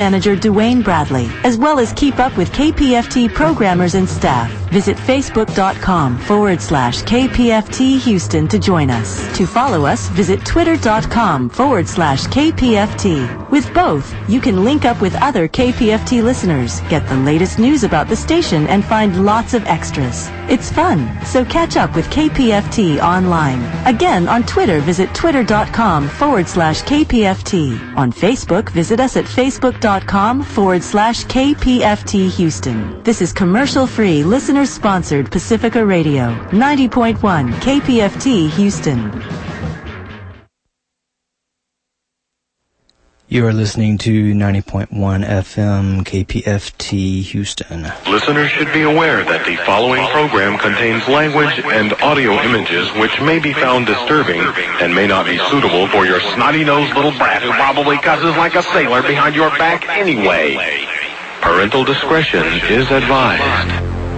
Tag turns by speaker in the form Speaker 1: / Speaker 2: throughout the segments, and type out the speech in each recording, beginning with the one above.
Speaker 1: Manager Dwayne Bradley, as well as keep up with KPFT programmers and staff. Visit Facebook.com/KPFT Houston to join us. To follow us, visit Twitter.com/KPFT. With both, you can link up with other KPFT listeners, get the latest news about the station, and find lots of extras. It's fun, so catch up with KPFT online. Again, on Twitter, visit Twitter.com/KPFT. On Facebook, visit us at Facebook.com/KPFT Houston. This is commercial-free, listener-sponsored Pacifica Radio, 90.1 KPFT Houston.
Speaker 2: You are listening to 90.1 FM KPFT Houston.
Speaker 3: Listeners should be aware that the following program contains language and audio images which may be found disturbing and may not be suitable for your snotty-nosed little brat who probably cusses like a sailor behind your back anyway. Parental discretion is advised.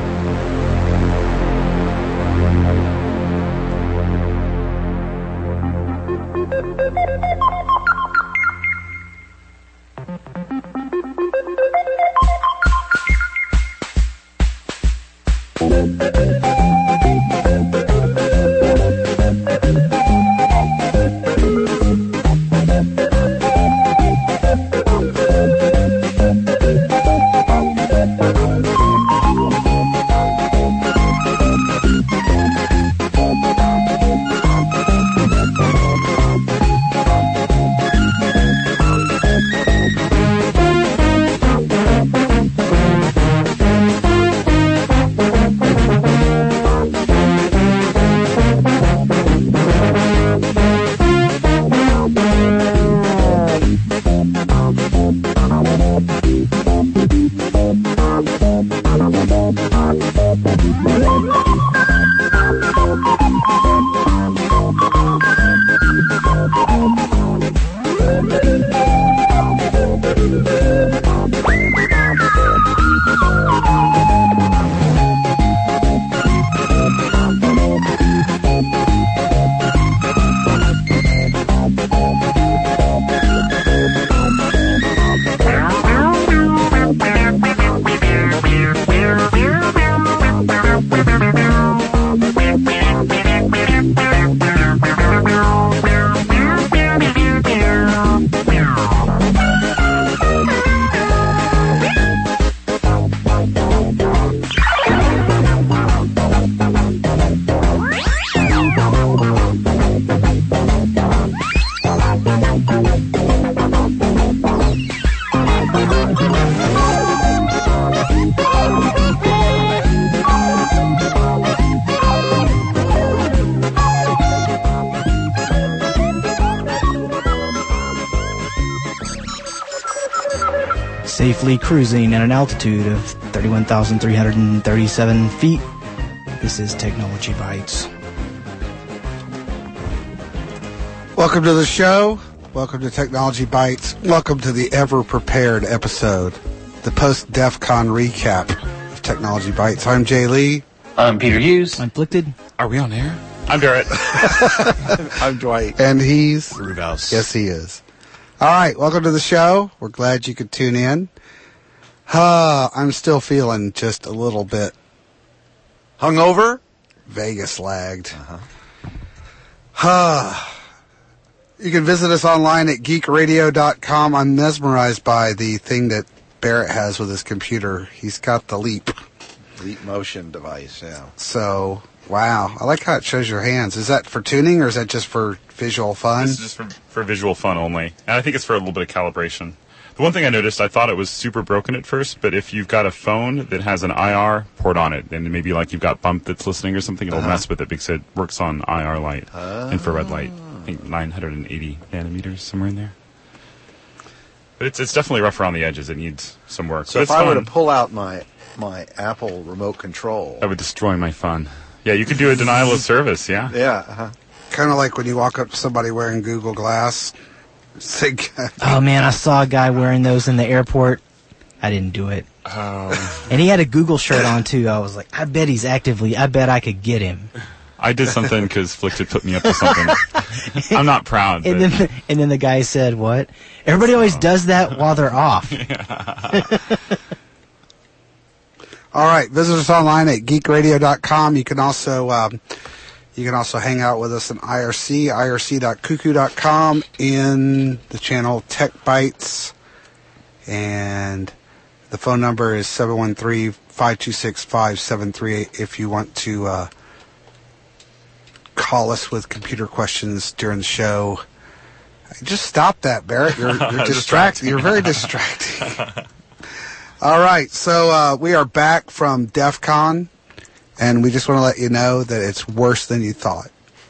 Speaker 2: Safely cruising at an altitude of 31,337 feet. This is Technology Bites.
Speaker 4: Welcome to the show. Welcome to Technology Bites. Welcome to the ever-prepared episode, the post-DEF-CON recap of Technology Bites. I'm Jay Lee.
Speaker 5: I'm Peter Hughes.
Speaker 2: I'm Afflicted.
Speaker 6: Are we on air?
Speaker 5: I'm Garrett.
Speaker 6: I'm Dwight.
Speaker 4: And he's...
Speaker 6: Rubaus.
Speaker 4: Yes, he is. All right, welcome to the show. We're glad you could tune in. I'm still feeling just a little bit
Speaker 6: hungover,
Speaker 4: Vegas lagged. You can visit us online at geekradio.com. I'm mesmerized by the thing that Barrett has with his computer. He's got the Leap
Speaker 6: motion device, yeah.
Speaker 4: So, wow. I like how it shows your hands. Is that for tuning or is that just for visual fun?
Speaker 7: This is just for visual fun only. And I think it's for a little bit of calibration. The one thing I noticed, I thought it was super broken at first, but if you've got a phone that has an IR port on it, and maybe like you've got bump that's listening or something, it'll mess with it because it works on IR light, infrared light. I think 980 nanometers, somewhere in there. But it's definitely rough around the edges. It needs some work.
Speaker 6: So if I were to pull out my Apple remote control...
Speaker 7: that would destroy my fun. Yeah, you could do a denial of service, yeah.
Speaker 6: Yeah.
Speaker 4: Kind of like when you walk up to somebody wearing Google Glass.
Speaker 2: Oh, man, I saw a guy wearing those in the airport. I didn't do it.
Speaker 7: Oh.
Speaker 2: And he had a Google shirt on, too. I was like, I bet I could get him.
Speaker 7: I did something because Flick had put me up to something. I'm not proud.
Speaker 2: And then the guy said, "What? Everybody always does that while they're off."
Speaker 4: All right, visit us online at geekradio.com. You can also hang out with us on irc.cuckoo.com, in the channel Tech Bites, and the phone number is 713-526-5738 if you want to call us with computer questions during the show. Just stop that, Barrett. You're distracting. You're very distracting. All right, so we are back from DEF CON, and we just want to let you know that it's worse than you thought.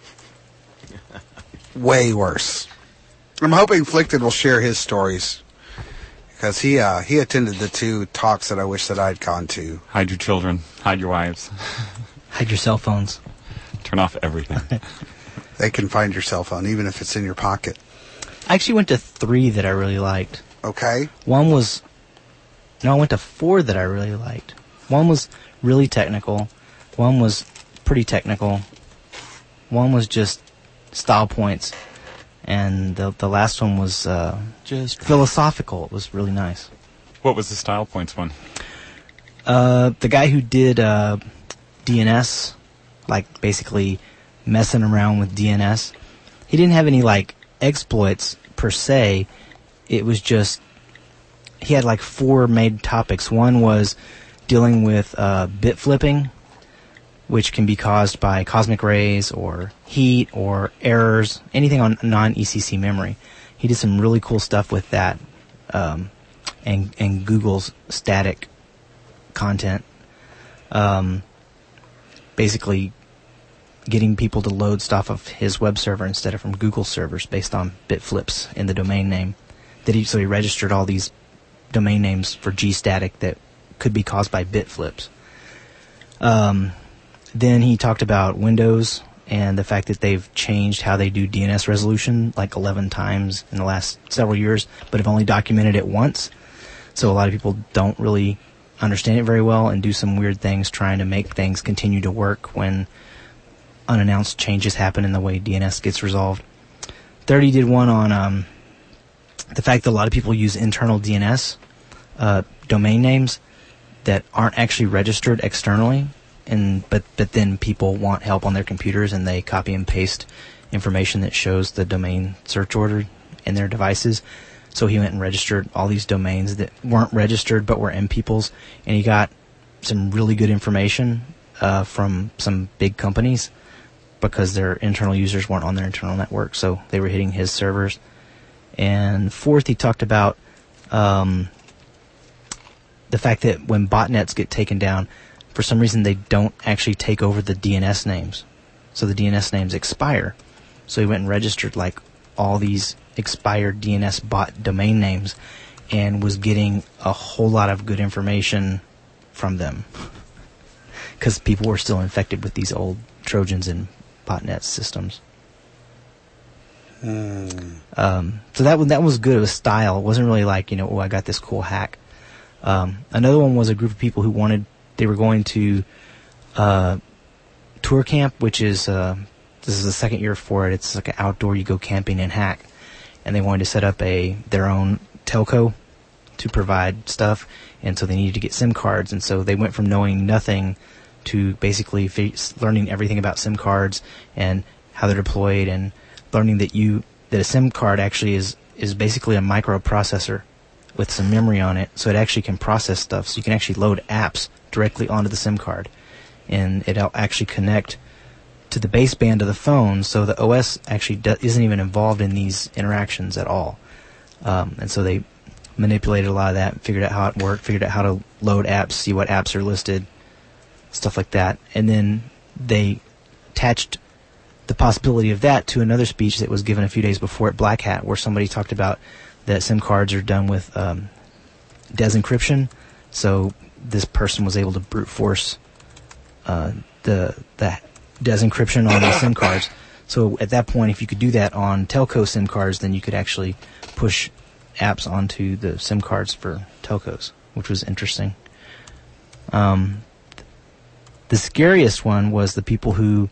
Speaker 4: Way worse. I'm hoping Flickton will share his stories, because he attended the 2 talks that I wish that I'd gone to.
Speaker 7: Hide your children. Hide your wives.
Speaker 2: Hide your cell phones.
Speaker 7: Turn off everything.
Speaker 4: They can find your cell phone, even if it's in your pocket.
Speaker 2: I actually went to 3 that I really liked.
Speaker 4: Okay.
Speaker 2: I went to 4 that I really liked. One was really technical. One was pretty technical. One was just style points. And the last one was just philosophical. It was really nice.
Speaker 7: What was the style points one?
Speaker 2: The guy who did DNS, like basically messing around with DNS, he didn't have any like exploits per se. It was just, he had like 4 main topics. One was dealing with bit flipping, which can be caused by cosmic rays or heat or errors, anything on non-ECC memory. He did some really cool stuff with that, and Google's static content. Basically getting people to load stuff of his web server instead of from Google servers based on bit flips in the domain name. So he registered all these domain names for gstatic that could be caused by bit flips. Then he talked about Windows and the fact that they've changed how they do DNS resolution like 11 times in the last several years, but have only documented it once. So a lot of people don't really understand it very well and do some weird things trying to make things continue to work when unannounced changes happen in the way DNS gets resolved. 30 did one on the fact that a lot of people use internal DNS domain names that aren't actually registered externally, but then people want help on their computers and they copy and paste information that shows the domain search order in their devices. So he went and registered all these domains that weren't registered but were in people's, and he got some really good information from some big companies because their internal users weren't on their internal network, so they were hitting his servers. And 4th, he talked about the fact that when botnets get taken down, for some reason they don't actually take over the DNS names. So the DNS names expire. So he went and registered like all these expired DNS bot domain names and was getting a whole lot of good information from them because people were still infected with these old Trojans and botnet systems. So that was good. It was style. It wasn't really like, oh, I got this cool hack. Another one was a group of people who they were going to Tour Camp, which is this is the second year for it. It's like an outdoor, you go camping and hack. And they wanted to set up their own telco to provide stuff, and so they needed to get SIM cards. And so they went from knowing nothing to basically learning everything about SIM cards and how they're deployed, and learning that a SIM card actually is basically a microprocessor with some memory on it, so it actually can process stuff. So you can actually load apps directly onto the SIM card, and it'll actually connect to the baseband of the phone, so the OS actually isn't even involved in these interactions at all. And so they manipulated a lot of that, figured out how it worked, figured out how to load apps, see what apps are listed, stuff like that. And then they attached the possibility of that to another speech that was given a few days before at Black Hat, where somebody talked about that SIM cards are done with desencryption. So this person was able to brute force the desencryption on these SIM cards. So at that point, if you could do that on telco SIM cards, then you could actually push apps onto the SIM cards for telcos, which was interesting. The scariest one was the people who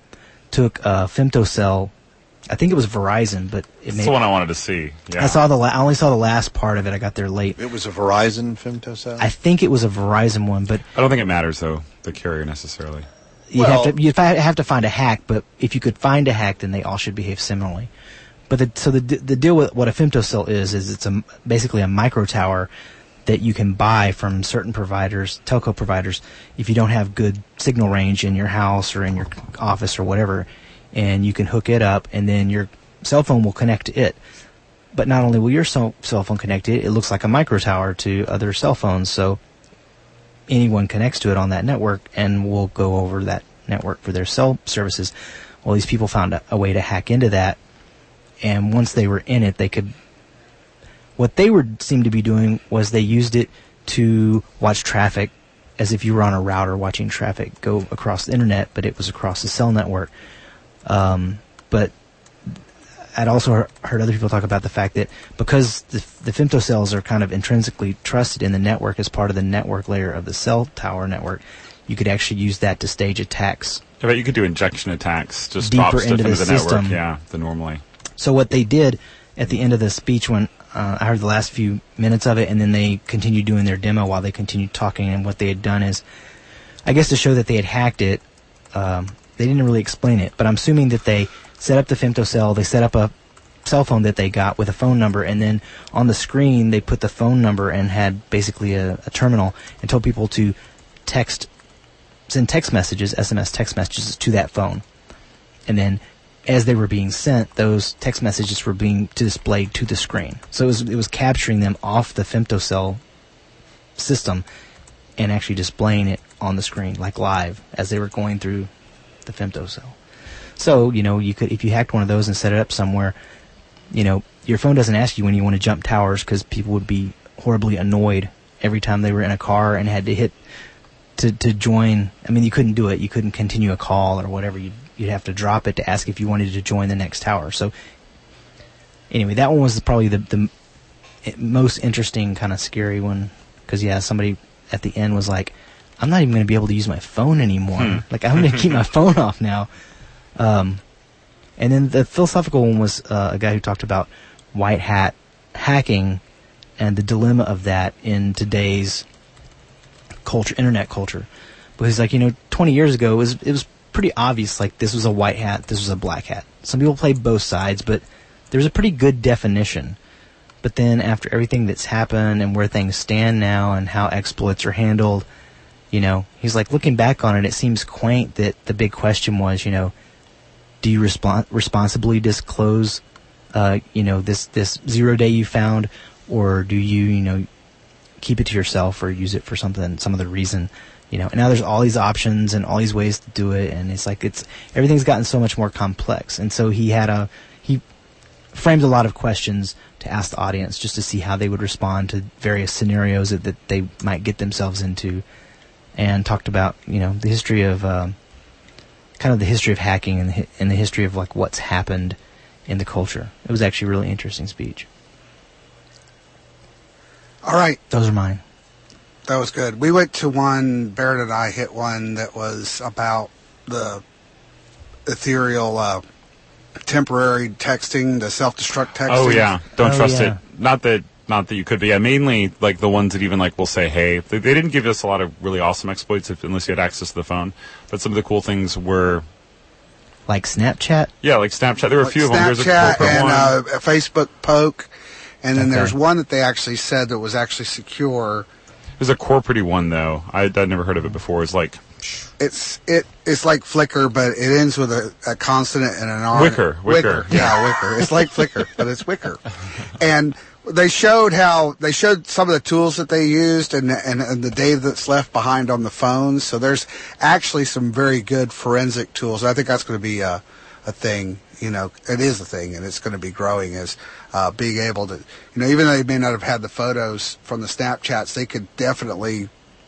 Speaker 2: took a femtocell. I think it was Verizon, but
Speaker 7: It's the one I wanted to see. Yeah.
Speaker 2: I only saw the last part of it. I got there late.
Speaker 6: It was a Verizon femtocell?
Speaker 2: I think it was a Verizon one, but
Speaker 7: I don't think it matters, though, the carrier necessarily.
Speaker 2: you'd have to find a hack. But if you could find a hack, then they all should behave similarly. But the deal with what a femtocell is it's basically a micro tower that you can buy from certain providers, telco providers, if you don't have good signal range in your house or in your office or whatever, and you can hook it up, and then your cell phone will connect to it. But not only will your cell phone connect to it, it looks like a micro tower to other cell phones, so anyone connects to it on that network and will go over that network for their cell services. Well, these people found a way to hack into that, and once they were in it, what they seemed to be doing was they used it to watch traffic as if you were on a router watching traffic go across the internet, but it was across the cell network. But I'd also heard other people talk about the fact that because the femtocells are kind of intrinsically trusted in the network as part of the network layer of the cell tower network, you could actually use that to stage attacks.
Speaker 7: I bet you could do injection attacks, just
Speaker 2: deeper
Speaker 7: drop stuff
Speaker 2: into the
Speaker 7: network,
Speaker 2: system.
Speaker 7: than normally.
Speaker 2: So what they did at the end of the speech, when I heard the last few minutes of it, and then they continued doing their demo while they continued talking, and what they had done is, I guess to show that they had hacked it, they didn't really explain it, but I'm assuming that they set up the femtocell, they set up a cell phone that they got with a phone number, and then on the screen they put the phone number and had basically a terminal and told people to send text messages, SMS text messages to that phone. And then as they were being sent, those text messages were being displayed to the screen. So it was capturing them off the femtocell system and actually displaying it on the screen, like live, as they were going through the femtocell. So, you could, if you hacked one of those and set it up somewhere, your phone doesn't ask you when you want to jump towers, because people would be horribly annoyed every time they were in a car and had to hit to join. I mean, you couldn't do it. You couldn't continue a call or whatever. You'd have to drop it to ask if you wanted to join the next tower. So anyway, that one was probably the most interesting, kind of scary one, because somebody at the end was like, I'm not even going to be able to use my phone anymore. Like, I'm going to keep my phone off now. And then the philosophical one was a guy who talked about white hat hacking and the dilemma of that in today's culture, internet culture. Because, 20 years ago, it was pretty obvious, like, this was a white hat, this was a black hat. Some people play both sides, but there's a pretty good definition. But then after everything that's happened and where things stand now and how exploits are handled, he's like, looking back on it, it seems quaint that the big question was, do you responsibly disclose, this 0 day you found, or do you, keep it to yourself or use it for some other reason, And now there's all these options and all these ways to do it, and it's like everything's gotten so much more complex. And so he framed a lot of questions to ask the audience just to see how they would respond to various scenarios that they might get themselves into, and talked about, the history of kind of the history of hacking and the history of like what's happened in the culture. It was actually a really interesting speech.
Speaker 4: All right.
Speaker 2: Those are mine.
Speaker 4: That was good. We went to one, Barrett and I hit one that was about the ethereal temporary texting, the self-destruct texting.
Speaker 7: Oh, yeah. Don't trust it. Not that you could be. Yeah, mainly like the ones that even like will say, hey. They didn't give us a lot of really awesome exploits unless you had access to the phone. But some of the cool things were...
Speaker 2: Like Snapchat?
Speaker 7: Yeah, like Snapchat. There were a few of them. There's a
Speaker 4: Snapchat and
Speaker 7: one.
Speaker 4: a Facebook poke. And then there's one that they actually said that was actually secure.
Speaker 7: There's a corporate one, though. I'd never heard of it before. It's like...
Speaker 4: It's like Flickr, but it ends with a consonant and an R.
Speaker 7: Wicker.
Speaker 4: Yeah, Wicker. It's like Flickr, but it's Wicker. And they showed some of the tools that they used and the data that's left behind on the phones. So there's actually some very good forensic tools. I think that's going to be a thing. It is a thing, and it's going to be growing as being able to, even though they may not have had the photos from the Snapchats, they could definitely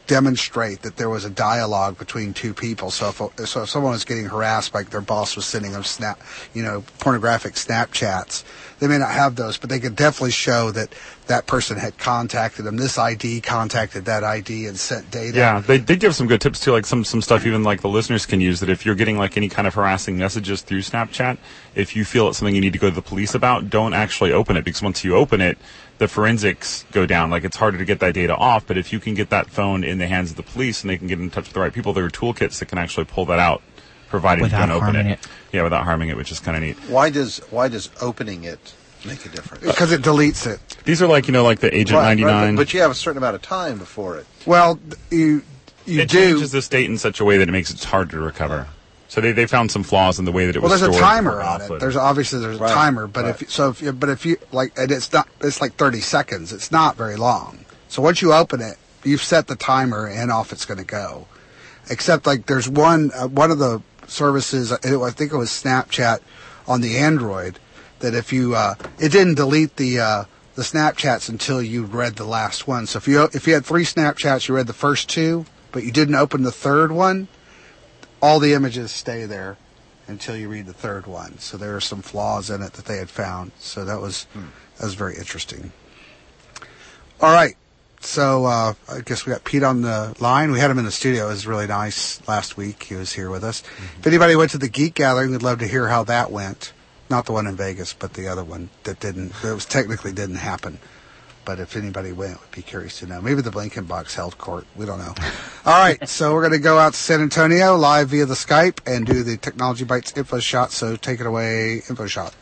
Speaker 4: demonstrate that there was a dialogue between two people. So if someone was getting harassed, like their boss was sending them pornographic Snapchats, they may not have those, but they could definitely show that that person had contacted them. This ID contacted that ID and sent data.
Speaker 7: Yeah, they give some good tips too, like some stuff even like the listeners can use, that if you're getting like any kind of harassing messages through Snapchat, if you feel it's something you need to go to the police about, don't actually open it, because once you open it, the forensics go down. Like, it's harder to get that data off, but if you can get that phone in the hands of the police and they can get in touch with the right people, there are toolkits that can actually pull that out, provided you don't open it. Yeah, without harming it, which is kind of neat.
Speaker 6: Why does opening it make a difference?
Speaker 4: Because it deletes it.
Speaker 7: These are like, like the Agent 99.
Speaker 6: Right, but you have a certain amount of time before it.
Speaker 4: Well, it
Speaker 7: changes the state in such a way that it makes it harder to recover. So they found some flaws in the way that it was stored.
Speaker 4: Well, there's a timer on it. There's a timer, but if you like, and it's like 30 seconds. It's not very long. So once you open it, you've set the timer and off it's going to go. Except like there's one of the services, I think it was Snapchat on the Android, that if you it didn't delete the Snapchats until you read the last one. So if you had 3 Snapchats, you read the first 2, but you didn't open the third one, all the images stay there until you read the third one. So there are some flaws in it that they had found. So that was very interesting. All right. So I guess we got Pete on the line. We had him in the studio. It was really nice last week. He was here with us. Mm-hmm. If anybody went to the Geek Gathering, we'd love to hear how that went. Not the one in Vegas, but the other one that technically didn't happen. But if anybody went, would be curious to know. Maybe the Blinken box held court. We don't know. All right, so we're going to go out to San Antonio live via the Skype and do the Technology Bytes Info Shot. So take it away, Info Shot.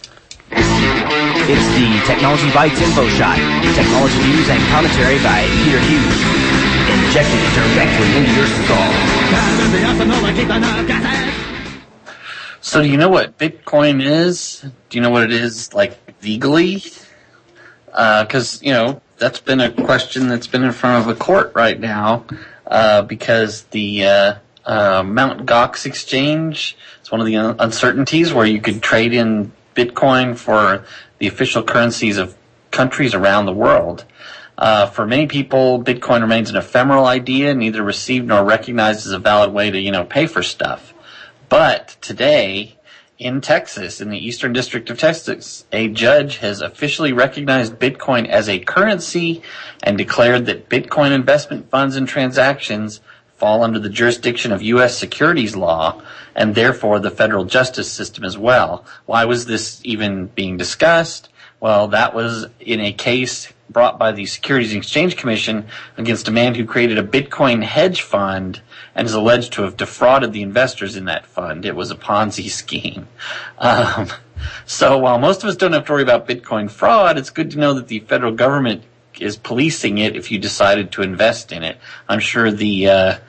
Speaker 5: It's the Technology Bytes Info Shot. Technology news and commentary by Peter Hughes. Injected directly into your skull.
Speaker 8: So do you know what Bitcoin is? Do you know what it is, like, legally? Because, that's been a question that's been in front of the court right now, because the Mt. Gox exchange is one of the uncertainties where you could trade in Bitcoin for the official currencies of countries around the world. For many people, Bitcoin remains an ephemeral idea, neither received nor recognized as a valid way to, pay for stuff. But today, in Texas, in the Eastern District of Texas, a judge has officially recognized Bitcoin as a currency and declared that Bitcoin investment funds and transactions fall under the jurisdiction of U.S. securities law and therefore the federal justice system as well. Why was this even being discussed? Well, that was in a case brought by the Securities and Exchange Commission against a man who created a Bitcoin hedge fund and is alleged to have defrauded the investors in that fund. It was a Ponzi scheme. So while most of us don't have to worry about Bitcoin fraud, it's good to know that the federal government is policing it if you decided to invest in it. I'm sure the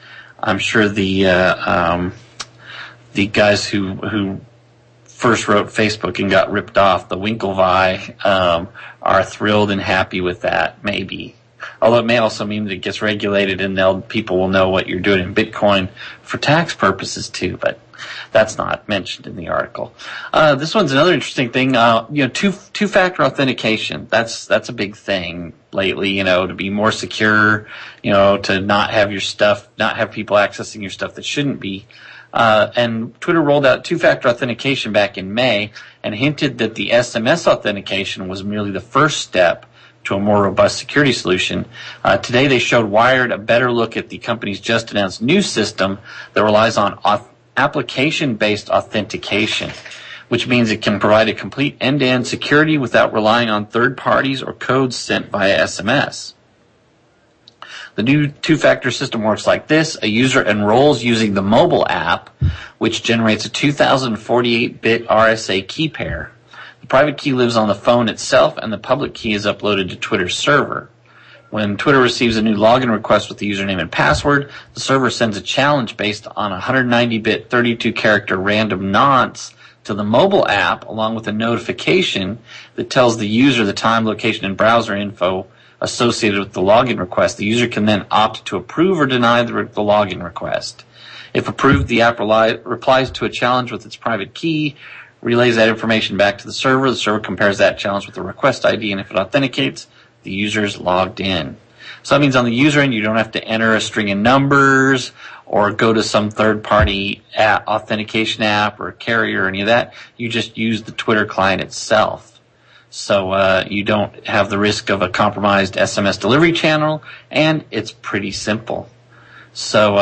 Speaker 8: guys who first wrote Facebook and got ripped off, the Winklevi, are thrilled and happy with that, maybe. Although it may also mean that it gets regulated and people will know what you're doing in Bitcoin for tax purposes too, but that's not mentioned in the article. This one's another interesting thing. Two-factor authentication. That's a big thing lately, to be more secure, to not have people accessing your stuff that shouldn't be. And Twitter rolled out two-factor authentication back in May and hinted that the SMS authentication was merely the first step to a more robust security solution. Today they showed Wired a better look at the company's just announced new system that relies on application-based authentication, which means it can provide a complete end-to-end security without relying on third parties or codes sent via SMS. The new two-factor system works like this. A user enrolls using the mobile app, which generates a 2048-bit RSA key pair. The private key lives on the phone itself, and the public key is uploaded to Twitter's server. When Twitter receives a new login request with the username and password, the server sends a challenge based on a 190-bit 32-character random nonce to the mobile app, along with a notification that tells the user the time, location, and browser info associated with the login request. The user can then opt to approve or deny the login request. If approved, the app replies to a challenge with its private key, relays that information back to the server. The server compares that challenge with the request ID, and if it authenticates, the user is logged in. So that means on the user end, you don't have to enter a string of numbers or go to some third-party authentication app or carrier or any of that. You just use the Twitter client itself. So you don't have the risk of a compromised SMS delivery channel, and it's pretty simple. So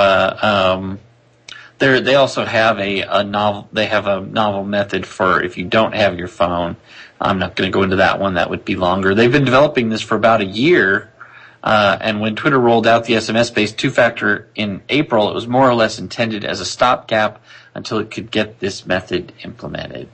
Speaker 8: they also have a novel method for if you don't have your phone. I'm not going to go into that one. That would be longer. They've been developing this for about a year. And when Twitter rolled out the SMS-based two-factor in April, it was more or less intended as a stopgap until it could get this method implemented.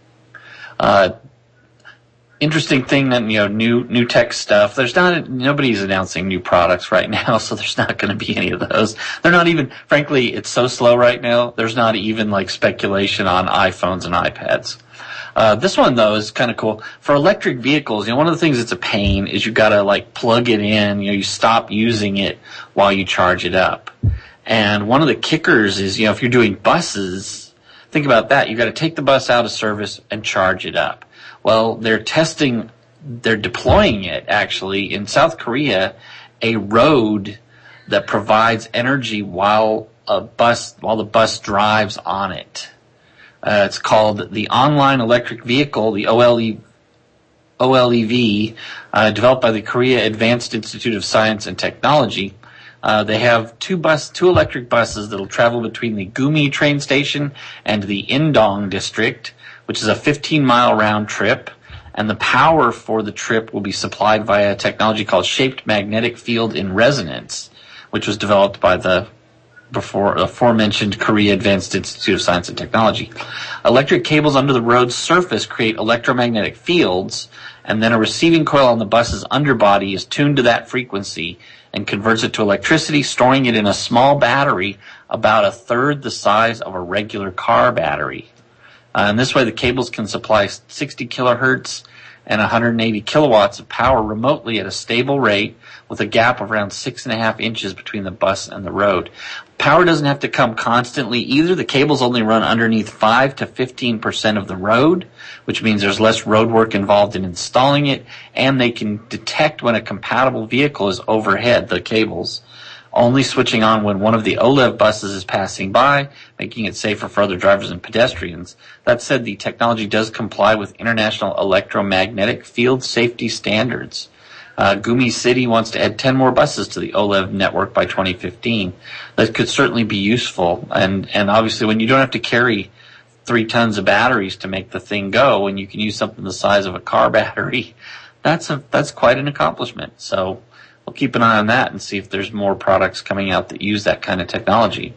Speaker 8: Interesting thing that, new tech stuff. Nobody's announcing new products right now, so there's not going to be any of those. They're not even, frankly, it's so slow right now, there's not even like speculation on iPhones and iPads. This one, though, is kind of cool. For electric vehicles, one of the things that's a pain is you got to plug it in. You stop using it while you charge it up. And one of the kickers is, if you're doing buses, think about that. You got to take the bus out of service and charge it up. Well, they're deploying it actually in South Korea, a road that provides energy while the bus drives on it. It's called the Online Electric Vehicle, the OLEV, developed by the Korea Advanced Institute of Science and Technology. They have two electric buses that will travel between the Gumi train station and the Indong district, which is a 15-mile round trip. And the power for the trip will be supplied via a technology called Shaped Magnetic Field in Resonance, which was developed by the aforementioned Korea Advanced Institute of Science and Technology. Electric cables under the road's surface create electromagnetic fields, and then a receiving coil on the bus's underbody is tuned to that frequency and converts it to electricity, storing it in a small battery about a third the size of a regular car battery. And this way the cables can supply 60 kilohertz and 180 kilowatts of power remotely at a stable rate with a gap of around 6.5 inches between the bus and the road. Power doesn't have to come constantly either. The cables only run underneath 5 to 15% of the road, which means there's less road work involved in installing it, and they can detect when a compatible vehicle is overhead, the cables, only switching on when one of the OLEV buses is passing by, making it safer for other drivers and pedestrians. That said, the technology does comply with international electromagnetic field safety standards. Gumi City wants to add 10 more buses to the OLEV network by 2015. That could certainly be useful. And obviously, when you don't have to carry 3 tons of batteries to make the thing go, and you can use something the size of a car battery, that's quite an accomplishment. So we'll keep an eye on that and see if there's more products coming out that use that kind of technology.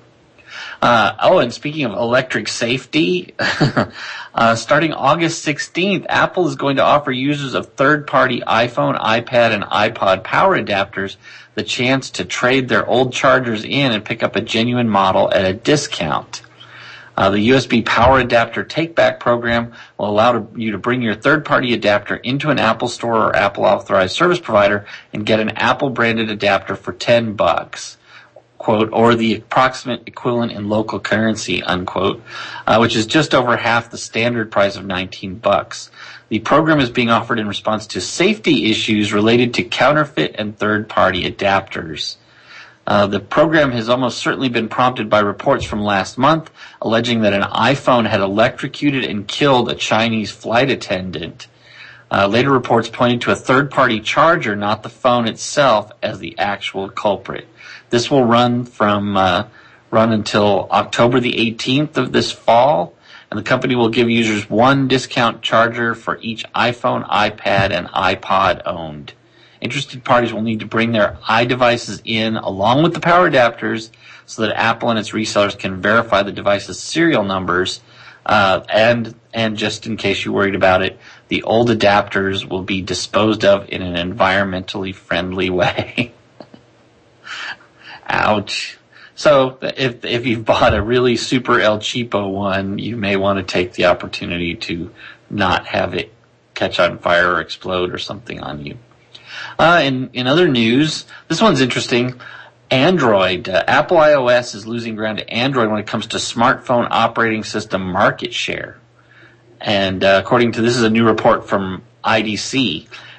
Speaker 8: And speaking of electric safety, starting August 16th, Apple is going to offer users of third-party iPhone, iPad, and iPod power adapters the chance to trade their old chargers in and pick up a genuine model at a discount. The USB power adapter take-back program will allow you to bring your third-party adapter into an Apple store or Apple-authorized service provider and get an Apple-branded adapter for $10. Quote, or the approximate equivalent in local currency, unquote, which is just over half the standard price of $19. The program is being offered in response to safety issues related to counterfeit and third-party adapters. The program has almost certainly been prompted by reports from last month alleging that an iPhone had electrocuted and killed a Chinese flight attendant. Later reports pointed to a third-party charger, not the phone itself, as the actual culprit. This will run until October the 18th of this fall, and the company will give users one discount charger for each iPhone, iPad, and iPod owned. Interested parties will need to bring their iDevices in along with the power adapters so that Apple and its resellers can verify the device's serial numbers. And just in case you're worried about it, the old adapters will be disposed of in an environmentally friendly way. Ouch. So if you've bought a really super El Cheapo one, you may want to take the opportunity to not have it catch on fire or explode or something on you. In other news, this one's interesting. Android. Apple iOS is losing ground to Android when it comes to smartphone operating system market share. And according to this is a new report from IDC.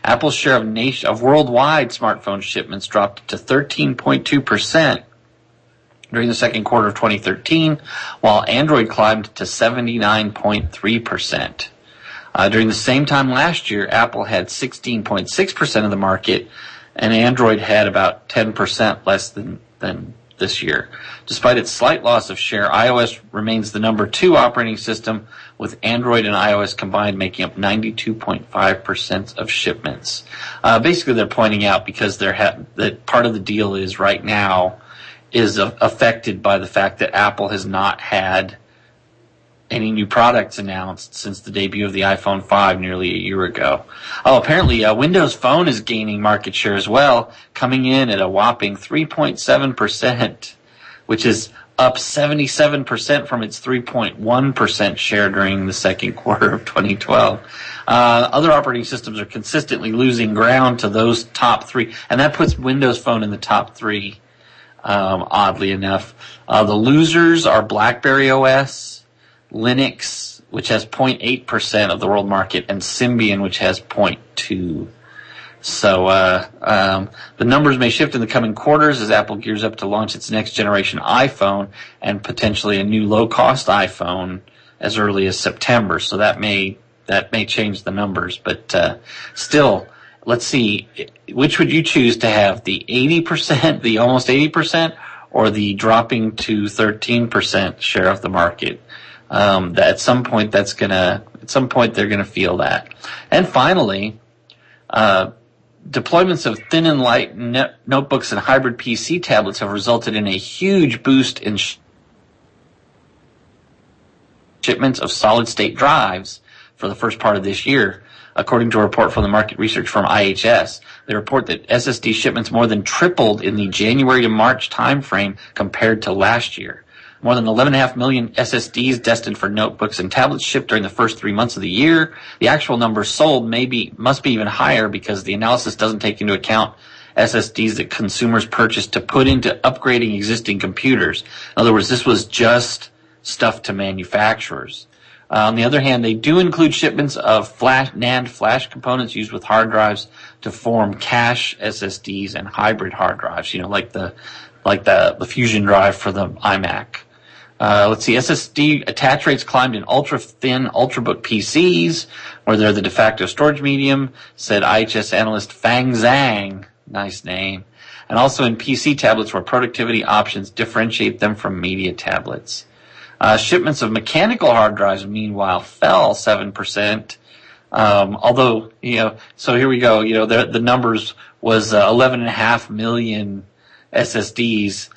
Speaker 8: Apple's share of worldwide smartphone shipments dropped to 13.2% during the second quarter of 2013, while Android climbed to 79.3%. During the same time last year, Apple had 16.6% of the market, and Android had about 10% less than this year. Despite its slight loss of share, iOS remains the number 2 operating system, with Android and iOS combined making up 92.5% of shipments. Basically, they're pointing out because that part of the deal is right now is affected by the fact that Apple has not had any new products announced since the debut of the iPhone 5 nearly a year ago. Oh, apparently Windows Phone is gaining market share as well, coming in at a whopping 3.7%, which is up 77% from its 3.1% share during the second quarter of 2012. Other operating systems are consistently losing ground to those top 3, and that puts Windows Phone in the top 3. Oddly enough, the losers are BlackBerry OS, Linux, which has 0.8% of the world market, and Symbian, which has 0.2%. So the numbers may shift in the coming quarters as Apple gears up to launch its next generation iPhone and potentially a new low-cost iPhone as early as September. So that may change the numbers, but still. Let's see, which would you choose to have, the 80%, the almost 80%, or the dropping to 13% share of the market? That at some point they're gonna feel that. And finally, deployments of thin and light notebooks and hybrid PC tablets have resulted in a huge boost in shipments of solid-state drives for the first part of this year. According to a report from the market research firm IHS, they report that SSD shipments more than tripled in the January to March timeframe compared to last year. More than 11.5 million SSDs destined for notebooks and tablets shipped during the first 3 months of the year. The actual numbers sold must be even higher because the analysis doesn't take into account SSDs that consumers purchased to put into upgrading existing computers. In other words, this was just stuff to manufacturers. On the other hand, they do include shipments of NAND flash components used with hard drives to form cache SSDs and hybrid hard drives, like the Fusion drive for the iMac. Let's see, SSD attach rates climbed in ultra-thin Ultrabook PCs, where they're the de facto storage medium, said IHS analyst Fang Zhang, nice name, and also in PC tablets where productivity options differentiate them from media tablets. Shipments of mechanical hard drives, meanwhile, fell 7%. Although, so here we go. The numbers was 11.5 million SSDs.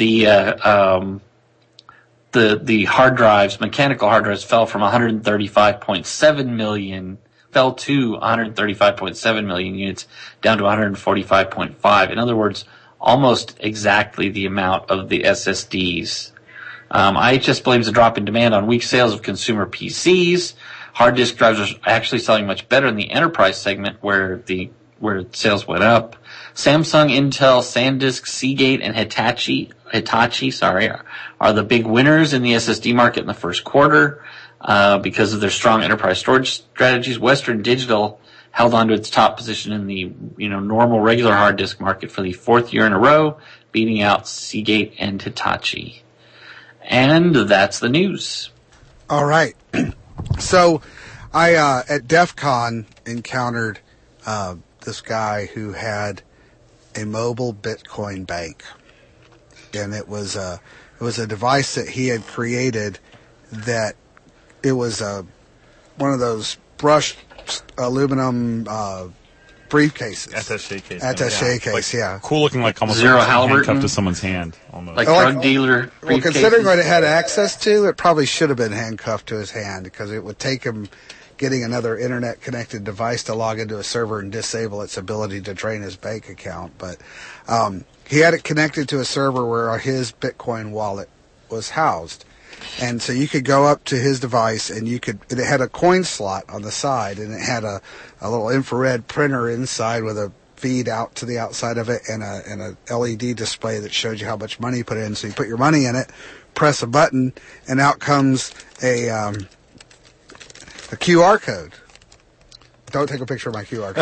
Speaker 8: The hard drives, mechanical hard drives, fell from 135.7 million, fell to 135.7 million units, down to 145.5. In other words, almost exactly the amount of the SSDs. IHS blames a drop in demand on weak sales of consumer PCs. Hard disk drives are actually selling much better in the enterprise segment where sales went up. Samsung, Intel, SanDisk, Seagate, and Hitachi are the big winners in the SSD market in the first quarter because of their strong enterprise storage strategies. Western Digital held on to its top position in the normal regular hard disk market for the 4th year in a row, beating out Seagate and Hitachi. And that's the news.
Speaker 4: All right. So I at DEF CON encountered this guy who had a mobile Bitcoin bank. And it was a device that he had created that it was one of those brushed aluminum briefcases. Attaché case. Yeah.
Speaker 7: Cool looking, like almost
Speaker 8: Zero
Speaker 7: like
Speaker 8: Halliburton.
Speaker 7: handcuffed to someone's hand. Almost.
Speaker 8: Like drug dealer briefcases.
Speaker 4: Well, considering what it had access to, it probably should have been handcuffed to his hand because it would take him getting another internet-connected device to log into a server and disable its ability to drain his bank account. But he had it connected to a server where his Bitcoin wallet was housed. And so you could go up to his device and it had a coin slot on the side, and it had a little infrared printer inside with a feed out to the outside of it and a LED display that showed you how much money you put in. So you put your money in it, press a button, and out comes a QR code. Don't take a picture of my QR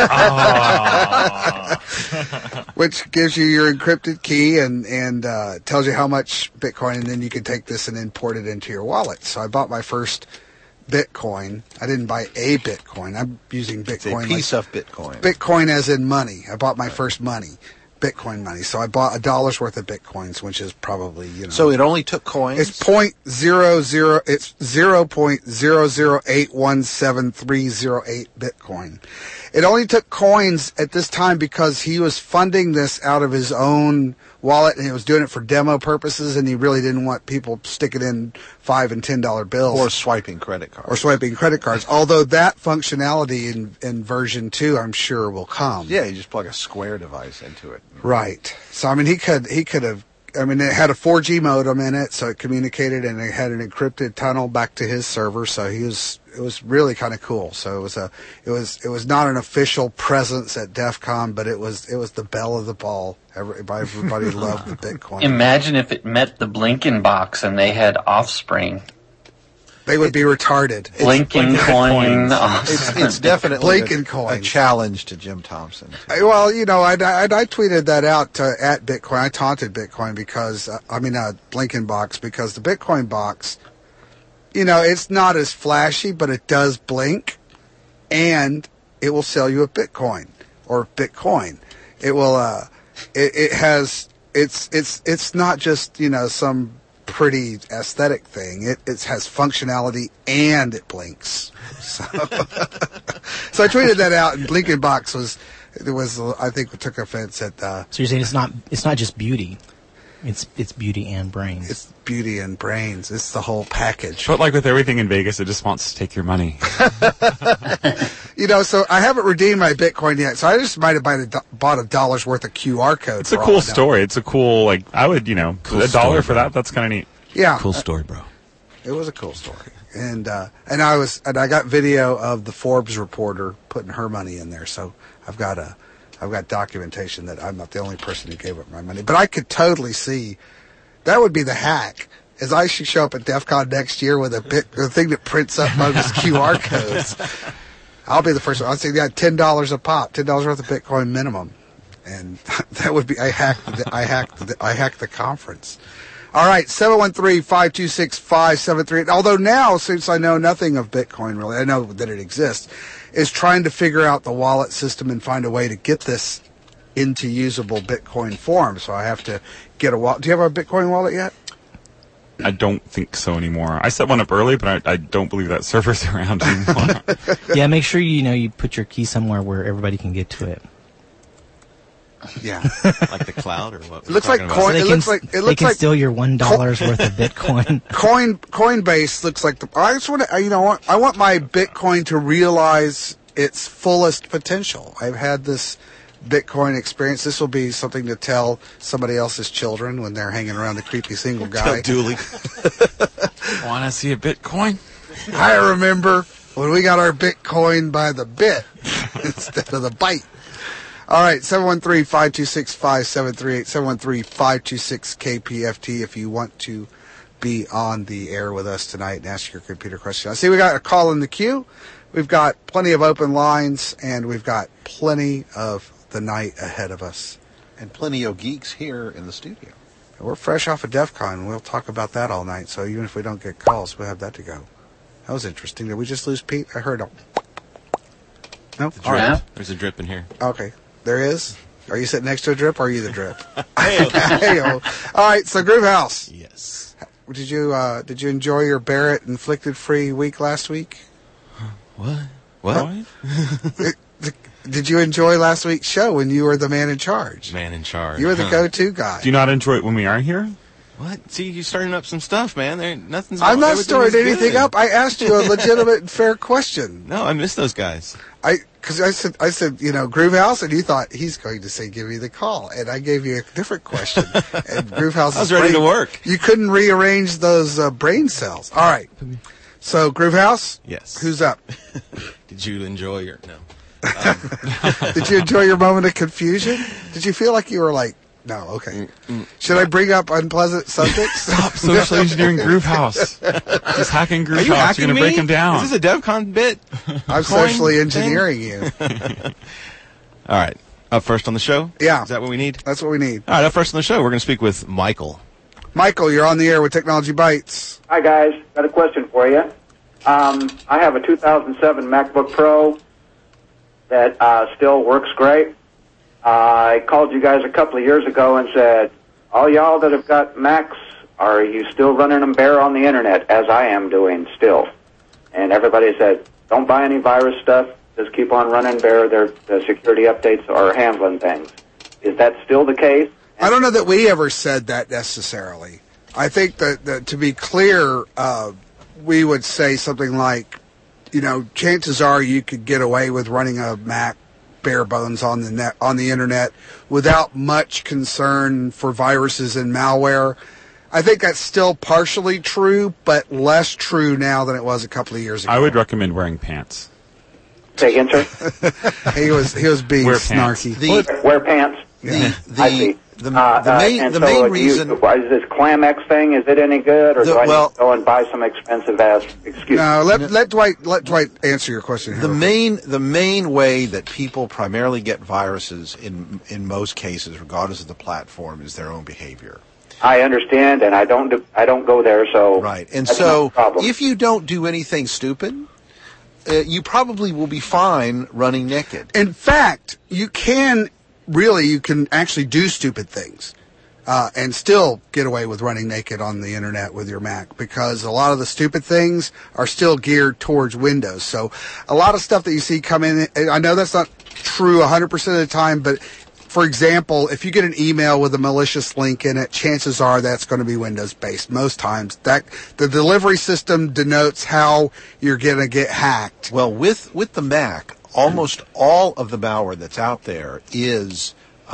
Speaker 4: code. Which gives you your encrypted key and tells you how much Bitcoin, and then you can take this and import it into your wallet. So I bought my first Bitcoin. I didn't buy a Bitcoin. I'm using Bitcoin.
Speaker 6: It's a piece of Bitcoin.
Speaker 4: Bitcoin as in money. I bought my first money. Bitcoin money. So I bought $1 worth of Bitcoins, which is probably,
Speaker 6: So it only took coins?
Speaker 4: It's 0.008173308 Bitcoin. It only took coins at this time because he was funding this out of his own wallet, and he was doing it for demo purposes, and he really didn't want people sticking in $5 and $10 bills.
Speaker 6: Or swiping credit cards.
Speaker 4: Although that functionality in version 2, I'm sure, will come.
Speaker 6: Yeah, you just plug a Square device into it.
Speaker 4: Right. So, I mean, he could have, it had a 4G modem in it, so it communicated, and it had an encrypted tunnel back to his server, so it was really kind of cool. So it was not an official presence at DEF CON, but it was the belle of the ball. Everybody loved the Bitcoin.
Speaker 8: Imagine if it met the Blinken box and they had Offspring.
Speaker 4: They would be retarded.
Speaker 8: Blinken coin.
Speaker 6: It's definitely
Speaker 4: Blinken
Speaker 6: a challenge to Jim Thompson.
Speaker 4: Well, I tweeted that out at Bitcoin. I taunted Bitcoin because, Blinken box, because the Bitcoin box, it's not as flashy, but it does blink, and it will sell you a Bitcoin or Bitcoin. It will, it's not just, some pretty aesthetic thing. It has functionality and it blinks. So, so I tweeted that out, and Blinken box I think took offense at.
Speaker 2: So you're saying it's not just beauty. It's beauty and brains.
Speaker 4: It's beauty and brains. It's the whole package.
Speaker 7: But like with everything in Vegas, it just wants to take your money.
Speaker 4: So I haven't redeemed my Bitcoin yet. So I just might have bought $1 worth of QR code.
Speaker 7: It's a cool story. It's a cool, I would, cool $1 for that. That's kind of neat.
Speaker 4: Yeah.
Speaker 9: Cool story, bro.
Speaker 4: It was a cool story. And I got video of the Forbes reporter putting her money in there. So I've got documentation that I'm not the only person who gave up my money. But I could totally see that would be the hack. As I should show up at DEF CON next year with a thing that prints up bogus QR codes. I'll be the first one. I'll say, $10 a pop, $10 worth of Bitcoin minimum. And that would be, I hacked the conference. All right, 713-526-5738. Although now, since I know nothing of Bitcoin really, I know that it exists, is trying to figure out the wallet system and find a way to get this into usable Bitcoin form. So I have to get a wallet. Do you have a Bitcoin wallet yet?
Speaker 7: I don't think so anymore. I set one up early, but I don't believe that server's around anymore.
Speaker 2: Yeah, make sure you put your key somewhere where everybody can get to it.
Speaker 4: Yeah,
Speaker 9: like the cloud or what?
Speaker 4: It looks like coin.
Speaker 2: So they can steal your $1 worth of Bitcoin.
Speaker 4: Coinbase looks like the. I just want to. I want my Bitcoin to realize its fullest potential. I've had this Bitcoin experience. This will be something to tell somebody else's children when they're hanging around the creepy single guy.
Speaker 9: Tell Dooley.
Speaker 7: Want to see a Bitcoin?
Speaker 4: I remember when we got our Bitcoin by the bit instead of the byte. All right, 713-526-5738, 713-526-KPFT if you want to be on the air with us tonight and ask your computer question. I see we got a call in the queue. We've got plenty of open lines, and we've got plenty of the night ahead of us.
Speaker 6: And plenty of geeks here in the studio.
Speaker 4: We're fresh off of DEF CON. We'll talk about that all night, so even if we don't get calls, we'll have that to go. That was interesting. Did we just lose Pete? I heard him. No?
Speaker 9: All right. There's a drip in here.
Speaker 4: Okay. There is? Are you sitting next to a drip, or are you the drip? Hey-o. All right, so Groove House.
Speaker 9: Yes.
Speaker 4: Did you enjoy your Barrett inflicted free week last week?
Speaker 9: What?
Speaker 4: Did you enjoy last week's show when you were the man in charge?
Speaker 9: Man in charge.
Speaker 4: You were the go-to guy.
Speaker 7: Do you not enjoy it when we aren't here?
Speaker 9: What? See, you're starting up some stuff, man. Nothing's.
Speaker 4: I'm not starting anything up. I asked you a legitimate and fair question.
Speaker 9: No, I miss those guys.
Speaker 4: Because I said, Groove House, and you thought he's going to say, give me the call. And I gave you a different question. And Groove House
Speaker 9: I was ready to work.
Speaker 4: You couldn't rearrange those brain cells. All right. So, Groove House?
Speaker 9: Yes.
Speaker 4: Who's up?
Speaker 9: Did you enjoy your... No.
Speaker 4: Did you enjoy your moment of confusion? Did you feel like you were, No, okay. Should I bring up unpleasant subjects?
Speaker 7: Stop social engineering Groovehouse. Just hacking Groovehouse. You're going to break them down.
Speaker 9: Is this a DevCon bit?
Speaker 4: I'm socially engineering you.
Speaker 9: All right. Up first on the show?
Speaker 4: Yeah.
Speaker 9: Is that what we need?
Speaker 4: That's what we need.
Speaker 9: All right, up first on the show, we're going to speak with Michael.
Speaker 4: Michael, you're on the air with Technology Bytes.
Speaker 10: Hi, guys. Got a question for you. I have a 2007 MacBook Pro that still works great. I called you guys a couple of years ago and said, all y'all that have got Macs, are you still running them bare on the internet, as I am doing still? And everybody said, don't buy any virus stuff. Just keep on running bare. The security updates are handling things. Is that still the case?
Speaker 4: I don't know that we ever said that necessarily. I think that to be clear, we would say something like, chances are you could get away with running a Mac bare bones on the internet without much concern for viruses and malware. I think that's still partially true, but less true now than it was a couple of years ago.
Speaker 7: I would recommend wearing pants.
Speaker 10: Say again, sir?
Speaker 4: he was being snarky.
Speaker 10: Wear pants.
Speaker 4: Yeah.
Speaker 10: I see.
Speaker 6: The main reason...
Speaker 10: is this ClamX thing, is it any good, or do I need to go and buy some expensive-ass excuse?
Speaker 4: No, let Dwight answer your question here.
Speaker 6: The main way that people primarily get viruses in most cases, regardless of the platform, is their own behavior.
Speaker 10: I understand, and I don't go there, so...
Speaker 6: Right, and
Speaker 10: that's
Speaker 6: so
Speaker 10: not a problem.
Speaker 6: if you don't do anything stupid, you probably will be fine running naked.
Speaker 4: In fact, you can actually do stupid things and still get away with running naked on the internet with your Mac, because a lot of the stupid things are still geared towards Windows. So a lot of stuff that you see come in, I know that's not true 100% of the time, but for example, if you get an email with a malicious link in it, chances are that's going to be Windows-based. Most times, the delivery system denotes how you're going to get hacked.
Speaker 6: Well, with the Mac, almost all of the malware that's out there uses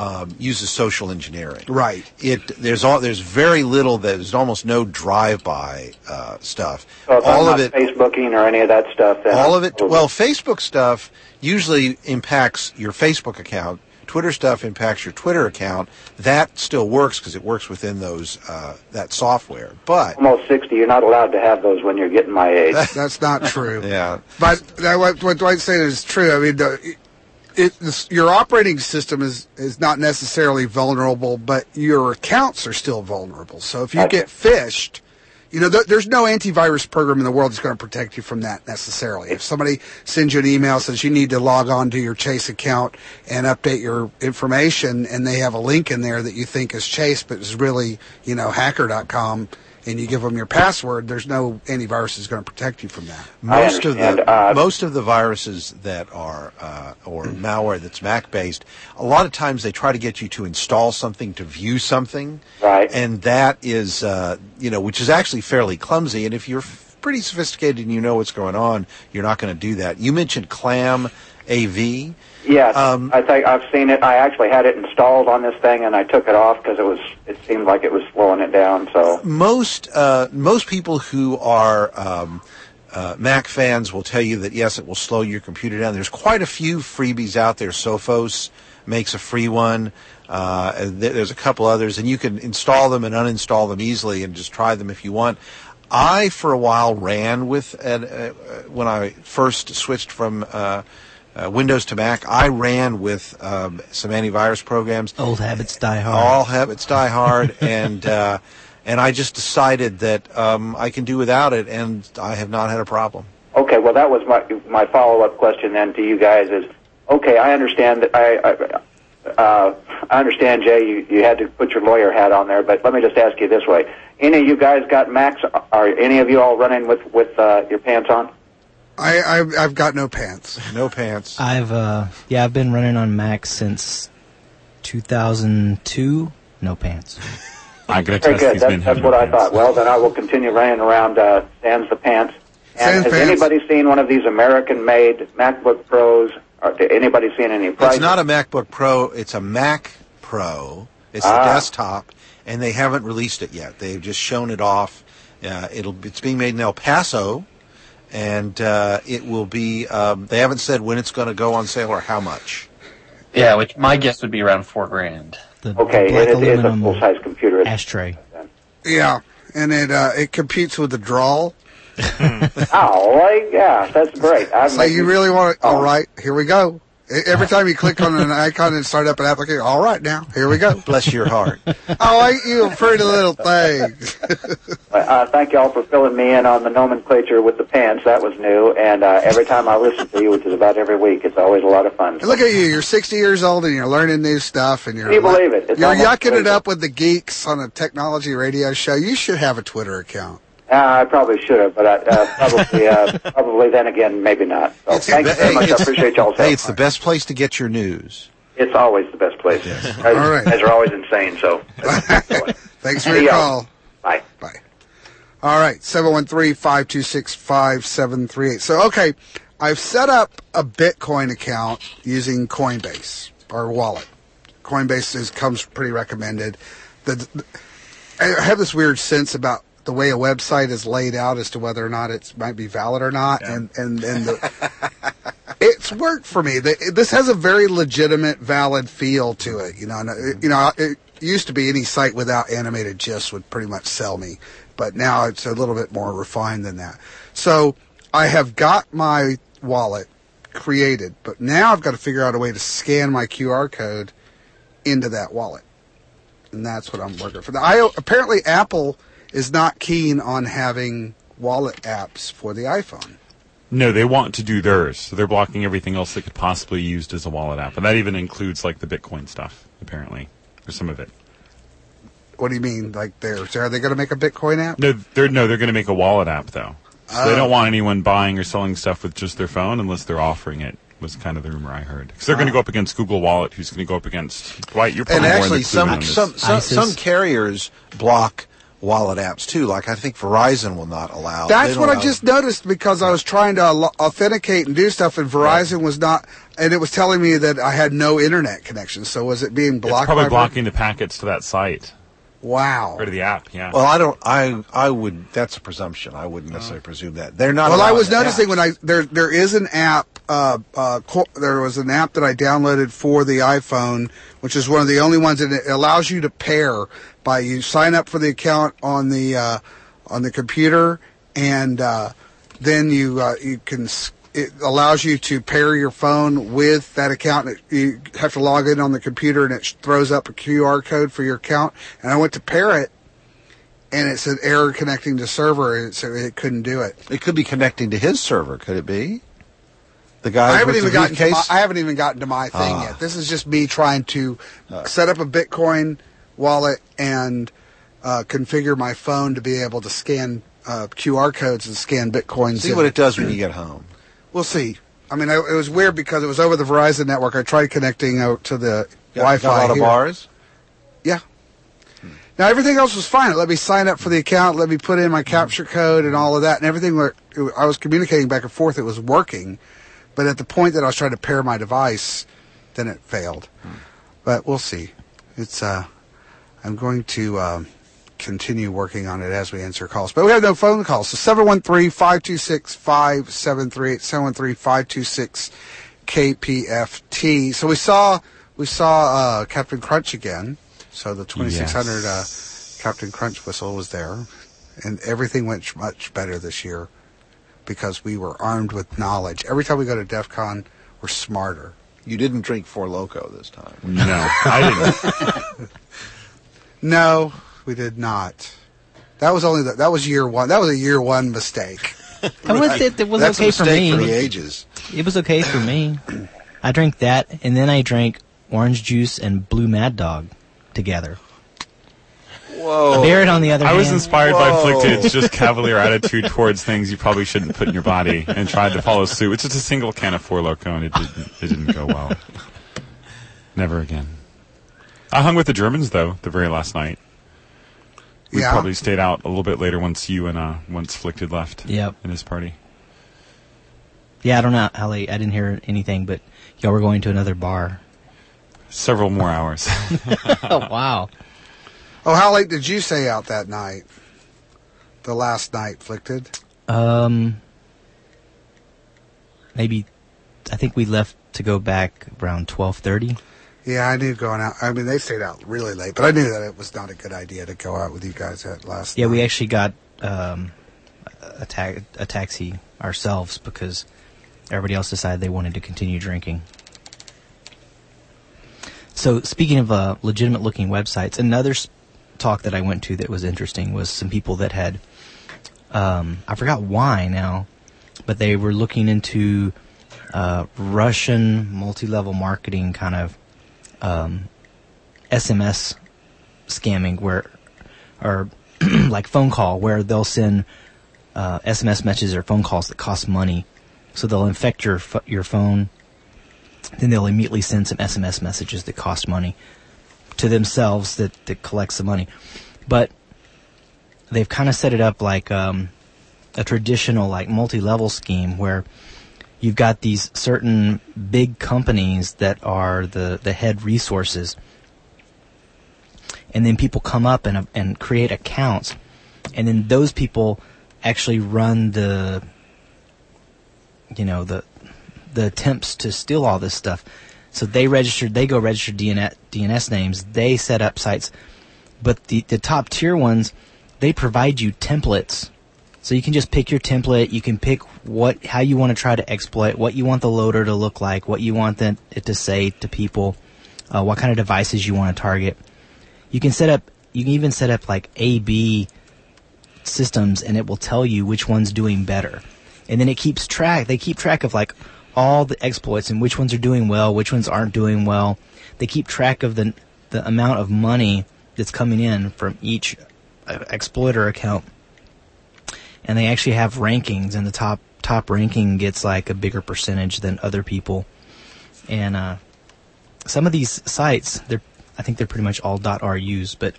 Speaker 6: social engineering.
Speaker 4: Right.
Speaker 6: There's very little. There's almost no drive-by stuff.
Speaker 10: So if all of it, Facebooking or any of that stuff. Then
Speaker 6: all of it. Well, Facebook stuff usually impacts your Facebook account. Twitter stuff impacts your Twitter account. That still works because it works within those that software. But
Speaker 10: almost 60, you're not allowed to have those when you're getting my age.
Speaker 4: That's not true.
Speaker 6: Yeah.
Speaker 4: But what Dwight's saying is true. I mean, your operating system is not necessarily vulnerable, but your accounts are still vulnerable. So if you get phished, there's no antivirus program in the world that's going to protect you from that necessarily. If somebody sends you an email says you need to log on to your Chase account and update your information, and they have a link in there that you think is Chase but is really, hacker.com, and you give them your password, there's no antivirus that's going to protect you from that.
Speaker 6: Most of the viruses that are or malware that's Mac-based, a lot of times they try to get you to install something to view something.
Speaker 10: Right.
Speaker 6: And that is, which is actually fairly clumsy. And if you're pretty sophisticated and you know what's going on, you're not going to do that. You mentioned Clam AV.
Speaker 10: Yes, I think I've seen it. I actually had it installed on this thing, and I took it off because it seemed like it was slowing it down. So
Speaker 6: most people who are Mac fans will tell you that yes, it will slow your computer down. There's quite a few freebies out there. Sophos makes a free one. There's a couple others, and you can install them and uninstall them easily and just try them if you want. I, for a while, ran with when I first switched from Windows to Mac, I ran with some antivirus programs.
Speaker 2: Old habits die hard.
Speaker 6: All habits die hard, and I just decided that I can do without it, and I have not had a problem.
Speaker 10: Okay, well, that was my follow-up question then to you guys is, okay, I understand that I understand, Jay, you had to put your lawyer hat on there, but let me just ask you this way. Any of you guys got Macs? Are any of you all running with your pants on?
Speaker 4: I've got no pants.
Speaker 6: No pants.
Speaker 2: I've been running on Mac since 2002. No pants.
Speaker 7: I'm going to
Speaker 10: Very
Speaker 7: test
Speaker 10: good. That's what I thought. Well, then I will continue running around Sans the Pants. And has anybody seen one of these American-made MacBook Pros? Anybody seen any prices?
Speaker 6: It's not a MacBook Pro. It's a Mac Pro. It's a desktop, and they haven't released it yet. They've just shown it off. It's being made in El Paso. And it will be, they haven't said when it's going to go on sale or how much.
Speaker 8: Yeah, which my guess would be around $4,000.
Speaker 10: Okay,
Speaker 2: black
Speaker 10: it is a
Speaker 2: aluminum
Speaker 10: full-size computer.
Speaker 2: ashtray.
Speaker 4: Yeah, and it competes with the drawl.
Speaker 10: Oh, yeah, that's great.
Speaker 4: So you really want to? All right, here we go. Every time you click on an icon and start up an application, all right, now here we go.
Speaker 6: Bless your heart.
Speaker 4: Oh, ain't you a pretty little thing?
Speaker 10: Thank you all for filling me in on the nomenclature with the pants. That was new. And every time I listen to you, which is about every week, it's always a lot of fun.
Speaker 4: And look at you. You're 60 years old and you're learning new stuff. And
Speaker 10: Can you believe it? It's
Speaker 4: you're
Speaker 10: almost
Speaker 4: yucking it
Speaker 10: crazy.
Speaker 4: up with the geeks on a technology radio show. You should have a Twitter account.
Speaker 10: I probably should have, but probably then again, maybe not. So thank you very much. I appreciate y'all's help.
Speaker 6: Hey, it's the best place to get your news.
Speaker 10: It's always the best place.
Speaker 6: Yes.
Speaker 10: Guys,
Speaker 4: All right.
Speaker 10: guys are always insane, so.
Speaker 4: Thanks for your call.
Speaker 10: Bye.
Speaker 4: Bye. All right, 713-526-5738. So, okay, I've set up a Bitcoin account using Coinbase, or wallet. Coinbase comes pretty recommended. I have this weird sense about the way a website is laid out as to whether or not it might be valid or not, yeah. and it's worked for me. This has a very legitimate, valid feel to it. It used to be any site without animated GIFs would pretty much sell me, but now it's a little bit more refined than that. So I have got my wallet created, but now I've got to figure out a way to scan my QR code into that wallet, and that's what I'm working for. Apparently, Apple is not keen on having wallet apps for the iPhone.
Speaker 7: No, they want to do theirs, so they're blocking everything else that could possibly be used as a wallet app, and that even includes like the Bitcoin stuff, apparently, or some of it.
Speaker 4: What do you mean, like theirs? Are they going to make a Bitcoin app?
Speaker 7: No, they're going to make a wallet app though. So they don't want anyone buying or selling stuff with just their phone unless they're offering it. Was kind of the rumor I heard. Because they're going to go up against Google Wallet, who's going to go up against Dwight. You're probably
Speaker 6: and
Speaker 7: more
Speaker 6: actually, some carriers block wallet apps too. Like I think Verizon will not allow.
Speaker 4: That's what I just noticed because I was trying to authenticate and do stuff, and Verizon was not, and it was telling me that I had no internet connection. So was it being blocked?
Speaker 7: It's probably blocking the packets to that site.
Speaker 4: Wow.
Speaker 7: Or to the app, yeah.
Speaker 6: Well, I would, that's a presumption. I wouldn't necessarily presume that. They're not.
Speaker 4: Well, I was noticing when there is an app, there was an app that I downloaded for the iPhone, which is one of the only ones that it allows you to pair by you sign up for the account on the computer, and then you can. It allows you to pair your phone with that account. You have to log in on the computer, and it throws up a QR code for your account. And I went to pair it, and it said error connecting to server, and so it couldn't do it.
Speaker 6: It could be connecting to his server, could it be? The guy.
Speaker 4: I haven't even gotten to my thing yet. This is just me trying to set up a Bitcoin wallet and configure my phone to be able to scan QR codes and scan Bitcoins.
Speaker 6: See what it does when you get home.
Speaker 4: We'll see. I mean, it was weird because it was over the Verizon network. I tried connecting to the Wi-Fi.
Speaker 6: Got a lot of bars?
Speaker 4: Yeah. Now, everything else was fine. It let me sign up for the account, let me put in my capture code and all of that, and everything. I was communicating back and forth. It was working. But at the point that I was trying to pair my device, then it failed. But we'll see. It's I'm going to continue working on it as we answer calls. But we have no phone calls. So 713-526-5738, 713-526-KPFT. So we saw Captain Crunch again. So the 2600 Captain Crunch whistle was there. And everything went much better this year because we were armed with knowledge. Every time we go to DEF CON, we're smarter.
Speaker 6: You didn't drink Four Loko this time.
Speaker 7: No, I didn't.
Speaker 4: No, we did not. That was year one. That was a year one mistake.
Speaker 2: It was
Speaker 6: That's
Speaker 2: okay
Speaker 6: a
Speaker 2: for
Speaker 6: mistake
Speaker 2: me.
Speaker 6: for the ages.
Speaker 2: It was okay for me. I drank that, and then I drank orange juice and blue Mad Dog together.
Speaker 6: Whoa.
Speaker 2: Barrett, on the other hand,
Speaker 7: I was inspired by Afflicted's just cavalier attitude towards things you probably shouldn't put in your body and tried to follow suit. It's just a single can of Four Loko, and it didn't go well. Never again. I hung with the Germans, though, the very last night. We probably stayed out a little bit later once you and once Afflicted left in his party.
Speaker 2: Yeah, I don't know how late. I didn't hear anything, but y'all were going to another bar.
Speaker 7: Several more hours.
Speaker 2: Oh, wow.
Speaker 4: Oh, how late did you stay out that night? The last night, Afflicted?
Speaker 2: Maybe, I think we left to go back around 12:30.
Speaker 4: Yeah, I knew going out. I mean, they stayed out really late, but I knew that it was not a good idea to go out with you guys at last night.
Speaker 2: Yeah, we actually got a taxi ourselves because everybody else decided they wanted to continue drinking. So, speaking of legitimate-looking websites, another talk that I went to that was interesting was some people that had, I forgot why now, but they were looking into Russian multi-level marketing kind of SMS scamming, or like phone call, where they'll send SMS messages or phone calls that cost money. So they'll infect your phone, then they'll immediately send some SMS messages that cost money to themselves that collects the money. But they've kind of set it up like a traditional like multi-level scheme where you've got these certain big companies that are the head resources, and then people come up and create accounts, and then those people actually run the attempts to steal all this stuff. So they go register DNS names, they set up sites, but the top tier ones, they provide you templates. So you can just pick your template, you can pick how you want to try to exploit, what you want the loader to look like, what you want it to say to people, what kind of devices you want to target. You can even set up like A/B systems, and it will tell you which one's doing better. And then they keep track of like all the exploits and which ones are doing well, which ones aren't doing well. They keep track of the amount of money that's coming in from each exploiter account. And they actually have rankings, and the top ranking gets like a bigger percentage than other people. And some of these sites, I think they're pretty much all .ru's, but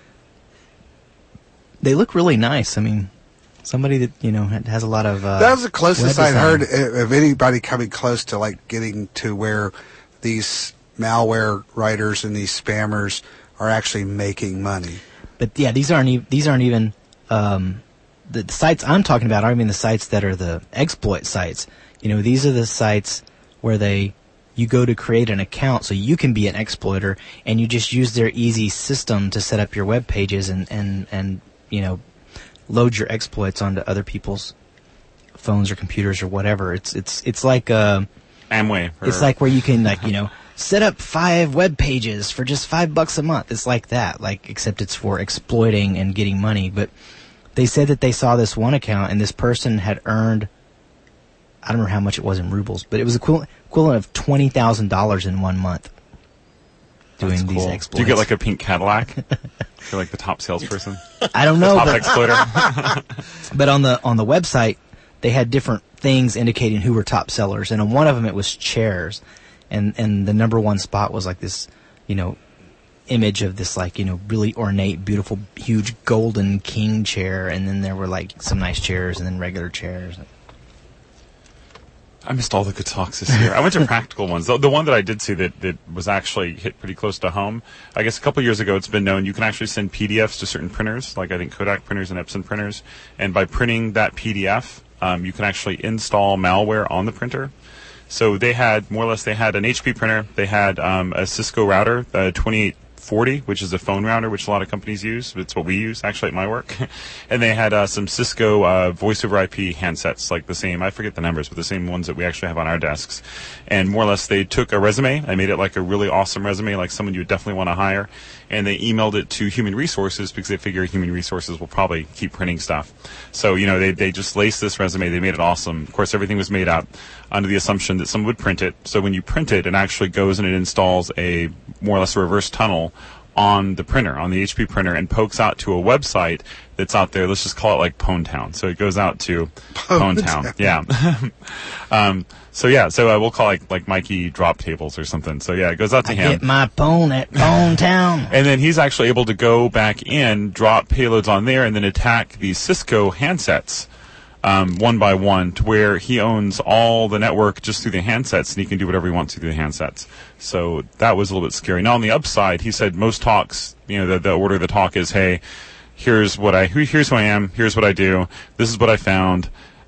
Speaker 2: they look really nice. I mean, somebody that has a lot of
Speaker 4: that was the closest I'd heard of anybody coming close to like getting to where these malware writers and these spammers are actually making money.
Speaker 2: But yeah, these aren't even the sites I'm talking about aren't even the sites that are the exploit sites. These are the sites where you go to create an account so you can be an exploiter, and you just use their easy system to set up your web pages and load your exploits onto other people's phones or computers or whatever. It's like
Speaker 7: Amway.
Speaker 2: It's like where you can set up 5 web pages for just $5 a month. It's like that, except it's for exploiting and getting money. But they said that they saw this one account, and this person had earned, I don't remember how much it was in rubles, but it was equivalent of $20,000 in 1 month doing these exploits.
Speaker 7: Do you get like a pink Cadillac? You're like the top salesperson?
Speaker 2: I don't know.
Speaker 7: The top exploiter?
Speaker 2: But on the website, they had different things indicating who were top sellers, and on one of them it was chairs, and the number one spot was like this, image of this really ornate, beautiful, huge golden king chair, and then there were like some nice chairs and then regular chairs.
Speaker 7: I missed all the good talks this year. I went to practical ones. The one that I did see that was actually hit pretty close to home, I guess a couple years ago it's been known you can actually send PDFs to certain printers, like I think Kodak printers and Epson printers, and by printing that PDF, you can actually install malware on the printer. So they had an HP printer, they had a Cisco router, 2840, which is a phone router, which a lot of companies use. It's what we use, actually, at my work. And they had some Cisco voice over IP handsets, like the same, I forget the numbers, but the same ones that we actually have on our desks. And more or less, they took a resume. I made it like a really awesome resume, like someone you would definitely want to hire. And they emailed it to Human Resources because they figure Human Resources will probably keep printing stuff. So, they just laced this resume. They made it awesome. Of course, everything was made up under the assumption that someone would print it. So when you print it, it actually goes and it installs a more or less a reverse tunnel on the printer, on the HP printer, and pokes out to a website that's out there. Let's just call it like Pwntown. So it goes out to Pwntown. Yeah. So we'll call it like Mikey Drop Tables or something. So yeah, it goes out to him.
Speaker 2: I get my pwn at Pwntown.
Speaker 7: And then he's actually able to go back in, drop payloads on there, and then attack these Cisco handsets one by one, to where he owns all the network just through the handsets, and he can do whatever he wants through the handsets. So that was a little bit scary. Now on the upside, he said most talks, the order of the talk is, hey, here's who I am, here's what I do, this is what I found,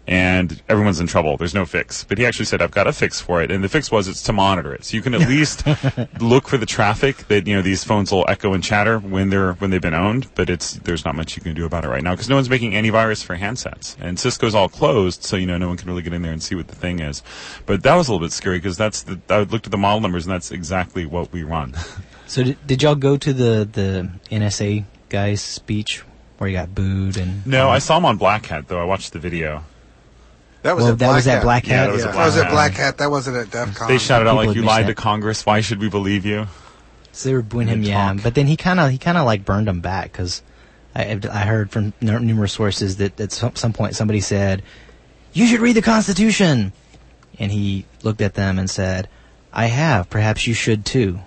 Speaker 7: and everyone's in trouble. There's no fix. But he actually said, I've got a fix for it. And the fix was it's to monitor it. So you can at least look for the traffic that, these phones will echo and chatter when they've been owned. But there's not much you can do about it right now because no one's making antivirus for handsets. And Cisco's all closed, so, no one can really get in there and see what the thing is. But that was a little bit scary because I looked at the model numbers and that's exactly what we run.
Speaker 2: So did y'all go to the NSA guy's speech where he got booed?
Speaker 7: No, I saw him on Black Hat, though. I watched the video.
Speaker 4: That was at Black Hat.
Speaker 7: Yeah, that was at
Speaker 4: Black Hat. That wasn't at DEF CON.
Speaker 7: They shouted out like, "You lied to Congress. Why should we believe you?"
Speaker 2: So they were booing him, yeah. But then he kind of like burned them back because I heard from numerous sources that at some point somebody said, "You should read the Constitution," and he looked at them and said, "I have. Perhaps you should too."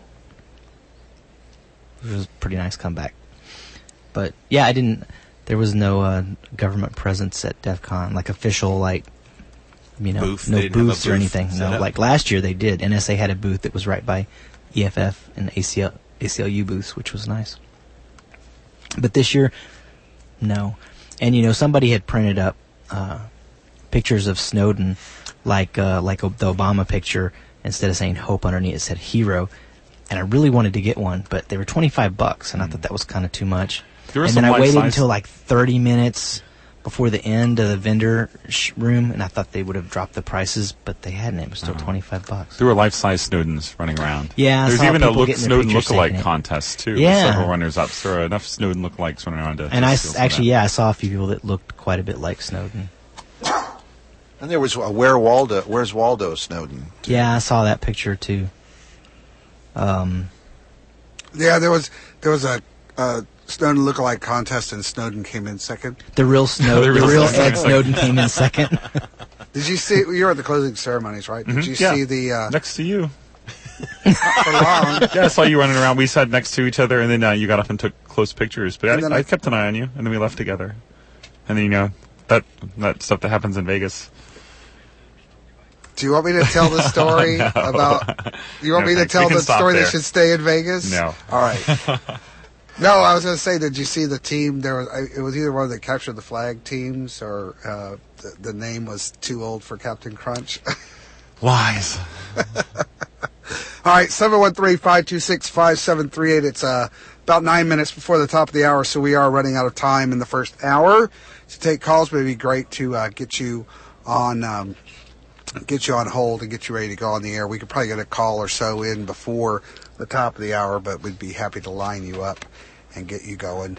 Speaker 2: It was a pretty nice comeback. But yeah, there was no government presence at DEF CON, like official,
Speaker 9: booth.
Speaker 2: No booths or anything. No, like last year they did. NSA had a booth that was right by EFF and ACLU booths, which was nice. But this year, no. And somebody had printed up pictures of Snowden, like the Obama picture. Instead of saying hope underneath, it said hero. And I really wanted to get one, but they were $25, and I thought that was kind of too much. And then I waited until 30 minutes before the end of the vendor room, and I thought they would have dropped the prices, but they hadn't. It was still $25.
Speaker 7: There were life-size Snowdens running around.
Speaker 2: Yeah,
Speaker 7: there's even a Snowden lookalike contest too.
Speaker 2: Yeah,
Speaker 7: with several runners-up. So there are enough Snowden lookalikes running around.
Speaker 2: And I saw a few people that looked quite a bit like Snowden.
Speaker 6: And there was Where's Waldo Snowden?
Speaker 2: Too. Yeah, I saw that picture too.
Speaker 4: Yeah, there was a Snowden lookalike contest, and Snowden came in second.
Speaker 2: The real Ed Snowden came in second.
Speaker 4: Did you see? You were at the closing ceremonies, right? Did you see the
Speaker 7: next to you?
Speaker 4: Not for long.
Speaker 7: Yeah, I saw you running around. We sat next to each other, and then you got up and took close pictures. But I kept an eye on you, and then we left together. And then that stuff that happens in Vegas.
Speaker 4: Do you want me to tell the story about? You want me to tell the story that should stay in Vegas?
Speaker 7: No.
Speaker 4: All right. No, I was going to say, did you see the team? It was either one of the Capture the Flag teams, or the name was too old for Captain Crunch.
Speaker 7: Lies.
Speaker 4: All right, 713-526-5738. It's about 9 minutes before the top of the hour, so we are running out of time in the first hour to take calls. But it'd be great to get you on hold and get you ready to go on the air. We could probably get a call or so in before the top of the hour, but we'd be happy to line you up and get you going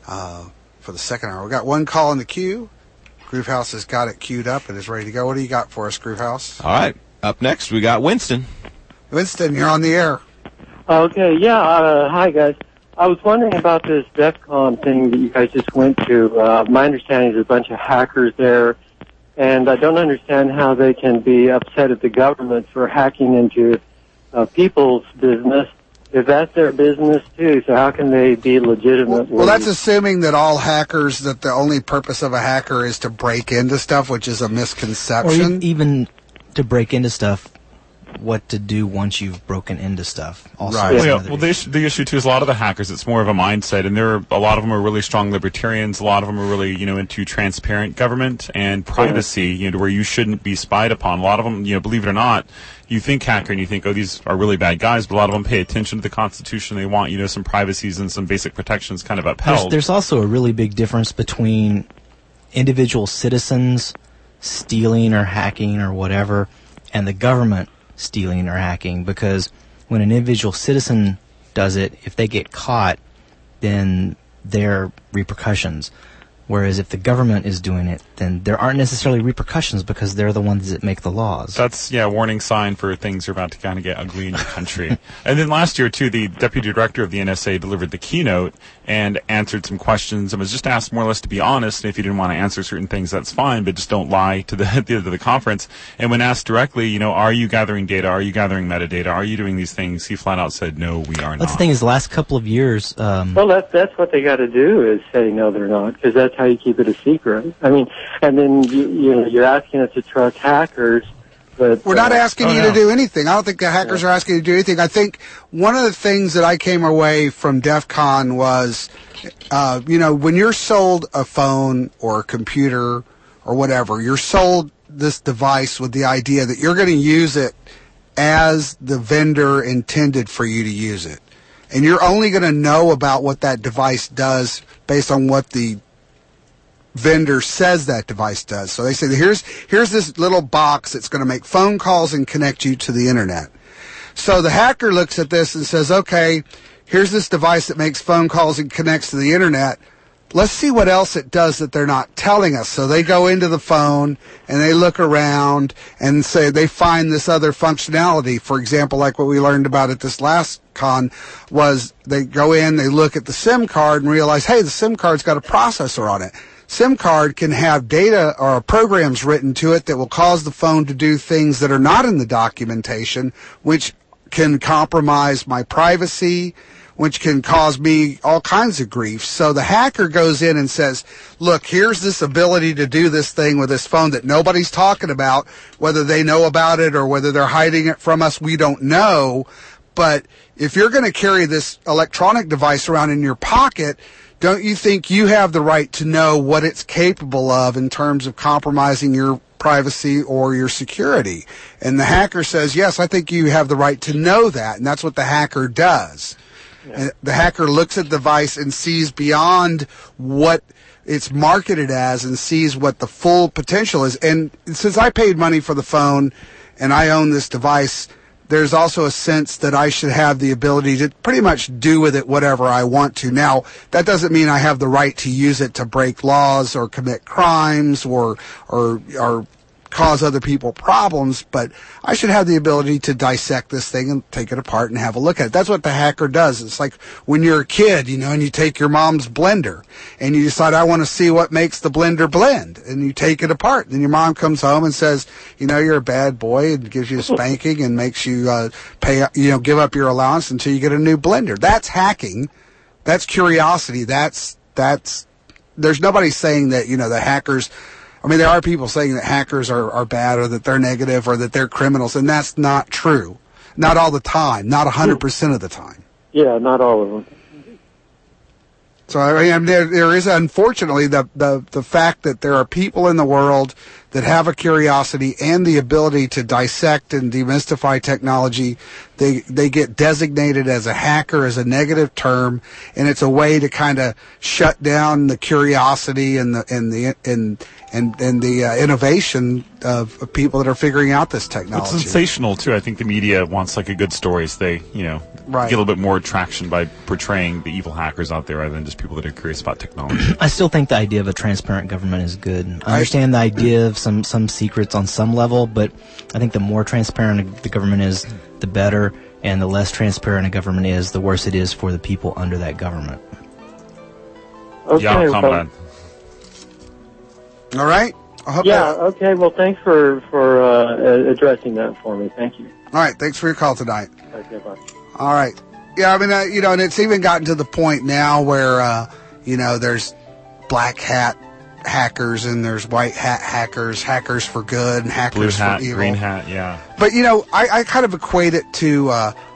Speaker 4: for the second hour. We got one call in the queue. Groovehouse has got it queued up and is ready to go. What do you got for us, Groovehouse?
Speaker 9: All right. Up next, we got Winston.
Speaker 4: Winston, you're on the air.
Speaker 11: Okay, yeah. Hi, guys. I was wondering about this DEF CON thing that you guys just went to. My understanding is a bunch of hackers there, and I don't understand how they can be upset at the government for hacking into people's business if that's their business too. So how can they be legitimate?
Speaker 4: Well, that's assuming that all hackers, that the only purpose of a hacker is to break into stuff, which is a misconception.
Speaker 2: Or even to break into stuff, what to do once you've broken into stuff. Also,
Speaker 7: right. Well, the issue too is a lot of the hackers, it's more of a mindset, and a lot of them are really strong libertarians. A lot of them are really, into transparent government and privacy, to where you shouldn't be spied upon. A lot of them, believe it or not, you think hacker and you think, oh, these are really bad guys, but a lot of them pay attention to the Constitution. They want, some privacies and some basic protections kind of upheld.
Speaker 2: There's also a really big difference between individual citizens stealing or hacking or whatever, and the government stealing or hacking, because when an individual citizen does it, if they get caught, then there are repercussions. Whereas if the government is doing it, then there aren't necessarily repercussions because they're the ones that make the laws.
Speaker 7: That's, a warning sign for things are about to kind of get ugly in the country. And then last year, too, the deputy director of the NSA delivered the keynote and answered some questions and was just asked more or less to be honest. And if you didn't want to answer certain things, that's fine, but just don't lie to the conference. And when asked directly, are you gathering data? Are you gathering metadata? Are you doing these things? He flat out said, no, we are not.
Speaker 2: That's the thing is, the last couple of years...
Speaker 11: well, that's what they got to do, is say no, they're not, because that's how you keep it a secret. I mean, and then you're asking us to trust hackers, but
Speaker 4: we're not asking you to do anything. I don't think the hackers are asking you to do anything. I think one of the things that I came away from DEF CON was, when you're sold a phone or a computer or whatever. You're sold this device with the idea that you're going to use it as the vendor intended for you to use it. And you're only going to know about what that device does based on what the vendor says that device does. So they say, here's this little box that's going to make phone calls and connect you to the internet. So the hacker looks at this and says, okay, here's this device that makes phone calls and connects to the internet. Let's see what else it does that they're not telling us. So they go into the phone and they look around and say they find this other functionality. For example, like what we learned about at this last con was they go in, they look at the SIM card and realize, hey, the SIM card's got a processor on it. SIM card can have data or programs written to it that will cause the phone to do things that are not in the documentation, which can compromise my privacy, which can cause me all kinds of grief. So the hacker goes in and says, look, here's this ability to do this thing with this phone that nobody's talking about. Whether they know about it or whether they're hiding it from us, we don't know. But if you're going to carry this electronic device around in your pocket, don't you think you have the right to know what it's capable of in terms of compromising your privacy or your security? And the hacker says, yes, I think you have the right to know that. And that's what the hacker does. Yeah. The hacker looks at the device and sees beyond what it's marketed as and sees what the full potential is. And since I paid money for the phone and I own this device, there's also a sense that I should have the ability to pretty much do with it whatever I want to. Now, that doesn't mean I have the right to use it to break laws or commit crimes or cause other people problems, but I should have the ability to dissect this thing and take it apart and have a look at it. That's what the hacker does. It's like when you're a kid, and you take your mom's blender and you decide, I want to see what makes the blender blend, and you take it apart. Then your mom comes home and says, you're a bad boy, and gives you a spanking and makes you give up your allowance until you get a new blender. That's hacking. That's curiosity. There's nobody saying that, the hackers. I mean, there are people saying that hackers are bad or that they're negative or that they're criminals, and that's not true. Not all the time. Not 100% of the time.
Speaker 11: Yeah, not all of them.
Speaker 4: So, I mean, there is, unfortunately, the fact that there are people in the world that have a curiosity and the ability to dissect and demystify technology. They get designated as a hacker, as a negative term, and it's a way to kind of shut down the curiosity and the innovation of people that are figuring out this technology.
Speaker 7: It's sensational too. I think the media wants like a good story, so they
Speaker 4: right.
Speaker 7: get a little bit more traction by portraying the evil hackers out there rather than just people that are curious about technology.
Speaker 2: I still think the idea of a transparent government is good. I understand the idea of some secrets on some level, but I think the more transparent the government is, the better, and the less transparent a government is, the worse it is for the people under that government.
Speaker 11: Okay,
Speaker 7: yeah, comrade.
Speaker 4: All right.
Speaker 11: Okay. Well, thanks for addressing that for me. Thank you.
Speaker 4: All right. Thanks for your call tonight.
Speaker 11: Okay, bye.
Speaker 4: All right. Yeah, I mean, and it's even gotten to the point now where, there's black hat hackers and there's white hat hackers, hackers for good and hackers
Speaker 7: blue hat,
Speaker 4: for evil.
Speaker 7: Green hat, yeah.
Speaker 4: But I kind of equate it to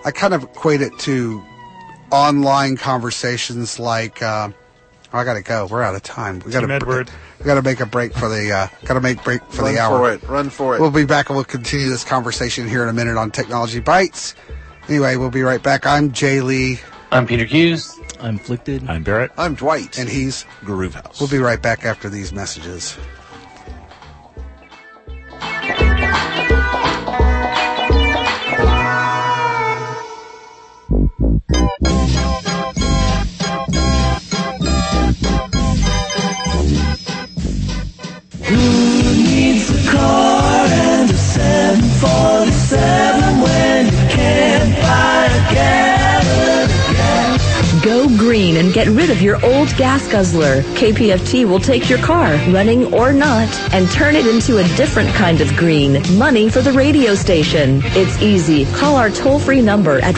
Speaker 4: online conversations like. I gotta go. We're out of time. We gotta make a break for the hour.
Speaker 6: Run for it.
Speaker 4: We'll be back and we'll continue this conversation here in a minute on Technology Bites. Anyway, we'll be right back. I'm Jay Lee.
Speaker 8: I'm Peter Hughes.
Speaker 2: I'm Flickted.
Speaker 7: I'm Barrett.
Speaker 6: I'm Dwight.
Speaker 4: And he's
Speaker 6: Groove House.
Speaker 4: We'll be right back after these messages.
Speaker 12: Who needs a car and a 747 when you can't buy a gallon of gas?
Speaker 1: Go green and get rid of your old gas guzzler. KPFT will take your car, running or not, and turn it into a different kind of green. Money for the radio station. It's easy. Call our toll-free number at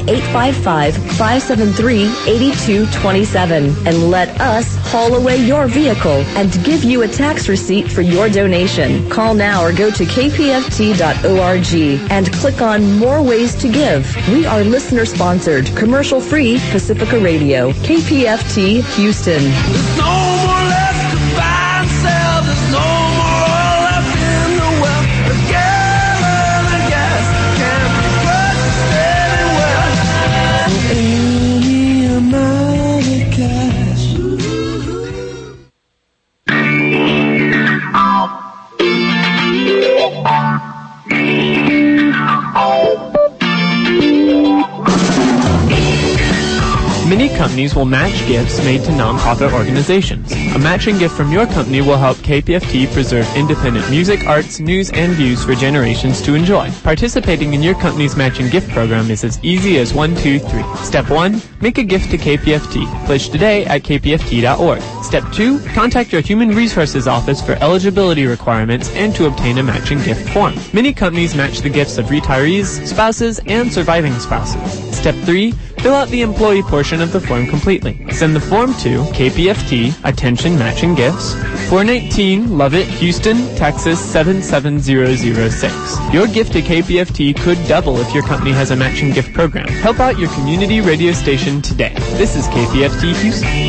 Speaker 1: 1-855-573-8227 and let us haul away your vehicle and give you a tax receipt for your donation. Call now or go to kpft.org and click on More Ways to Give. We are listener-sponsored, commercial-free Pacifica Radio, KPFT, Houston.
Speaker 12: There's no more left to buy and sell. There's no more
Speaker 13: companies will match gifts made to nonprofit organizations. A matching gift from your company will help KPFT preserve independent music, arts, news, and views for generations to enjoy. Participating in your company's matching gift program is as easy as 1, 2, 3. Step 1, make a gift to KPFT. Pledge today at kpft.org. Step 2, contact your Human Resources Office for eligibility requirements and to obtain a matching gift form. Many companies match the gifts of retirees, spouses, and surviving spouses. Step 3, fill out the employee portion of the form completely. Send the form to KPFT, Attention Matching Gifts, 419 Lovett, Houston, Texas 77006. Your gift to KPFT could double if your company has a matching gift program. Help out your community radio station today. This is KPFT Houston.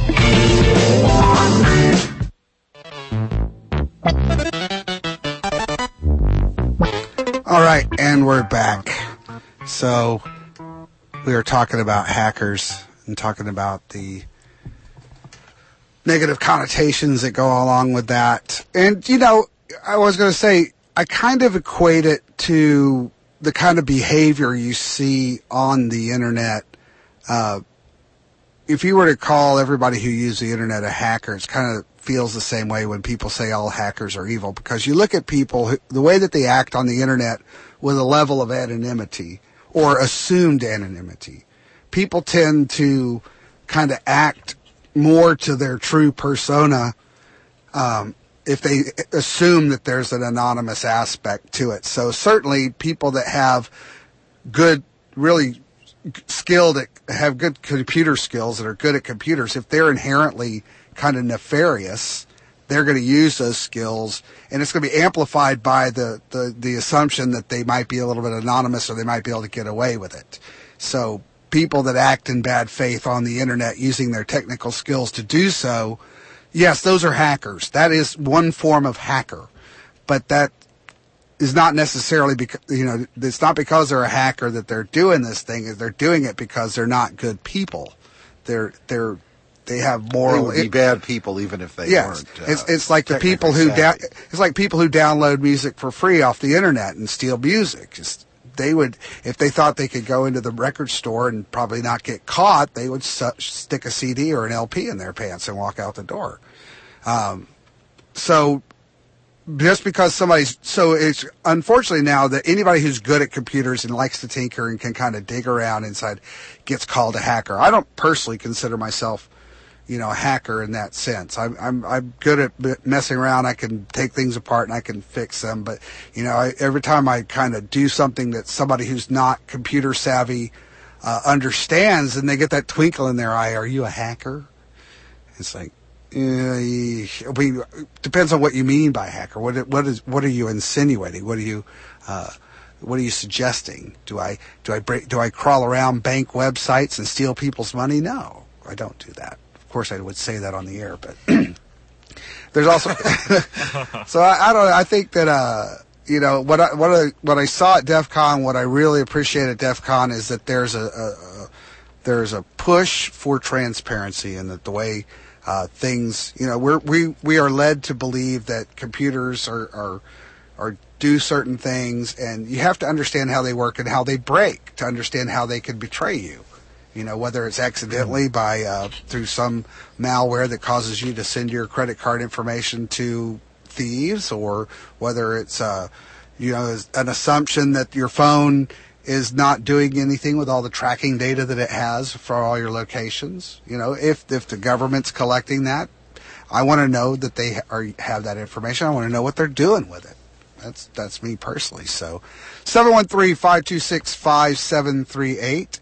Speaker 4: All right, and we're back. So we were talking about hackers and talking about the negative connotations that go along with that. And, you know, I was going to say, I kind of equate it to the kind of behavior you see on the internet. If you were to call everybody who uses the internet a hacker, it kind of feels the same way when people say all hackers are evil, because you look at people, the way that they act on the internet with a level of anonymity or assumed anonymity. People tend to kind of act more to their true persona if they assume that there's an anonymous aspect to it. So certainly people that have good, really skilled, have good computer skills and are good at computers, if they're inherently kind of nefarious, they're going to use those skills, and it's going to be amplified by the assumption that they might be a little bit anonymous or they might be able to get away with it. So people that act in bad faith on the internet using their technical skills to do so, yes, those are hackers. That is one form of hacker, but that is not necessarily because, you know, it's not because they're a hacker that they're doing this thing. They're doing it because they're not good people. They have moral.
Speaker 6: They would be bad people even if they weren't.
Speaker 4: It's like the people who it's like people who download music for free off the internet and steal music. They would, if they thought they could go into the record store and probably not get caught, they would stick a CD or an LP in their pants and walk out the door. So just because so it's unfortunately now that anybody who's good at computers and likes to tinker and can kind of dig around inside gets called a hacker. I don't personally consider myself, you know, a hacker in that sense. I'm good at messing around. I can take things apart and I can fix them. But, you know, every time I kind of do something that somebody who's not computer savvy understands, and they get that twinkle in their eye, are you a hacker? It's like, depends on what you mean by hacker. What are you insinuating? What are you suggesting? Do I crawl around bank websites and steal people's money? No, I don't do that. Of course, I would say that on the air, but there's also. So I don't know. I think that you know what I saw at DEF CON, what I really appreciate at DEF CON is that there's a push for transparency, and that the way things, you know, we are led to believe that computers are do certain things, and you have to understand how they work and how they break to understand how they could betray you. You know, whether it's accidentally by through some malware that causes you to send your credit card information to thieves, or whether it's you know, an assumption that your phone is not doing anything with all the tracking data that it has for all your locations. You know, if the government's collecting that, I want to know that they have that information. I want to know what they're doing with it. That's me personally. So 713-526-5738.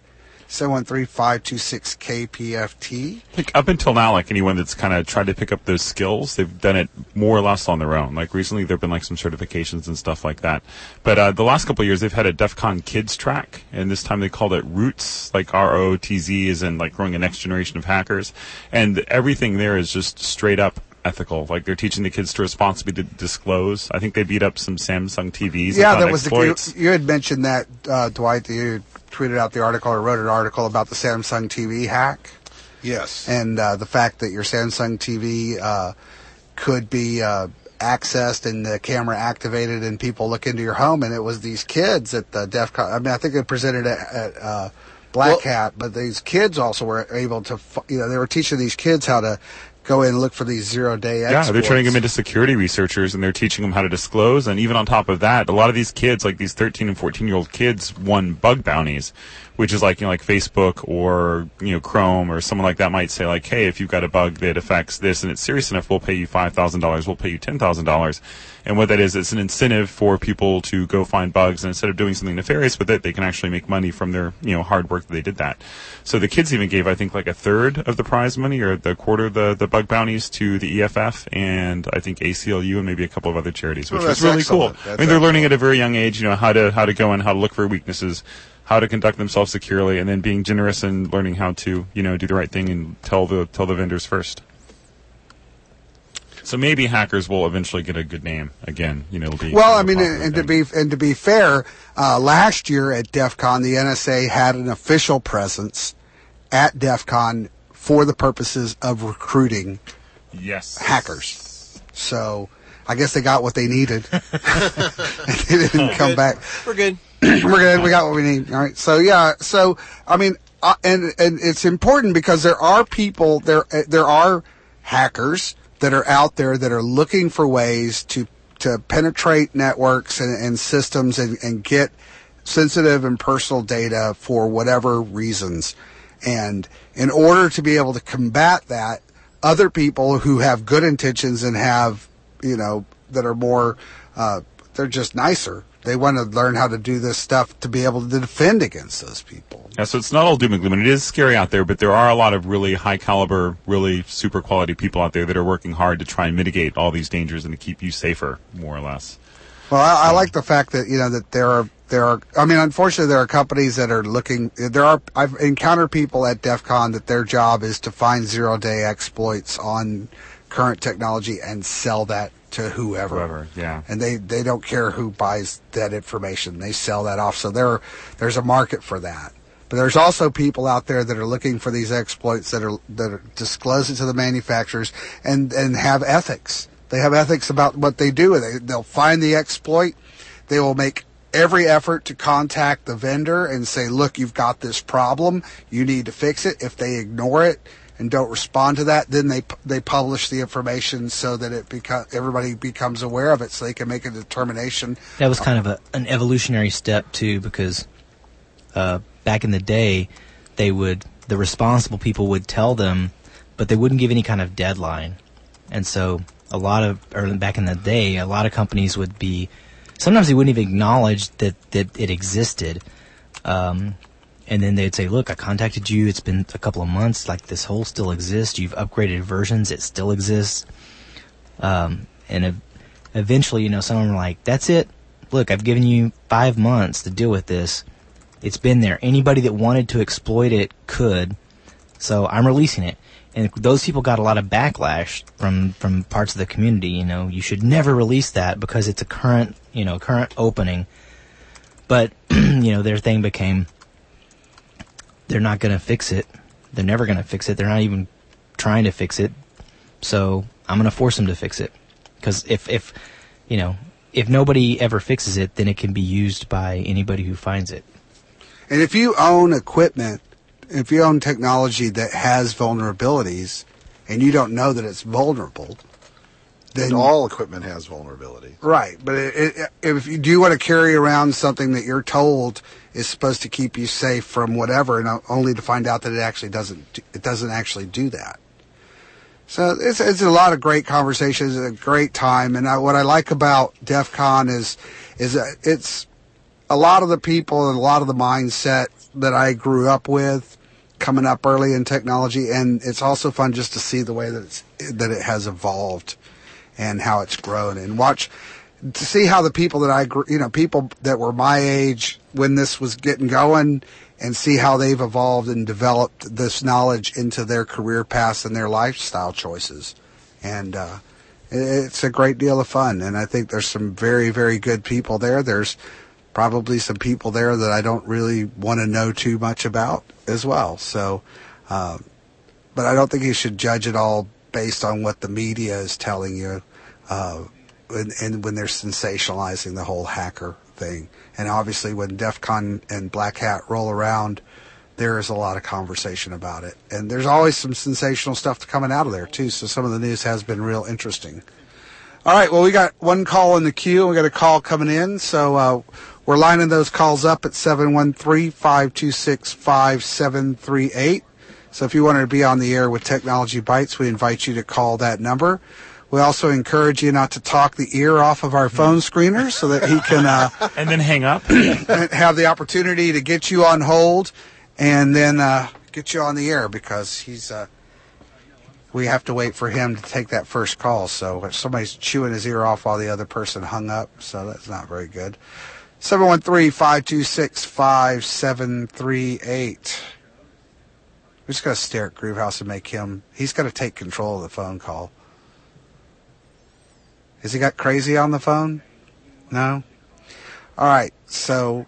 Speaker 4: 713-526-KPFT.
Speaker 7: I think up until now, like anyone that's kind of tried to pick up those skills, they've done it more or less on their own. Like recently, there've been like some certifications and stuff like that. But the last couple of years, they've had a DEF CON Kids track, and this time they called it Roots, like ROTZ, as in like growing a next generation of hackers. And everything there is just straight up ethical. Like they're teaching the kids to responsibly disclose. I think they beat up some Samsung TVs.
Speaker 4: Yeah, that was you had mentioned that, Dwight. You tweeted out the article or wrote an article about the Samsung TV hack.
Speaker 6: Yes.
Speaker 4: And the fact that your Samsung TV could be accessed and the camera activated and people look into your home, and it was these kids at the DEF CON. I mean, I think they presented it at Black Hat, but these kids also were able to, they were teaching these kids how to go in and look for these zero-day exploits.
Speaker 7: Yeah, they're turning them into security researchers, and they're teaching them how to disclose. And even on top of that, a lot of these kids, like these 13 and 14-year-old kids, won bug bounties, which is like, like Facebook or, Chrome or someone like that might say, like, hey, if you've got a bug that affects this and it's serious enough, we'll pay you $5,000, we'll pay you $10,000. And what that is, it's an incentive for people to go find bugs, and instead of doing something nefarious with it, they can actually make money from their, hard work that they did that. So the kids even gave, I think, like a third of the prize money or the quarter of the bug bounties to the EFF and I think ACLU and maybe a couple of other charities, which was really cool. They're learning at a very young age, how to go in, how to look for weaknesses, how to conduct themselves securely, and then being generous and learning how to, do the right thing and tell the vendors first. So maybe hackers will eventually get a good name again. It'll be
Speaker 4: and to be fair, last year at DEF CON, the NSA had an official presence at DEF CON for the purposes of recruiting hackers. So I guess they got what they needed. They didn't come back.
Speaker 14: We're good.
Speaker 4: We're good. We got what we need. All right. So yeah. So I mean, and it's important because there are people there are hackers that are out there that are looking for ways to penetrate networks and systems and get sensitive and personal data for whatever reasons. And in order to be able to combat that, other people who have good intentions and have, that are more, they're just nicer. They want to learn how to do this stuff to be able to defend against those people.
Speaker 7: Yeah, so it's not all doom and gloom, and it is scary out there, but there are a lot of really high caliber, really super quality people out there that are working hard to try and mitigate all these dangers and to keep you safer, more or less.
Speaker 4: Well, I like the fact that, that there are, unfortunately there are companies that are looking, I've encountered people at DEF CON that their job is to find zero-day exploits on current technology and sell that to whoever.
Speaker 7: Yeah.
Speaker 4: And they don't care who buys that information. They sell that off. So there's a market for that. But there's also people out there that are looking for these exploits that are disclosed to the manufacturers and have ethics. They have ethics about what they do. They'll find the exploit. They will make every effort to contact the vendor and say, look, you've got this problem. You need to fix it. If they ignore it and don't respond to that, then they publish the information so that everybody becomes aware of it, so they can make a determination.
Speaker 2: That was kind of an evolutionary step too, because back in the day, the responsible people would tell them, but they wouldn't give any kind of deadline. And so back in the day, a lot of companies would sometimes they wouldn't even acknowledge that it existed. And then they'd say, look, I contacted you. It's been a couple of months. Like, this hole still exists. You've upgraded versions. It still exists. And eventually, someone were like, that's it. Look, I've given you 5 months to deal with this. It's been there. Anybody that wanted to exploit it could. So I'm releasing it. And those people got a lot of backlash from parts of the community. You should never release that because it's a current opening. But, their thing became, they're not going to fix it. They're never going to fix it. They're not even trying to fix it. So I'm going to force them to fix it. Because if nobody ever fixes it, then it can be used by anybody who finds it.
Speaker 4: And if you own equipment, if you own technology that has vulnerabilities and you don't know that it's vulnerable, then
Speaker 6: all equipment has vulnerability.
Speaker 4: Right. But if you do want to carry around something that you're told is supposed to keep you safe from whatever, and only to find out that it doesn't actually do that. So it's a lot of great conversations, a great time. And what I like about DEF CON is it's a lot of the people and a lot of the mindset that I grew up with coming up early in technology. And it's also fun just to see the way that it has evolved and how it's grown, and to see how the people that people that were my age when this was getting going, and see how they've evolved and developed this knowledge into their career paths and their lifestyle choices. And it's a great deal of fun. And I think there's some very, very good people there. There's probably some people there that I don't really want to know too much about as well. So, but I don't think you should judge it all based on what the media is telling you, and when they're sensationalizing the whole hacker thing. And obviously when DEF CON and Black Hat roll around, there is a lot of conversation about it. And there's always some sensational stuff coming out of there, too. So some of the news has been real interesting. All right, well, we got one call in the queue. We got a call coming in. So we're lining those calls up at 713-526-5738. So if you wanted to be on the air with Technology Bites, we invite you to call that number. We also encourage you not to talk the ear off of our phone screener so that he can
Speaker 7: and then hang up.
Speaker 4: have the opportunity to get you on hold and then get you on the air because he's we have to wait for him to take that first call. So if somebody's chewing his ear off while the other person hung up, so that's not very good. 713-526-5738. We just got to stare at Groovehouse and make him, he's got to take control of the phone call. Has he got crazy on the phone? No? All right, so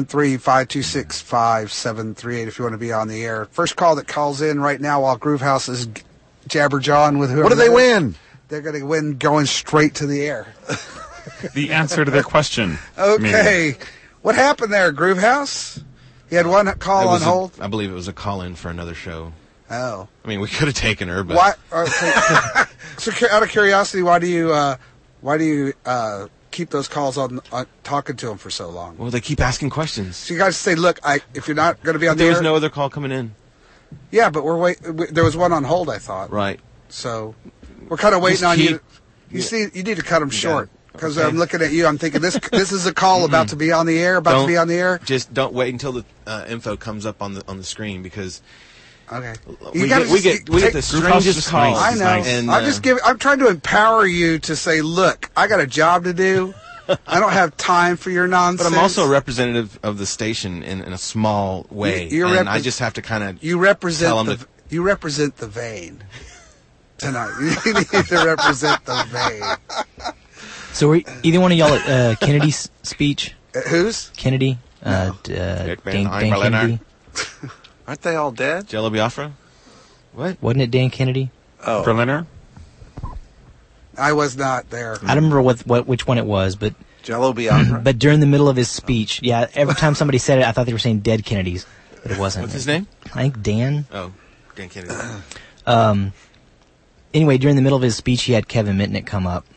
Speaker 4: 713-526-5738 if you want to be on the air. First call that calls in right now while Groovehouse is jabberjawing with whoever.
Speaker 6: What do they win?
Speaker 4: They're going to win going straight to the air.
Speaker 7: The answer to their question.
Speaker 4: Okay.
Speaker 7: Maybe.
Speaker 4: What happened there, Groovehouse? You had one call on hold?
Speaker 9: I believe it was a call-in for another show.
Speaker 4: Oh.
Speaker 9: I mean, we could have taken her, but...
Speaker 4: Why, so out of curiosity, why do you keep those calls on talking to them for so long?
Speaker 9: Well, they keep asking questions.
Speaker 4: So you guys say, look, if you're not going to be on the air...
Speaker 9: There was no other call coming in.
Speaker 4: Yeah, but there was one on hold, I thought.
Speaker 9: Right.
Speaker 4: So we're kind of waiting on you. You see, you need to cut them short. Because I'm looking at you, I'm thinking this is a call about to be on the air, to be on the air.
Speaker 9: Just don't wait until the info comes up on the screen because
Speaker 4: okay,
Speaker 9: we get the strangest calls.
Speaker 4: I know.
Speaker 9: Nice. And,
Speaker 4: I'm trying to empower you to say, look, I got a job to do. I don't have time for your nonsense.
Speaker 9: But I'm also a representative of the station in a small way, and I just have to kind of
Speaker 4: you represent the vein tonight. You need to represent the vein.
Speaker 2: So were either one of y'all at Kennedy's speech?
Speaker 4: Whose?
Speaker 2: Kennedy.
Speaker 6: No.
Speaker 2: Dan Kennedy.
Speaker 6: Aren't they all dead?
Speaker 9: Jello Biafra? What?
Speaker 2: Wasn't it Dan Kennedy?
Speaker 6: Oh.
Speaker 7: Berliner?
Speaker 4: I was not there.
Speaker 2: I don't remember which one it was, but
Speaker 6: Jello Biafra.
Speaker 2: But during the middle of his speech, yeah, every time somebody said it, I thought they were saying dead Kennedys, but it wasn't.
Speaker 9: What's his name?
Speaker 2: I think Dan.
Speaker 9: Oh, Dan Kennedy.
Speaker 2: Anyway, during the middle of his speech, he had Kevin Mitnick come up,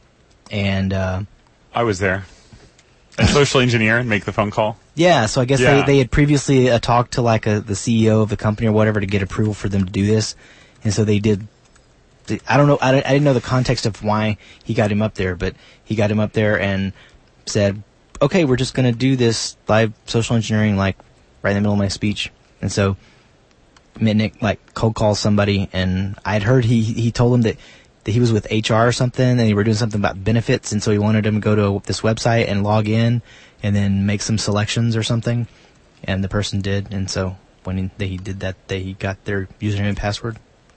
Speaker 2: and
Speaker 7: I was there. A social engineer and make the phone call.
Speaker 2: Yeah, so I guess they had previously talked to like the CEO of the company or whatever to get approval for them to do this, and so they did. I don't know. I didn't know the context of why he got him up there, but he got him up there and said, "Okay, we're just going to do this live social engineering like right in the middle of my speech." And so Mitnick like cold calls somebody, and I'd heard he told him that he was with HR or something, and they were doing something about benefits, and so he wanted him to go to this website and log in and then make some selections or something, and the person did, and so when he did that, he got their username and password.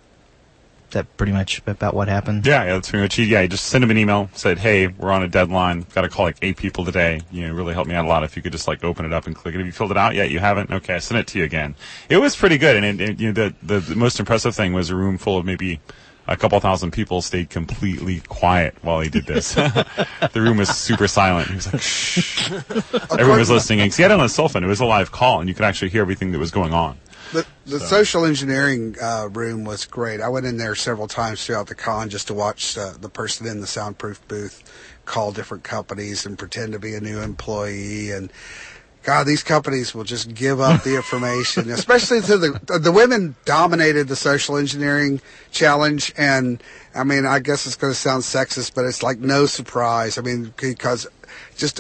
Speaker 2: Is that pretty much about what happened?
Speaker 7: Yeah, that's pretty much it. Yeah, he just sent him an email, said, "Hey, we're on a deadline. Got to call like 8 people today. You know, really helped me out a lot. If you could just like open it up and click it. Have you filled it out yet? You haven't? Okay, I sent it to you again." It was pretty good, and you know, the most impressive thing was a room full of maybe a couple thousand people stayed completely quiet while he did this. The room was super silent. He was like, shh. Everyone was listening. Because he had it on his cell phone. It was a live call, and you could actually hear everything that was going on.
Speaker 4: The social engineering room was great. I went in there several times throughout the con just to watch the person in the soundproof booth call different companies and pretend to be a new employee. And God, these companies will just give up the information, especially to the women dominated the social engineering challenge. And I mean, I guess it's going to sound sexist, but it's like no surprise. I mean, because just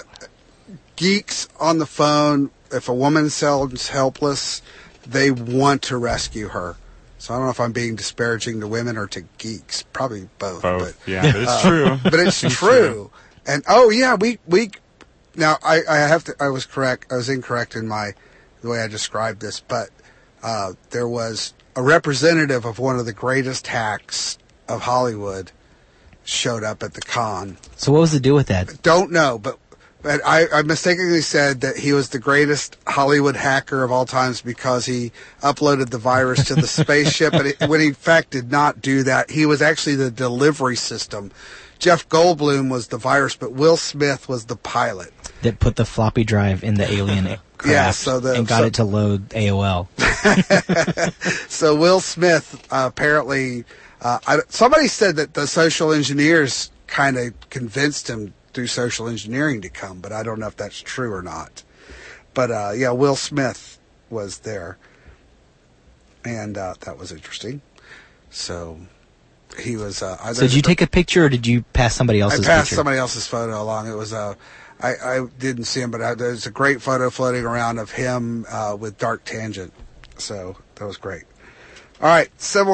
Speaker 4: geeks on the phone, if a woman sounds helpless, they want to rescue her. So I don't know if I'm being disparaging to women or to geeks. Probably both.
Speaker 7: But, yeah, but it's true.
Speaker 4: But it's true. And oh yeah, we now I was correct. I was incorrect in the way I described this, but there was a representative of one of the greatest hacks of Hollywood showed up at the con.
Speaker 2: So what was the deal with that?
Speaker 4: Don't know, but I mistakenly said that he was the greatest Hollywood hacker of all times because he uploaded the virus to the spaceship, but when he in fact did not do that. He was actually the delivery system. Jeff Goldblum was the virus, but Will Smith was the pilot.
Speaker 2: That put the floppy drive in the alien Minecraft and got it to load AOL.
Speaker 4: So Will Smith apparently, somebody said that the social engineers kind of convinced him through social engineering to come, but I don't know if that's true or not. But yeah, Will Smith was there, and that was interesting. So he was. So
Speaker 2: did you take a picture, or did you pass somebody else's picture?
Speaker 4: I passed somebody else's photo along. It was I didn't see him, but there's a great photo floating around of him with Dark Tangent. So that was great. All right,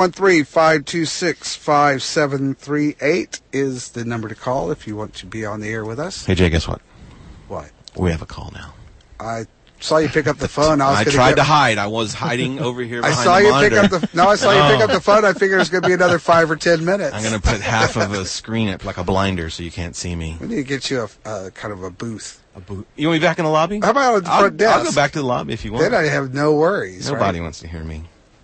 Speaker 4: 713-526-5738 is the number to call if you want to be on the air with us.
Speaker 9: Hey, Jay, guess what?
Speaker 4: What?
Speaker 9: We have a call now.
Speaker 4: I saw you pick up the phone.
Speaker 9: I tried to hide. I was hiding over here behind the monitor.
Speaker 4: I saw you pick up the phone. I figured it was going to be another 5 or 10 minutes.
Speaker 9: I'm going to put half of a screen up like a blinder so you can't see me.
Speaker 4: We need to get you a kind of a booth.
Speaker 9: You want me back in the lobby?
Speaker 4: How about on the front desk?
Speaker 9: I'll go back to the lobby if you want.
Speaker 4: Then I have no worries.
Speaker 9: Nobody wants to hear me.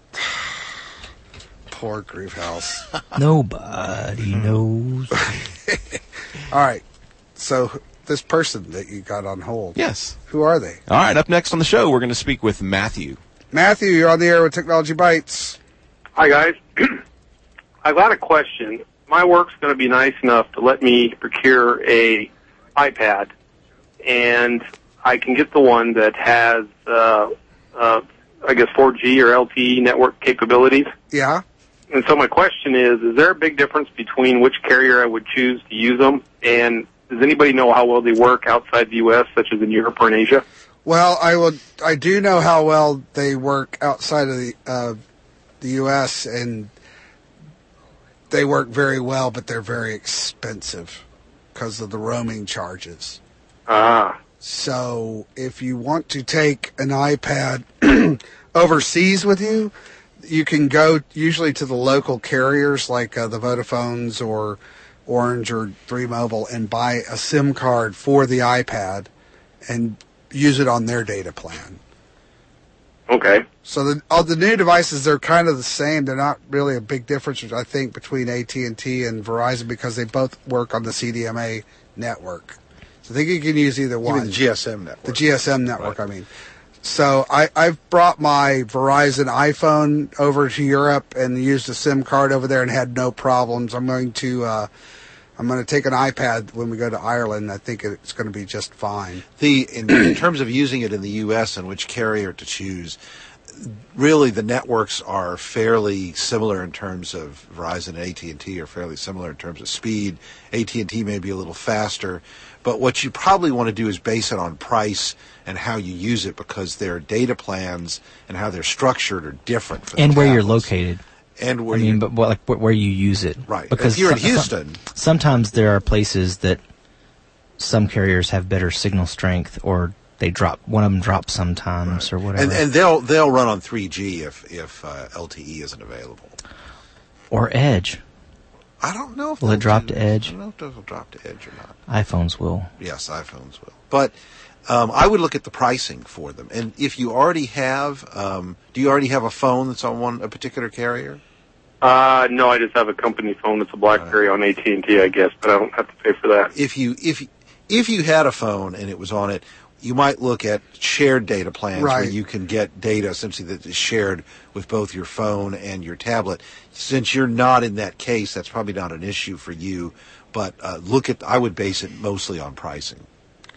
Speaker 4: Poor Groove House.
Speaker 2: Nobody knows.
Speaker 4: All right. So this person that you got on hold.
Speaker 9: Yes.
Speaker 4: Who are they?
Speaker 9: All right. Up next on the show, we're going to speak with Matthew.
Speaker 4: Matthew, you're on the air with Technology Bites.
Speaker 14: Hi, guys. I've got a question. My work's going to be nice enough to let me procure a iPad, and I can get the one that has, I guess, 4G or LTE network capabilities.
Speaker 4: Yeah.
Speaker 14: And so my question is there a big difference between which carrier I would choose to use them? And does anybody know how well they work outside the U.S., such as in Europe or in Asia?
Speaker 4: Well, I do know how well they work outside of the U.S., and they work very well, but they're very expensive because of the roaming charges.
Speaker 14: Ah.
Speaker 4: So if you want to take an iPad overseas with you, you can go usually to the local carriers like the Vodafones or Orange or 3Mobile and buy a SIM card for the iPad and use it on their data plan.
Speaker 14: Okay.
Speaker 4: So all the new devices, they're kind of the same. They're not really a big difference, I think, between AT&T and Verizon because they both work on the CDMA network. So I think you can use either one.
Speaker 6: Even the GSM network.
Speaker 4: The GSM network,
Speaker 6: right.
Speaker 4: I mean. So I've brought my Verizon iPhone over to Europe and used a SIM card over there and had no problems. I'm going to take an iPad when we go to Ireland. I think it's going to be just fine.
Speaker 6: In terms of using it in the U.S. and which carrier to choose, really the networks are fairly similar in terms of Verizon and AT&T are fairly similar in terms of speed. AT&T may be a little faster, but what you probably want to do is base it on price and how you use it because their data plans and how they're structured are different. For
Speaker 2: and where you're located.
Speaker 6: And where
Speaker 2: where you use it.
Speaker 6: Right.
Speaker 2: Because
Speaker 6: if you're in Houston.
Speaker 2: Sometimes there are places that some carriers have better signal strength or they drop. One of them drops sometimes or whatever.
Speaker 6: And they'll run on 3G if LTE isn't available.
Speaker 2: Or Edge.
Speaker 6: I don't know if
Speaker 2: will it drop to Edge.
Speaker 6: I don't know if it'll drop to Edge or not.
Speaker 2: iPhones will.
Speaker 6: Yes, iPhones will. But I would look at the pricing for them. And if you already have, do you already have a phone that's on a particular carrier?
Speaker 14: No, I just have a company phone. It's a BlackBerry on AT&T, I guess, but I don't have to pay for that.
Speaker 6: If you had a phone and it was on it, you might look at shared data plans where you can get data essentially that is shared with both your phone and your tablet. Since you're not in that case, that's probably not an issue for you. But I would base it mostly on pricing.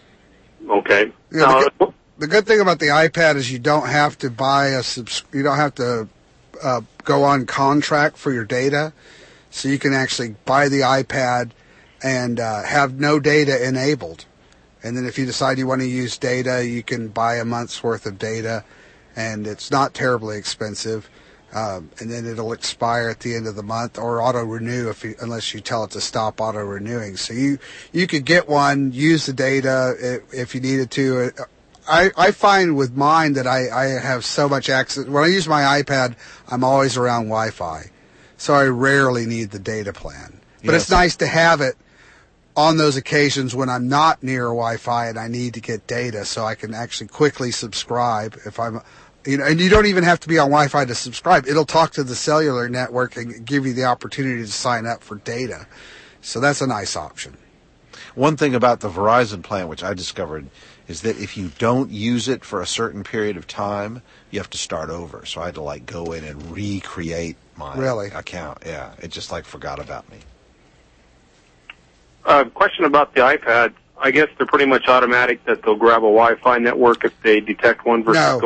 Speaker 14: Okay.
Speaker 4: The good thing about the iPad is you don't have to buy you don't have to go on contract for your data, so you can actually buy the iPad and have no data enabled. And then if you decide you want to use data, you can buy a month's worth of data, and it's not terribly expensive. And then it'll expire at the end of the month or auto-renew unless you tell it to stop auto-renewing. So you could get one, use the data if you needed to. I find with mine that I have so much access. When I use my iPad, I'm always around Wi-Fi, so I rarely need the data plan. But it's nice to have it on those occasions when I'm not near Wi-Fi and I need to get data, so I can actually quickly subscribe if I'm. And you don't even have to be on Wi-Fi to subscribe. It'll talk to the cellular network and give you the opportunity to sign up for data. So that's a nice option.
Speaker 6: One thing about the Verizon plan, which I discovered is that if you don't use it for a certain period of time, you have to start over. So I had to go in and recreate my account. Yeah, it just forgot about me.
Speaker 14: Question about the iPad. I guess they're pretty much automatic that they'll grab a Wi-Fi network if they detect one versus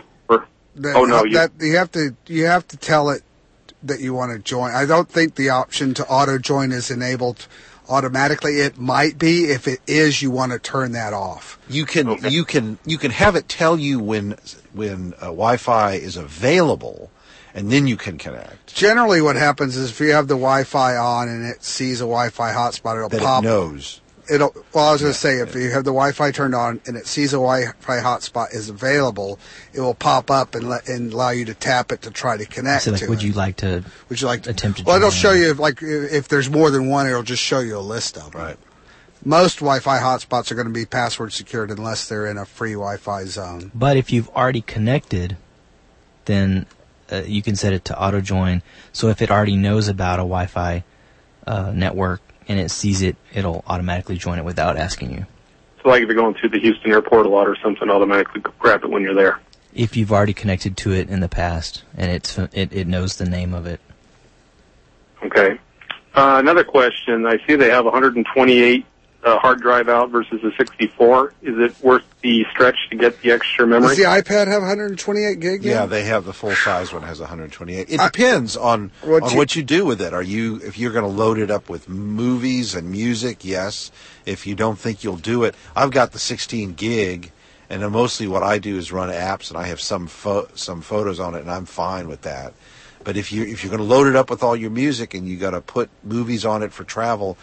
Speaker 4: you have to tell it that you want to join. I don't think the option to auto join is enabled automatically. It might be. If it is, you want to turn that off.
Speaker 6: You can have it tell you when Wi-Fi is available, and then you can connect.
Speaker 4: Generally, what happens is if you have the Wi-Fi on and it sees a Wi-Fi hotspot, it'll pop.
Speaker 6: It knows.
Speaker 4: I was going to say, if you have the Wi-Fi turned on and it sees a Wi-Fi hotspot is available, it will pop up and allow you to tap it to try to connect to
Speaker 2: would you like to attempt to
Speaker 4: Well, it'll show you, if there's more than one, it'll just show you a list of them.
Speaker 6: Right.
Speaker 4: Most Wi-Fi hotspots are going to be password secured unless they're in a free Wi-Fi zone.
Speaker 2: But if you've already connected, then you can set it to auto join. So if it already knows about a Wi-Fi network and it sees it, it'll automatically join it without asking you.
Speaker 14: So if you're going through the Houston airport a lot or something, automatically grab it when you're there.
Speaker 2: If you've already connected to it in the past and it knows the name of it.
Speaker 14: Okay. Another question. I see they have 128 hard drive out versus a 64. Is it worth the stretch to get the extra memory?
Speaker 4: Does the iPad have 128 gig now?
Speaker 6: Yeah, they have the full size one has 128. It depends on what you do with it. If you're going to load it up with movies and music, yes. If you don't think you'll do it, I've got the 16 gig, and then mostly what I do is run apps, and I have some photos on it, and I'm fine with that. But if you're going to load it up with all your music and you got to put movies on it for travel,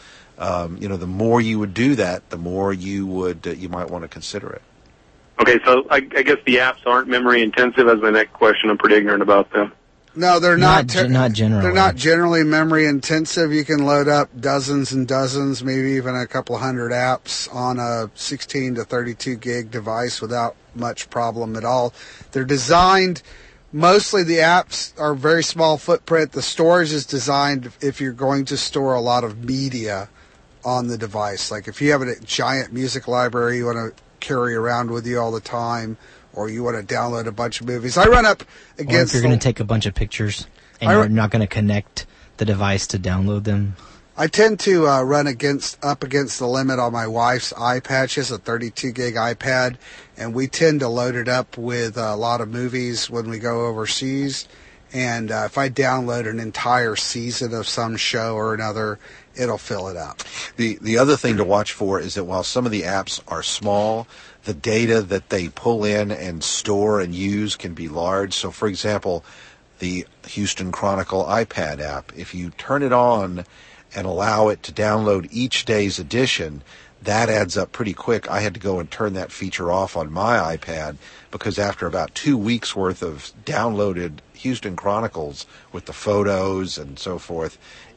Speaker 6: the more you would do that, the more you might want to consider it.
Speaker 14: Okay, so I guess the apps aren't memory intensive. As my next question, I'm pretty ignorant about them.
Speaker 4: No, they're not
Speaker 2: generally.
Speaker 4: They're not generally memory intensive. You can load up dozens and dozens, maybe even a couple of hundred apps on a 16 to 32 gig device without much problem at all. They're designed. Mostly the apps are very small footprint. The storage is designed if you're going to store a lot of media on the device. Like if you have a giant music library you want to carry around with you all the time, or you want to download a bunch of movies. I run up against...
Speaker 2: Or if you're going to take a bunch of pictures and you're not going to connect the device to download them.
Speaker 4: I tend to run up against the limit on my wife's iPad. She has a 32 gig iPad, and we tend to load it up with a lot of movies when we go overseas. And if I download an entire season of some show or another, it'll fill it up.
Speaker 6: The other thing to watch for is that while some of the apps are small, the data that they pull in and store and use can be large. So, for example, the Houston Chronicle iPad app, if you turn it on and allow it to download each day's edition, that adds up pretty quick. I had to go and turn that feature off on my iPad because after about 2 weeks worth of downloaded Houston Chronicles with the photos and so forth,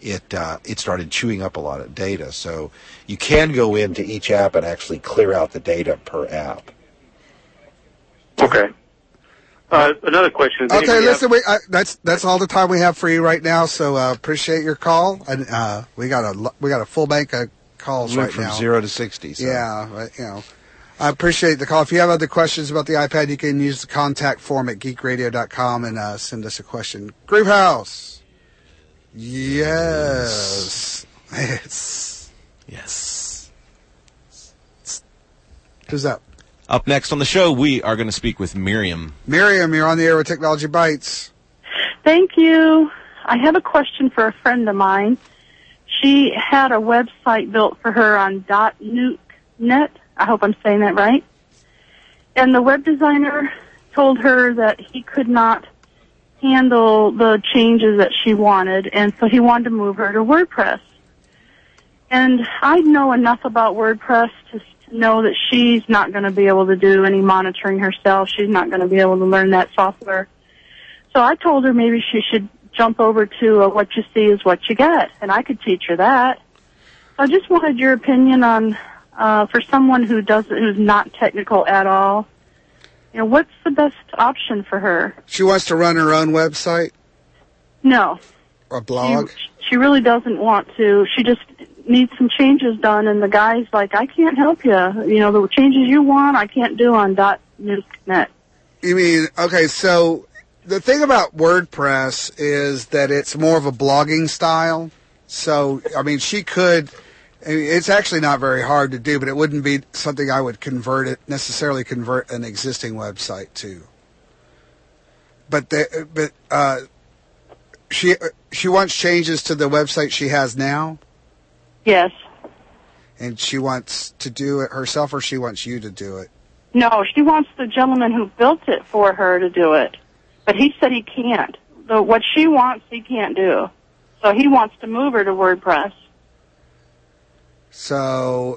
Speaker 6: it started chewing up a lot of data. So you can go into each app and actually clear out the data per app.
Speaker 14: Okay. Another question.
Speaker 4: Okay, listen, that's all the time we have for you right now. So appreciate your call, and we got a full bank of calls right
Speaker 6: from
Speaker 4: now.
Speaker 6: From 0 to 60. So.
Speaker 4: Yeah, but, I appreciate the call. If you have other questions about the iPad, you can use the contact form at geekradio.com and send us a question. Groove House. Yes.
Speaker 9: Yes.
Speaker 4: Who's up?
Speaker 9: Up next on the show, we are going to speak with Miriam.
Speaker 4: Miriam, you're on the air with Technology Bites.
Speaker 15: Thank you. I have a question for a friend of mine. She had a website built for her on .nuke.net. I hope I'm saying that right. And the web designer told her that he could not handle the changes that she wanted, and so he wanted to move her to WordPress. And I know enough about WordPress to know that she's not going to be able to do any monitoring herself. She's not going to be able to learn that software. So I told her maybe she should jump over to what you see is what you get, and I could teach her that. I just wanted your opinion on, for someone who's not technical at all, what's the best option for her?
Speaker 4: She wants to run her own website?
Speaker 15: No.
Speaker 4: Or blog?
Speaker 15: She really doesn't want to. She just needs some changes done, and the guy's like, I can't help you. You know, the changes you want, I can't do on .nuke.net.
Speaker 4: You mean, okay, so the thing about WordPress is that it's more of a blogging style. So, I mean, it's actually not very hard to do, but it wouldn't be something I would necessarily convert an existing website to. But she wants changes to the website she has now?
Speaker 15: Yes.
Speaker 4: And she wants to do it herself, or she wants you to do it?
Speaker 15: No, she wants the gentleman who built it for her to do it. But he said he can't. What she wants, he can't do. So he wants to move her to WordPress.
Speaker 4: So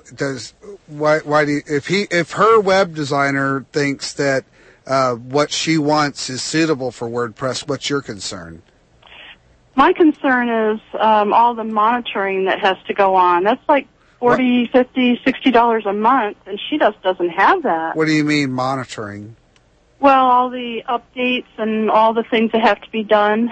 Speaker 4: if her web designer thinks that what she wants is suitable for WordPress, what's your concern?
Speaker 15: My concern is all the monitoring that has to go on. That's like $40, $50, $60 a month, and she just doesn't have that.
Speaker 4: What do you mean monitoring?
Speaker 15: Well, all the updates and all the things that have to be done,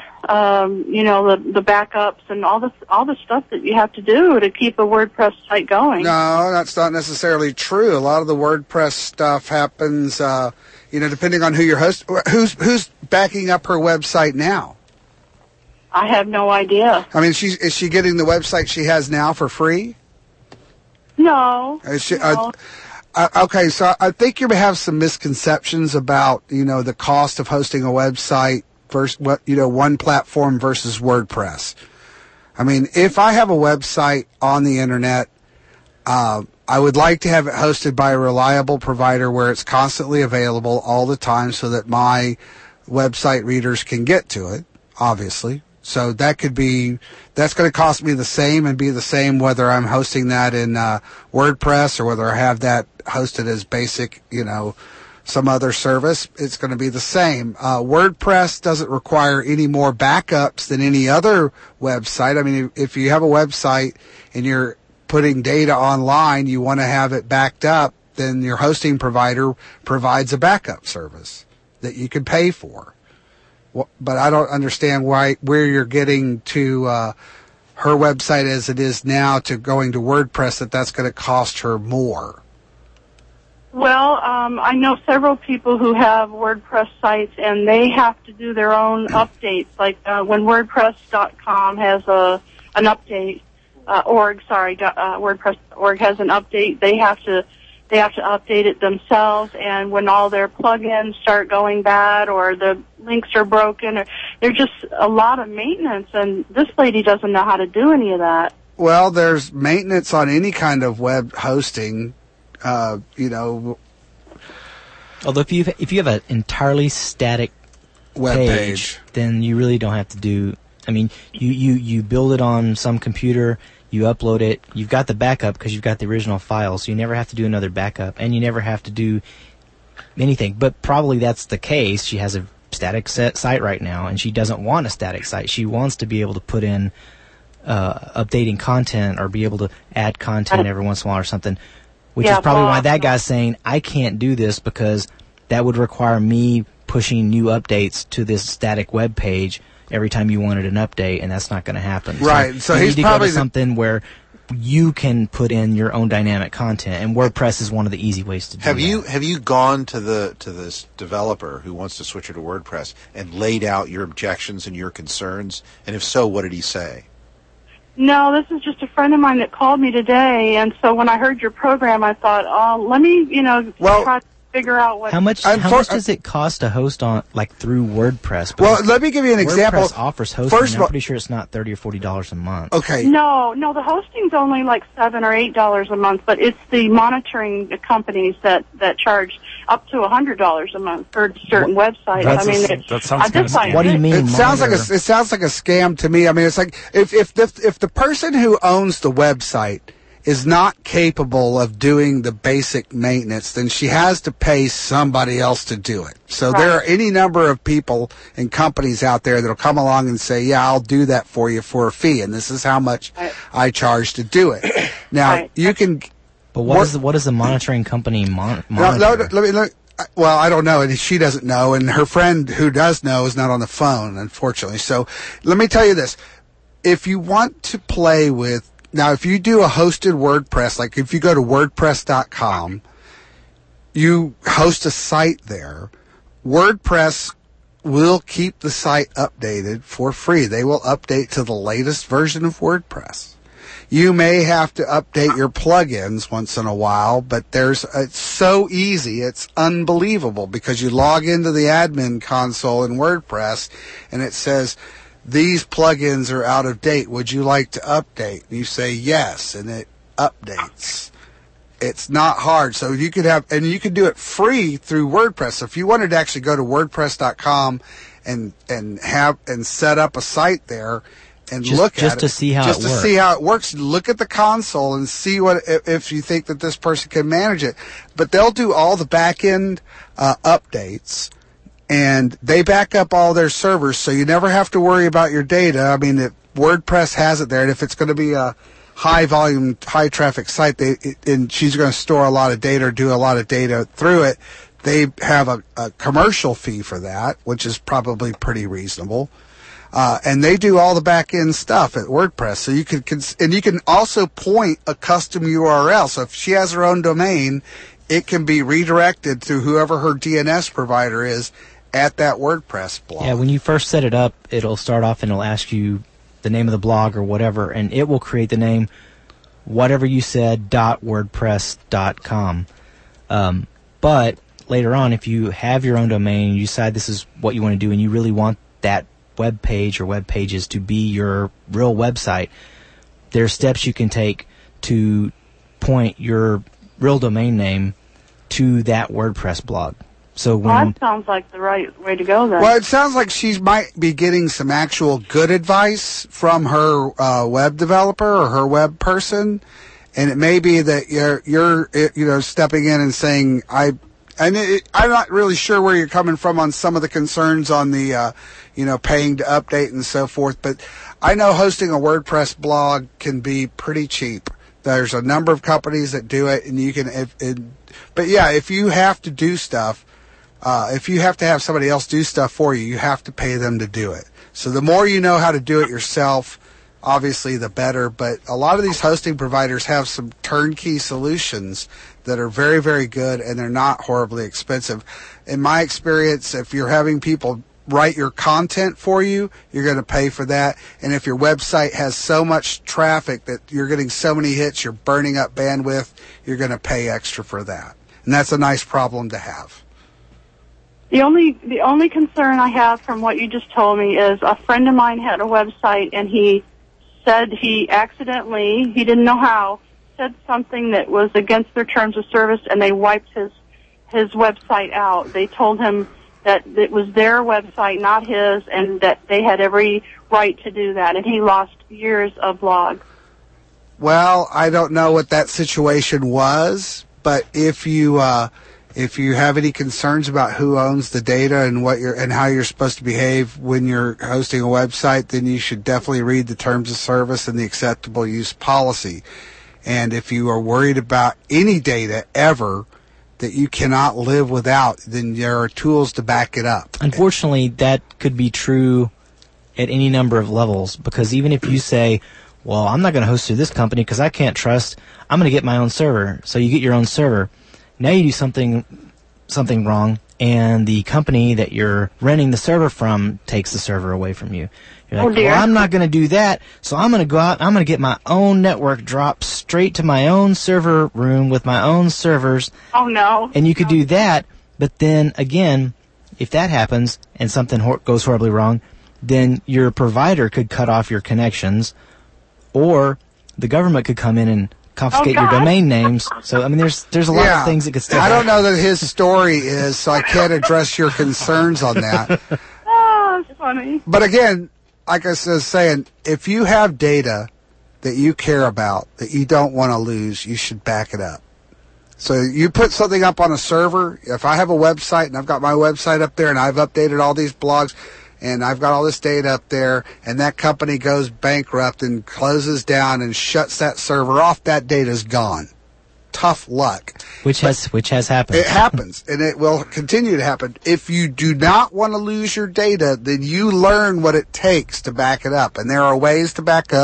Speaker 15: the backups and all the stuff that you have to do to keep a WordPress site going.
Speaker 4: No, that's not necessarily true. A lot of the WordPress stuff happens, depending on who your host, who's backing up her website now.
Speaker 15: I have no idea.
Speaker 4: I mean, is she getting the website she has now for free?
Speaker 15: No.
Speaker 4: Okay, so I think you may have some misconceptions about, the cost of hosting a website versus one platform versus WordPress. I mean, if I have a website on the internet, I would like to have it hosted by a reliable provider where it's constantly available all the time so that my website readers can get to it, obviously. So that's going to cost me the same and be the same whether I'm hosting that in WordPress or whether I have that hosted as basic, some other service. It's going to be the same. WordPress doesn't require any more backups than any other website. I mean, if you have a website and you're putting data online, you want to have it backed up, then your hosting provider provides a backup service that you can pay for. But I don't understand where you're getting to her website as it is now to going to WordPress, that's going to cost her more.
Speaker 15: Well, I know several people who have WordPress sites, and they have to do their own updates. Like when WordPress.com has an update, WordPress.org has an update, they have to update it themselves, and when all their plugins start going bad or the links are broken, or there's just a lot of maintenance, and this lady doesn't know how to do any of that.
Speaker 4: Well, there's maintenance on any kind of web hosting, Although
Speaker 2: if you have an entirely static
Speaker 4: web page,
Speaker 2: then you really don't have to do. I mean, you build it on some computer. You upload it, you've got the backup because you've got the original file, so you never have to do another backup, and you never have to do anything. But probably that's the case. She has a static site right now, and she doesn't want a static site. She wants to be able to put in updating content or be able to add content every once in a while or something, which is probably why that guy's saying, I can't do this because that would require me pushing new updates to this static web page every time you wanted an update, and that's not going to happen.
Speaker 4: Right. So
Speaker 2: you
Speaker 4: he's
Speaker 2: need to
Speaker 4: probably
Speaker 2: go to something where you can put in your own dynamic content, and WordPress is one of the easy ways to do that.
Speaker 6: Have you gone to this developer who wants to switch her to WordPress and laid out your objections and your concerns? And if so, what did he say?
Speaker 15: No, this is just a friend of mine that called me today, and so when I heard your program, I thought, let me, try to figure out what.
Speaker 2: How much does it cost to host on through WordPress?
Speaker 4: Well, let me give you an example.
Speaker 2: WordPress offers hosting.
Speaker 4: First of all,
Speaker 2: I'm pretty sure it's not $30 or $40 a month.
Speaker 4: Okay.
Speaker 15: No, the hosting's only like $7 or $8 a month, but it's the monitoring companies that charge up to $100 a month for certain websites.
Speaker 7: That sounds kind of.
Speaker 2: What do you mean?
Speaker 4: It sounds like a scam to me. I mean, it's like if the person who owns the website is not capable of doing the basic maintenance, then she has to pay somebody else to do it. So there are any number of people and companies out there that'll come along and say, yeah, I'll do that for you for a fee, and this is how much I charge to do it. Now, you can...
Speaker 2: But what is the monitoring company monitor?
Speaker 4: Well, I don't know, and she doesn't know, and her friend who does know is not on the phone, unfortunately. So let me tell you this. If you want to play with Now, if you do a hosted WordPress, like if you go to WordPress.com, you host a site there, WordPress will keep the site updated for free. They will update to the latest version of WordPress. You may have to update your plugins once in a while, but it's so easy. It's unbelievable because you log into the admin console in WordPress and it says, these plugins are out of date. Would you like to update? And you say yes, and it updates. It's not hard. So you could you can do it free through WordPress. So if you wanted to actually go to WordPress.com and set up a site there and look at it.
Speaker 2: Just to see how
Speaker 4: it works. Look at the console and see if you think that this person can manage it. But they'll do all the back end updates. And they back up all their servers, so you never have to worry about your data. I mean, WordPress has it there, and if it's going to be a high-volume, high-traffic site, and she's going to store a lot of data or do a lot of data through it, they have a commercial fee for that, which is probably pretty reasonable. And they do all the back-end stuff at WordPress. So you can also point a custom URL. So if she has her own domain, it can be redirected to whoever her DNS provider is at that WordPress blog.
Speaker 2: Yeah, when you first set it up, it'll start off and it'll ask you the name of the blog or whatever, and it will create the name whatever you said .wordpress.com. But later on, if you have your own domain and you decide this is what you want to do and you really want that web page or web pages to be your real website, there are steps you can take to point your real domain name to that WordPress blog. So
Speaker 15: that sounds like the right way to go then.
Speaker 4: Well, it sounds like she might be getting some actual good advice from her web developer or her web person, and it may be that you're stepping in and saying I'm not really sure where you're coming from on some of the concerns on the paying to update and so forth, but I know hosting a WordPress blog can be pretty cheap. There's a number of companies that do it, and you can. But yeah, if you have to do stuff, if you have to have somebody else do stuff for you, you have to pay them to do it. So the more you know how to do it yourself, obviously the better. But a lot of these hosting providers have some turnkey solutions that are very, very good, and they're not horribly expensive. In my experience, if you're having people write your content for you, you're going to pay for that. And if your website has so much traffic that you're getting so many hits, you're burning up bandwidth, you're going to pay extra for that. And that's a nice problem to have.
Speaker 15: The only concern I have from what you just told me is a friend of mine had a website and he said he accidentally, he didn't know how, said something that was against their terms of service, and they wiped his website out. They told him that it was their website, not his, and that they had every right to do that, and he lost years of blogs.
Speaker 4: Well, I don't know what that situation was, but if you have any concerns about who owns the data and how you're supposed to behave when you're hosting a website, then you should definitely read the terms of service and the acceptable use policy. And if you are worried about any data ever that you cannot live without, then there are tools to back it up.
Speaker 2: Unfortunately, that could be true at any number of levels, because even if you say, well, I'm not going to host through this company because I can't trust, I'm going to get my own server. So you get your own server. Now you do something wrong, and the company that you're renting the server from takes the server away from you. You're like, well, I'm not going to do that, so I'm going to go out and I'm going to get my own network dropped straight to my own server room with my own servers.
Speaker 15: Oh, no.
Speaker 2: And you could do that, but then, again, if that happens and something goes horribly wrong, then your provider could cut off your connections, or the government could come in and confiscate your domain names. So, I mean, there's a lot of things that could still happen.
Speaker 4: I don't know that his story is, so I can't address your concerns on that.
Speaker 15: Oh, it's funny.
Speaker 4: But again, like I was saying, if you have data that you care about, that you don't want to lose, you should back it up. So you put something up on a server. If I have a website and I've got my website up there and I've updated all these blogs and I've got all this data up there, and that company goes bankrupt and closes down and shuts that server off, that data's gone. Tough luck.
Speaker 2: Which has happened.
Speaker 4: It happens, and it will continue to happen. If you do not want to lose your data, then you learn what it takes to back it up. And there are ways to back up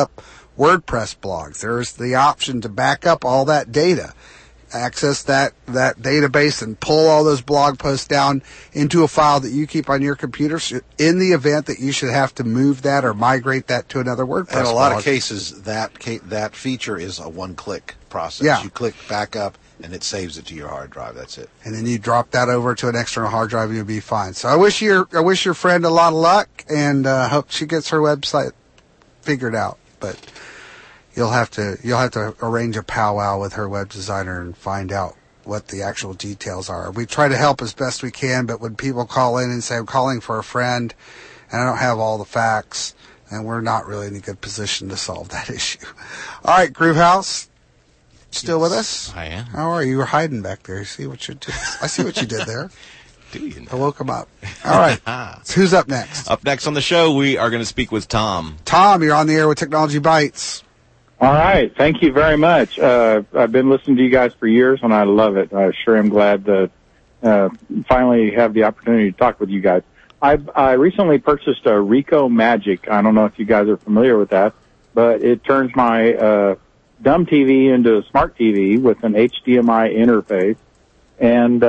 Speaker 4: WordPress blogs. There's the option to back up all that data, access that database and pull all those blog posts down into a file that you keep on your computer in the event that you should have to move that or migrate that to another WordPress
Speaker 6: In a lot
Speaker 4: blog.
Speaker 6: of cases, that feature is a one-click process.
Speaker 4: Yeah.
Speaker 6: You click back up, and it saves it to your hard drive. That's it.
Speaker 4: And then you drop that over to an external hard drive and you'll be fine. So I wish your friend a lot of luck, and hope she gets her website figured out. But you'll have to arrange a powwow with her web designer and find out what the actual details are. We try to help as best we can, but when people call in and say, I'm calling for a friend and I don't have all the facts, then we're not really in a good position to solve that issue. All right, Groovehouse, still with us?
Speaker 9: I am.
Speaker 4: How are you? You were hiding back there. I see what you did there.
Speaker 9: Do you know?
Speaker 4: I woke him up. All right. So who's up next?
Speaker 9: Up next on the show, we are going to speak with Tom.
Speaker 4: Tom, you're on the air with Technology Bites.
Speaker 16: All right. Thank you very much. I've been listening to you guys for years, and I love it. I sure am glad to finally have the opportunity to talk with you guys. I recently purchased a Ricoh Magic. I don't know if you guys are familiar with that, but it turns my dumb TV into a smart TV with an HDMI interface. And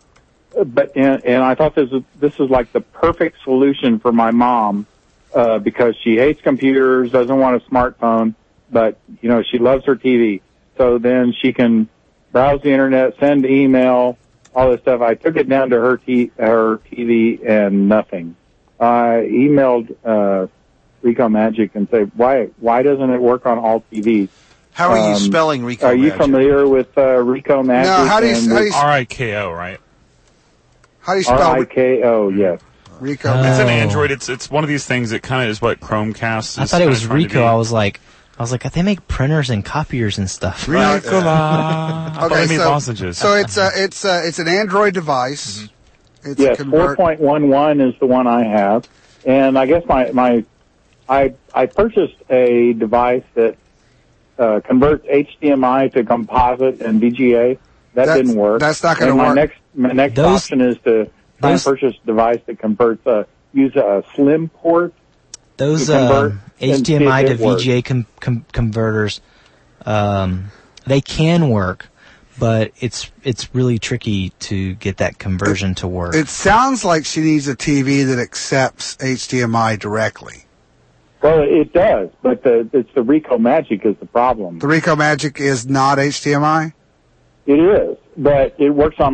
Speaker 16: I thought this is like the perfect solution for my mom because she hates computers, doesn't want a smartphone. But, she loves her TV. So then she can browse the internet, send email, all this stuff. I took it down to her TV and nothing. I emailed Ricoh Magic and said, why doesn't it work on all TVs?
Speaker 6: How are you spelling Ricoh Magic?
Speaker 16: Are you familiar with Ricoh Magic?
Speaker 6: No, how do you
Speaker 7: RIKO, right?
Speaker 4: How do you spell
Speaker 16: RIKO, yes.
Speaker 4: Ricoh.
Speaker 7: It's an Android. It's one of these things that kind of is what Chromecast is.
Speaker 2: I thought it was
Speaker 7: trying to
Speaker 2: Ricoh. I was like, they make printers and copiers and stuff.
Speaker 7: Ricola.
Speaker 4: Okay,
Speaker 7: They made lozenges.
Speaker 4: so it's an Android device.
Speaker 16: Mm-hmm.
Speaker 4: It's
Speaker 16: Yes,
Speaker 4: a convert.
Speaker 16: 4.11 is the one I have. And I guess I purchased a device that converts HDMI to composite and VGA. That didn't work.
Speaker 4: That's not going to work.
Speaker 16: My next option is to try and purchase a device that converts, use a slim port.
Speaker 2: Those
Speaker 16: to
Speaker 2: HDMI to VGA converters, they can work, but it's really tricky to get that conversion to work.
Speaker 4: It sounds like she needs a TV that accepts HDMI directly.
Speaker 16: Well, it does, but it's the Ricoh Magic is the problem.
Speaker 4: The Ricoh Magic is not HDMI?
Speaker 16: It is, but it works on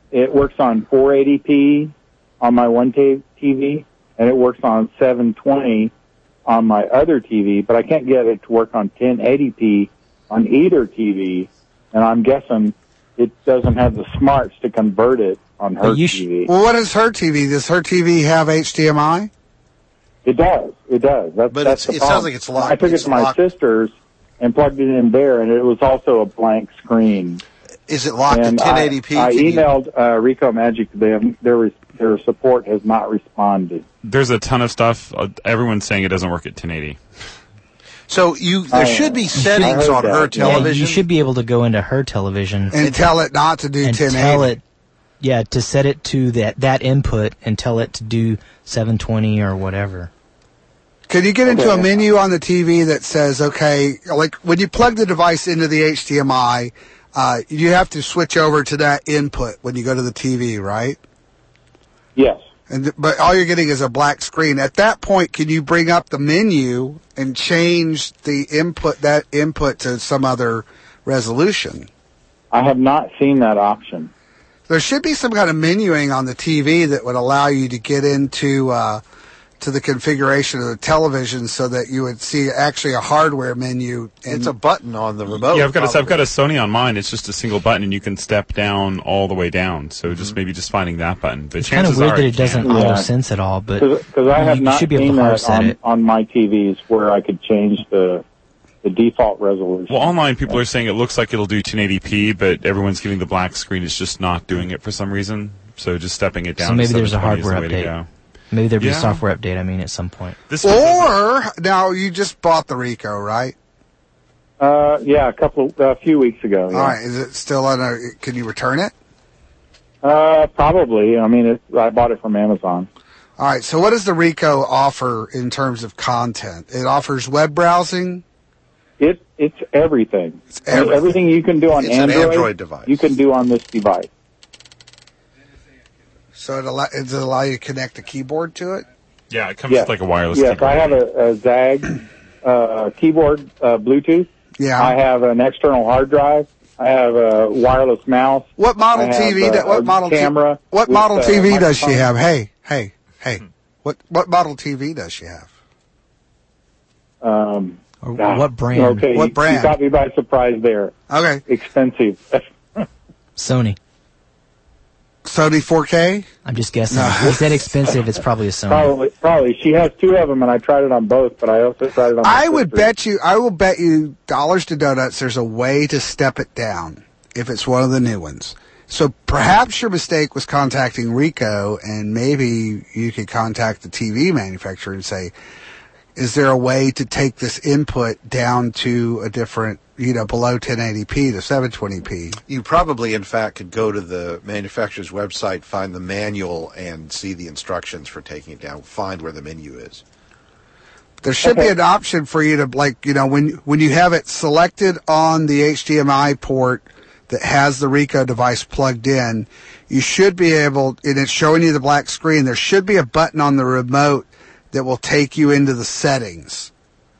Speaker 16: 480p on my one TV, and it works on 720 on my other TV, but I can't get it to work on 1080p on either TV, and I'm guessing it doesn't have the smarts to convert it on her TV.
Speaker 4: Well, what is her TV? Does her TV have HDMI?
Speaker 16: It does. That's the
Speaker 6: it sounds
Speaker 16: problem.
Speaker 6: like it's locked.
Speaker 16: I took it to my sister's and plugged it in there, and it was also a blank screen.
Speaker 6: Is it locked
Speaker 16: and
Speaker 6: to 1080p?
Speaker 16: I emailed Ricoh Magic to them. Their support has not responded.
Speaker 7: There's a ton of stuff. Everyone's saying it doesn't work at 1080.
Speaker 6: So there should be settings on her television.
Speaker 2: Yeah, you should be able to go into her television
Speaker 4: and tell it not to do 1080.
Speaker 2: Tell it, to set it to that input and tell it to do 720 or whatever.
Speaker 4: Can you get into a menu on the TV that says, okay, like when you plug the device into the HDMI, you have to switch over to that input when you go to the TV, right?
Speaker 16: Yes.
Speaker 4: But all you're getting is a black screen. At that point, can you bring up the menu and change that input to some other resolution?
Speaker 16: I have not seen that option.
Speaker 4: There should be some kind of menuing on the TV that would allow you to get into to the configuration of the television so that you would see actually a hardware menu.
Speaker 6: It's a button on the remote.
Speaker 7: Yeah, I've got a Sony on mine. It's just a single button, and you can step down all the way down. So maybe just finding that button. But
Speaker 2: it's kind of weird that it doesn't auto sense at all. But
Speaker 16: because I have not
Speaker 2: should be able
Speaker 16: seen
Speaker 2: to hard
Speaker 16: that
Speaker 2: set it
Speaker 16: on my TVs where I could change the default resolution.
Speaker 7: Well, online people are saying it looks like it'll do 1080p, but everyone's getting the black screen. It's just not doing it for some reason. So just stepping it down.
Speaker 2: So maybe
Speaker 7: to
Speaker 2: there's a
Speaker 7: 720
Speaker 2: hardware
Speaker 7: is the way to
Speaker 2: update.
Speaker 7: go.
Speaker 2: Maybe there'll be a software update, at some point.
Speaker 4: Or, now, you just bought the Ricoh, right?
Speaker 16: Yeah, a few weeks ago. Yeah.
Speaker 4: All right, is it still can you return it?
Speaker 16: Probably. I mean, I bought it from Amazon.
Speaker 4: All right, so what does the Ricoh offer in terms of content? It offers web browsing?
Speaker 16: It's everything. Everything you can do on
Speaker 6: It's an
Speaker 16: Android,
Speaker 6: Android device.
Speaker 16: you can do on this device.
Speaker 4: So does it allow you to connect a keyboard to it?
Speaker 7: Yeah, it comes with like a wireless
Speaker 16: Yes,
Speaker 7: keyboard.
Speaker 16: I have a ZAG keyboard, Bluetooth.
Speaker 4: Yeah.
Speaker 16: I have an external hard drive. I have a wireless mouse.
Speaker 4: What model TV? What model
Speaker 16: camera?
Speaker 4: What model TV does she
Speaker 16: microphone.
Speaker 4: have? Hey. What model TV does she have?
Speaker 2: What brand?
Speaker 16: Okay,
Speaker 4: What brand?
Speaker 16: You caught me by surprise there.
Speaker 4: Okay.
Speaker 16: Expensive.
Speaker 2: Sony.
Speaker 4: Sony 4K?
Speaker 2: I'm just guessing. He said expensive. It's probably a Sony.
Speaker 16: Probably. She has two of them, and I tried it on both, but I also tried it on
Speaker 4: I will bet you dollars to donuts there's a way to step it down if it's one of the new ones. So perhaps your mistake was contacting Ricoh, and maybe you could contact the TV manufacturer and say, is there a way to take this input down to a different, below 1080p to 720p?
Speaker 6: You probably, in fact, could go to the manufacturer's website, find the manual, and see the instructions for taking it down. Find where the menu is.
Speaker 4: There should be an option for you to, when you have it selected on the HDMI port that has the Ricoh device plugged in, you should be able, and it's showing you the black screen, there should be a button on the remote that will take you into the settings.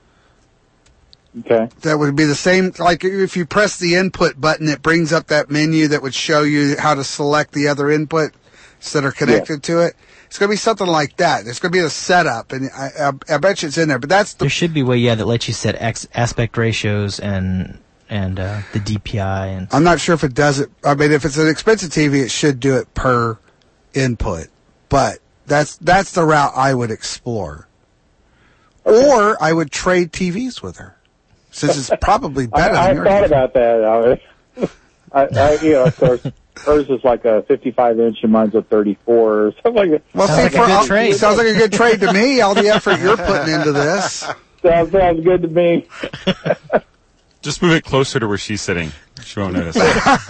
Speaker 16: Okay.
Speaker 4: That would be the same, like if you press the input button, it brings up that menu that would show you how to select the other inputs that are connected to it. It's going to be something like that. There's going to be a setup, and I bet you it's in there. But
Speaker 2: there should be a way, that lets you set aspect ratios and the DPI. And
Speaker 4: I'm not sure if it does it. I mean, if it's an expensive TV, it should do it per input. But that's the route I would explore. Or I would trade TVs with her, since it's probably better than yours.
Speaker 16: I thought about that. Of course, hers is like a 55-inch and mine's a 34 or something like that.
Speaker 4: Well, sounds like a good trade to me. All the effort you're putting into this.
Speaker 16: Sounds good to me.
Speaker 7: Just move it closer to where she's sitting. She won't notice.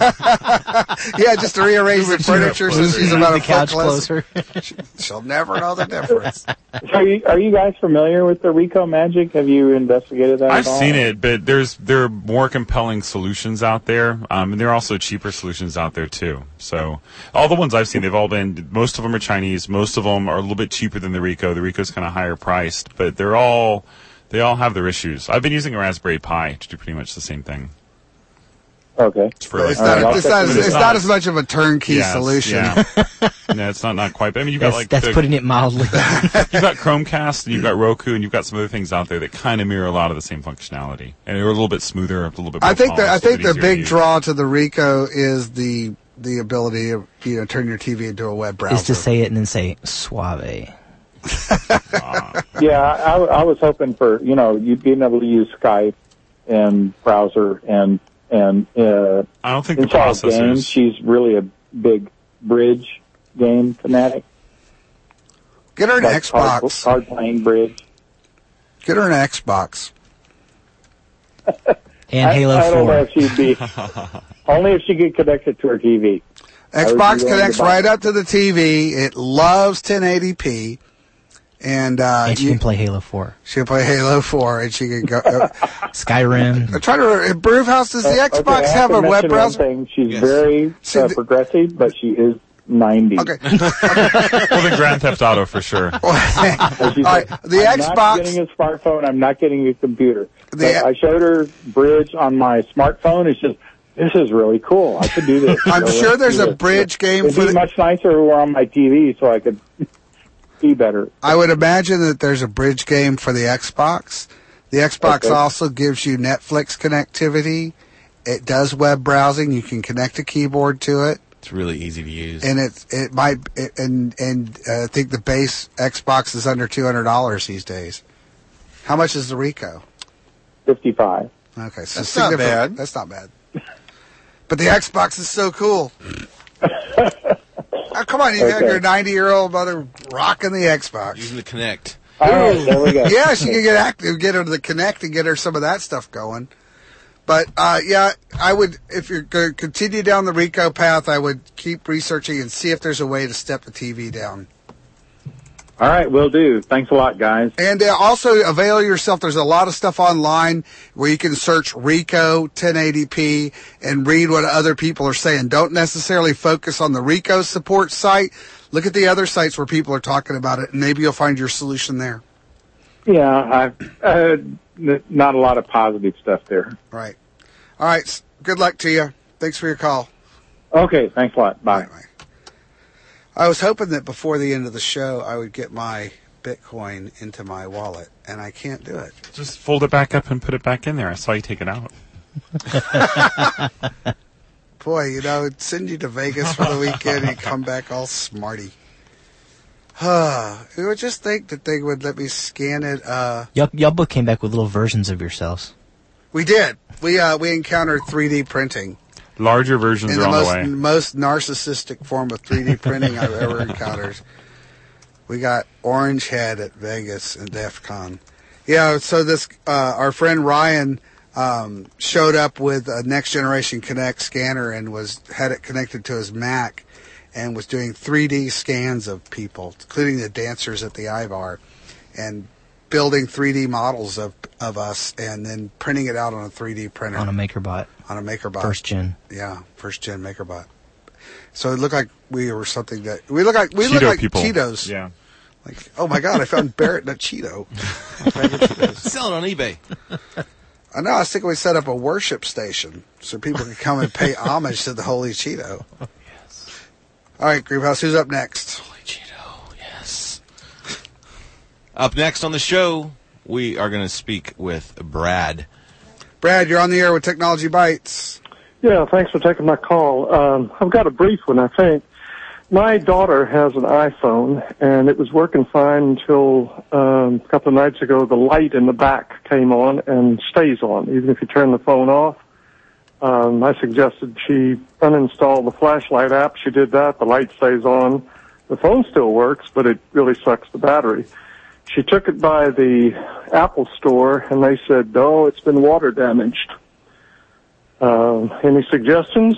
Speaker 4: Yeah, just to rearrange the furniture so she's about a
Speaker 2: couch
Speaker 4: foot
Speaker 2: closer.
Speaker 4: She'll never know the difference.
Speaker 16: Are you guys familiar with the Ricoh Magic? Have you investigated that
Speaker 7: I've
Speaker 16: at all?
Speaker 7: seen it, but there are more compelling solutions out there, and there are also cheaper solutions out there too. So all the ones I've seen, most of them are Chinese. Most of them are a little bit cheaper than the Ricoh. The Ricoh's kind of higher priced, but they all have their issues. I've been using a Raspberry Pi to do pretty much the same thing.
Speaker 16: Okay.
Speaker 4: It's not as much of a turnkey solution.
Speaker 7: Yeah. No, it's not quite. But I mean, you've got
Speaker 2: that's putting it mildly.
Speaker 7: You've got Chromecast, and you've got Roku, and you've got some other things out there that kind of mirror a lot of the same functionality, and they're a little bit smoother, a little bit more
Speaker 4: I think
Speaker 7: polished,
Speaker 4: the big draw to the Ricoh is the ability to turn your TV into a web browser.
Speaker 2: Is to say it and then say suave.
Speaker 16: Yeah, I was hoping for you being able to use Skype and browser and
Speaker 7: I don't think the
Speaker 16: install
Speaker 7: processors.
Speaker 16: games. She's really a big bridge game fanatic.
Speaker 4: Get her an Xbox.
Speaker 16: Hard playing bridge.
Speaker 4: Get her an Xbox.
Speaker 2: And Halo 4.
Speaker 16: I don't know if she'd be. Only if she could connect it to her TV.
Speaker 4: Xbox connects right up to the TV. It loves 1080p. And
Speaker 2: she can play Halo 4.
Speaker 4: She can play Halo 4, and she can go
Speaker 2: Skyrim.
Speaker 4: I'm trying to. Brewhouse, does the Xbox have a web browser?
Speaker 16: She's very progressive, but she is 90.
Speaker 4: Okay.
Speaker 7: Well, then Grand Theft Auto for sure.
Speaker 4: All right, the
Speaker 16: I'm
Speaker 4: Xbox.
Speaker 16: not getting a smartphone. I'm not getting a computer. I showed her Bridge on my smartphone. It's just, this is really cool. I could do this.
Speaker 4: I'm sure there's a Bridge game
Speaker 16: It'd be much nicer if it were on my TV, so I could see better.
Speaker 4: I would imagine that there's a Bridge game for the Xbox. The Xbox also gives you Netflix connectivity. It does web browsing. You can connect a keyboard to it.
Speaker 9: It's really easy to use.
Speaker 4: And I think the base Xbox is under $200 these days. How much is the Ricoh?
Speaker 16: $55.
Speaker 4: Okay, so
Speaker 6: that's not bad.
Speaker 4: That's not bad. But the Xbox is so cool. Oh, come on, you have your 90-year-old mother rocking the Xbox.
Speaker 9: Using the Kinect.
Speaker 16: All right, there we go.
Speaker 4: Yeah, she can get active, get her to the Kinect and get her some of that stuff going. But, yeah, I would, if you're going to continue down the Ricoh path, I would keep researching and see if there's a way to step the TV down.
Speaker 16: All right, will do. Thanks a lot, guys.
Speaker 4: And also avail yourself. There's a lot of stuff online where you can search Ricoh 1080p and read what other people are saying. Don't necessarily focus on the Ricoh support site. Look at the other sites where people are talking about it, and maybe you'll find your solution there.
Speaker 16: Yeah, not a lot of positive stuff there.
Speaker 4: Right. All right. Good luck to you. Thanks for your call.
Speaker 16: Okay, thanks a lot. Bye.
Speaker 4: Bye. I was hoping that before the end of the show, I would get my Bitcoin into my wallet, and I can't do it.
Speaker 7: Just fold it back up and put it back in there. I saw you take it out.
Speaker 4: Boy, it'd send you to Vegas for the weekend and you come back all smarty. You would just think that they would let me scan it.
Speaker 2: Y'all both came back with little versions of yourselves.
Speaker 4: We did. We encountered 3D printing.
Speaker 7: Larger versions are on the way.
Speaker 4: Most narcissistic form of 3D printing I've ever encountered. We got Orange Head at Vegas and DEF CON. Yeah, so this our friend Ryan showed up with a Next Generation Connect scanner and had it connected to his Mac and was doing 3D scans of people, including the dancers at the iBar, and building 3D models of us and then printing it out on a 3D printer.
Speaker 2: On a MakerBot.
Speaker 4: First
Speaker 2: gen.
Speaker 4: Yeah, first gen MakerBot. So it looked like we were something that we look like Cheetos.
Speaker 7: Yeah.
Speaker 4: Like, oh my God, I found Barrett in a Cheeto.
Speaker 9: Sell it on eBay.
Speaker 4: I know. I was thinking we set up a worship station so people could come and pay homage to the Holy Cheeto. Yes. All right, Grouphouse, who's up next?
Speaker 9: Holy Cheeto, yes. Up next on the show, we are going to speak with Brad.
Speaker 4: Brad, you're on the air with Technology Bites.
Speaker 11: Yeah, thanks for taking my call. I've got a brief one, I think. My daughter has an iPhone, and it was working fine until a couple of nights ago the light in the back came on and stays on, even if you turn the phone off. I suggested she uninstall the flashlight app. She did that. The light stays on. The phone still works, but it really sucks the battery. She took it by the Apple store, and they said, "Oh, it's been water damaged." Any suggestions?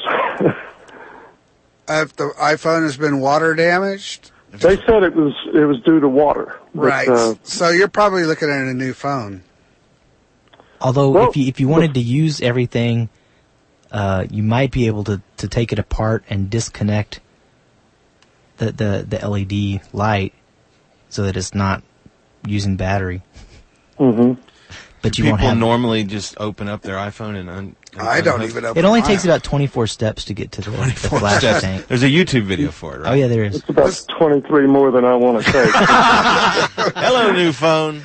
Speaker 4: If the iPhone has been water damaged?
Speaker 11: They said it was due to water.
Speaker 4: Right. So you're probably looking at a new phone.
Speaker 2: Although, if you wanted to use everything, you might be able to take it apart and disconnect the LED light so that it's not using battery.
Speaker 11: Mm-hmm.
Speaker 2: But you
Speaker 9: People
Speaker 2: won't have
Speaker 9: normally just open up their iPhone and
Speaker 4: I don't even open
Speaker 2: it only takes about 24 steps to get to the flash tank.
Speaker 9: There's a YouTube video for it, right?
Speaker 2: Oh, yeah, there is.
Speaker 11: It's about 23 more than I want to take.
Speaker 9: Hello, new phone.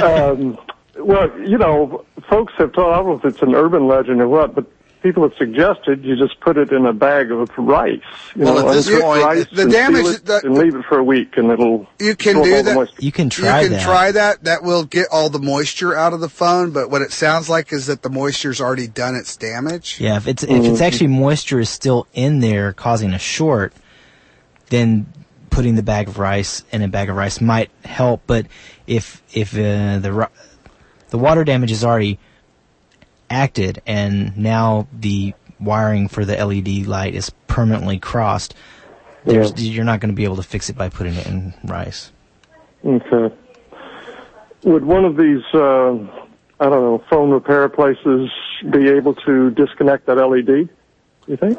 Speaker 11: Well, folks have told, I don't know if it's an urban legend or what, but people have suggested you just put it in a bag of rice.
Speaker 6: At this point,
Speaker 4: the damage
Speaker 11: and leave it for a week, and it'll.
Speaker 4: You can do that.
Speaker 2: You can try
Speaker 4: that. That will get all the moisture out of the phone. But what it sounds like is that the moisture's already done its damage.
Speaker 2: Yeah, if it's actually moisture is still in there causing a short, then putting the bag of rice in a bag of rice might help. But if the water damage is already acted and now the wiring for the LED light is permanently crossed, you're not going to be able to fix it by putting it in rice.
Speaker 11: Okay. Would one of these, phone repair places be able to disconnect that LED, you think?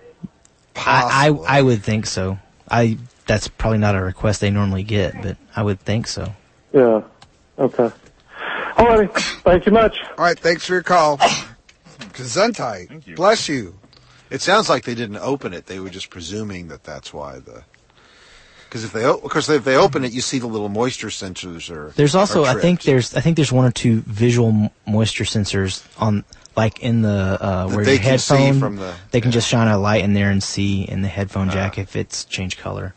Speaker 2: I would think so. That's probably not a request they normally get, but I would think so.
Speaker 11: Yeah. Okay. All right. Thank you much.
Speaker 4: All right. Thanks for your call. Gesundheit.
Speaker 7: Thank you.
Speaker 4: Bless you.
Speaker 6: It sounds like they didn't open it. They were just presuming that's why because if they open it, you see the little moisture sensors
Speaker 2: There's also
Speaker 6: are
Speaker 2: I think there's one or two visual moisture sensors on, like in the where your headphone. They can just shine a light in there and see in the headphone jack if it's changed color.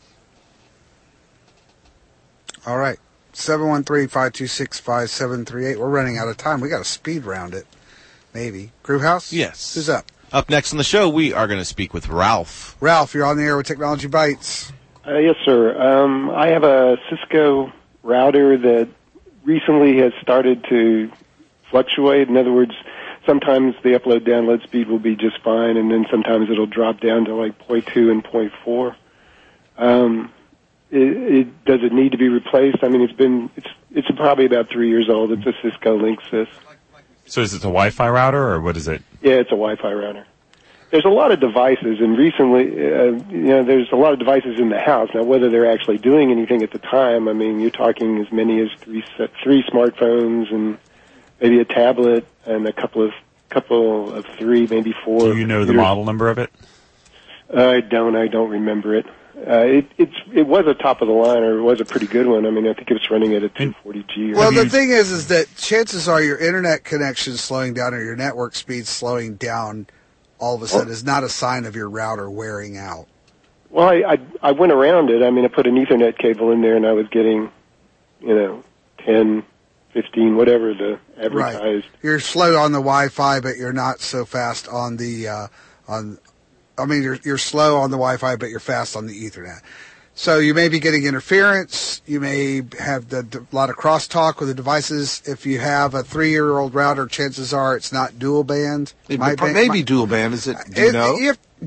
Speaker 4: All right. 713-526-5738. We're running out of time. We got to speed round it. Maybe. Groovehouse?
Speaker 9: Yes.
Speaker 4: Who's up?
Speaker 9: Up next on the show, we are going to speak with Ralph.
Speaker 4: Ralph, you're on the air with Technology Bites.
Speaker 17: Yes, sir. I have a Cisco router that recently has started to fluctuate. In other words, sometimes the upload-download speed will be just fine, and then sometimes it'll drop down to like 0.2 and 0.4. does it need to be replaced? I mean, it's probably about 3 years old. It's a Cisco Linksys.
Speaker 7: So is it a Wi-Fi router, or what is it?
Speaker 17: Yeah, it's a Wi-Fi router. There's a lot of devices, and recently, there's a lot of devices in the house. Now, whether they're actually doing anything at the time, I mean, you're talking as many as three smartphones and maybe a tablet and a couple of three, maybe four.
Speaker 7: Do you know the model number of it?
Speaker 17: I don't remember it. It was a top of the line, or it was a pretty good one. I mean, I think it was running at a 240G.
Speaker 4: Well, the thing is that chances are your internet connection slowing down or your network speed slowing down all of a sudden is not a sign of your router wearing out.
Speaker 17: Well, I went around it. I mean, I put an Ethernet cable in there, and I was getting, 10, 15, whatever the advertised.
Speaker 4: Right. You're slow on the Wi-Fi, but you're not so fast on the you're slow on the Wi-Fi, but you're fast on the Ethernet. So you may be getting interference. You may have a lot of crosstalk with the devices. If you have a 3-year-old router, chances are it's not dual band.
Speaker 6: It may be dual band. Is it? Do you know?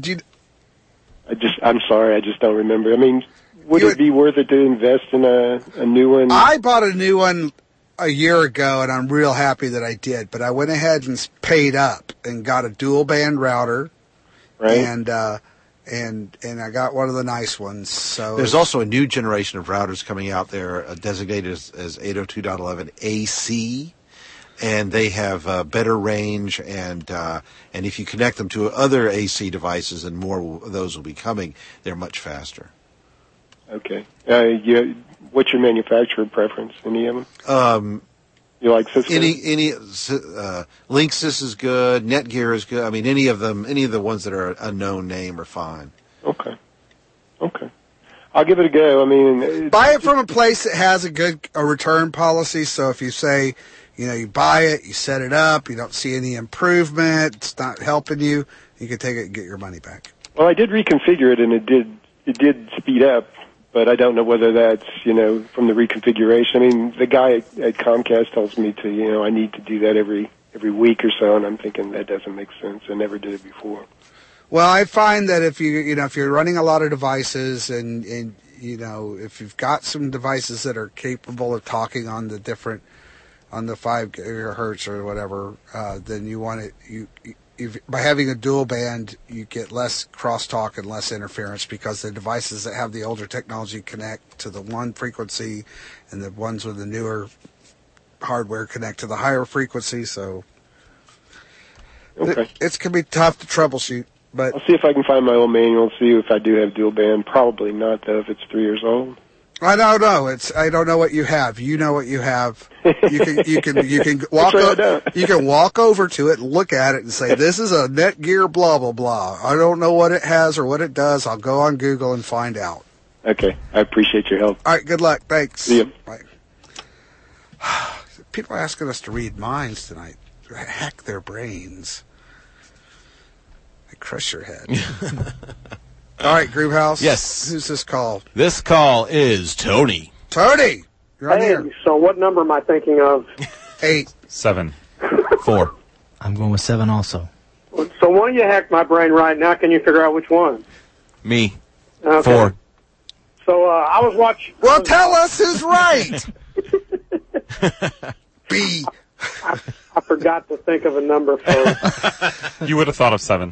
Speaker 17: I'm sorry, I just don't remember. I mean, would it be worth it to invest in a new one?
Speaker 4: I bought a new one a year ago, and I'm real happy that I did. But I went ahead and paid up and got a dual band router. Right. And I got one of the nice ones. So
Speaker 6: there's also a new generation of routers coming out there designated as 802.11 AC, and they have better range, and if you connect them to other AC devices, and more of those will be coming, they're much faster.
Speaker 17: Okay. What's your manufacturer preference? Any of them? You like Cisco?
Speaker 6: Linksys is good. Netgear is good. I mean, any of the ones that are a known name are fine.
Speaker 17: Okay. I'll give it a go. I mean,
Speaker 4: buy it from a place that has a return policy. So if you say, you buy it, you set it up, you don't see any improvement, it's not helping you, you can take it and get your money back.
Speaker 17: Well, I did reconfigure it, and it did speed up. But I don't know whether that's, from the reconfiguration. I mean, the guy at Comcast tells me to, I need to do that every week or so, and I'm thinking that doesn't make sense. I never did it before.
Speaker 4: Well, I find that if you're running a lot of devices and if you've got some devices that are capable of talking on the 5 gigahertz or whatever, then you want it, by having a dual band, you get less crosstalk and less interference because the devices that have the older technology connect to the one frequency, and the ones with the newer hardware connect to the higher frequency. So it can be tough to troubleshoot. But
Speaker 17: I'll see if I can find my old manual and see if I do have dual band. Probably not, though, if it's 3 years old.
Speaker 4: I don't know. I don't know what you have. You know what you have. You can walk over to it and look at it and say, this is a Netgear blah blah blah. I don't know what it has or what it does. I'll go on Google and find out.
Speaker 17: Okay, I appreciate your help.
Speaker 4: All right, good luck. Thanks.
Speaker 17: See you.
Speaker 4: Bye. People are asking us to read minds tonight. Hack their brains. I crush your head. All right, Groovehouse.
Speaker 9: Yes.
Speaker 4: Who's this call?
Speaker 9: This call is Tony.
Speaker 4: Tony, you're on the air.
Speaker 18: So what number am I thinking of?
Speaker 4: 8.
Speaker 7: 7.
Speaker 9: 4.
Speaker 2: I'm going with 7 also.
Speaker 18: So one of you hacked my brain right now. Can you figure out which one?
Speaker 9: Me.
Speaker 18: Okay.
Speaker 9: 4.
Speaker 18: So I was watching.
Speaker 4: Well, tell us who's right. B.
Speaker 18: I forgot to think of a number for.
Speaker 7: You would have thought of 7.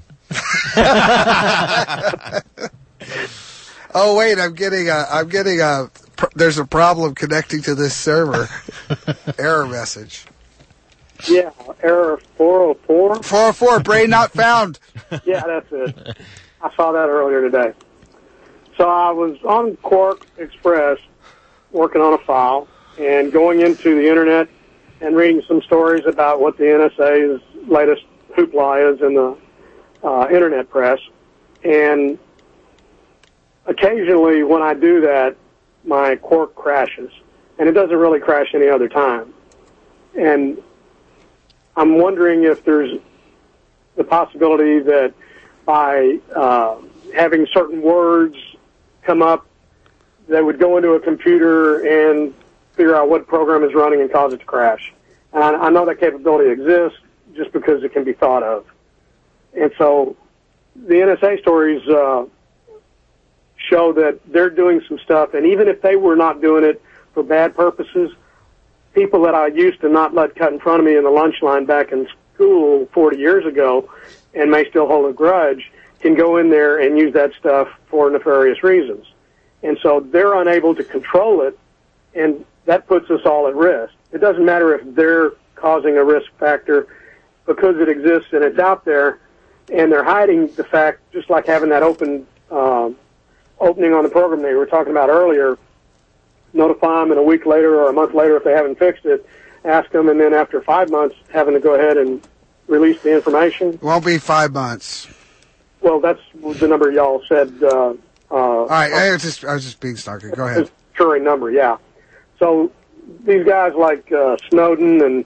Speaker 4: Oh wait, I'm getting a. There's a problem connecting to this server. Error message.
Speaker 18: Yeah, error 404.
Speaker 4: 404, brain not found.
Speaker 18: Yeah, that's it. I saw that earlier today. So I was on Quark Express working on a file and going into the internet and reading some stories about what the NSA's latest hoopla is in the internet press. And occasionally when I do that, my Quark crashes. And it doesn't really crash any other time. And I'm wondering if there's the possibility that by having certain words come up that would go into a computer and figure out what program is running and cause it to crash. And I know that capability exists just because it can be thought of. And so the NSA stories show that they're doing some stuff, and even if they were not doing it for bad purposes, people that I used to not let cut in front of me in the lunch line back in school 40 years ago and may still hold a grudge can go in there and use that stuff for nefarious reasons. And so they're unable to control it, and that puts us all at risk. It doesn't matter if they're causing a risk factor because it exists and it's out there, and they're hiding the fact, just like having that opening on the program that you were talking about earlier. Notify them, and a week later or a month later, if they haven't fixed it, ask them, and then after 5 months, having to go ahead and release the information.
Speaker 4: It won't be 5 months.
Speaker 18: Well, that's the number y'all said.
Speaker 4: All right, I was just being snarky. Go ahead.
Speaker 18: Recurring number, yeah. So these guys like Snowden and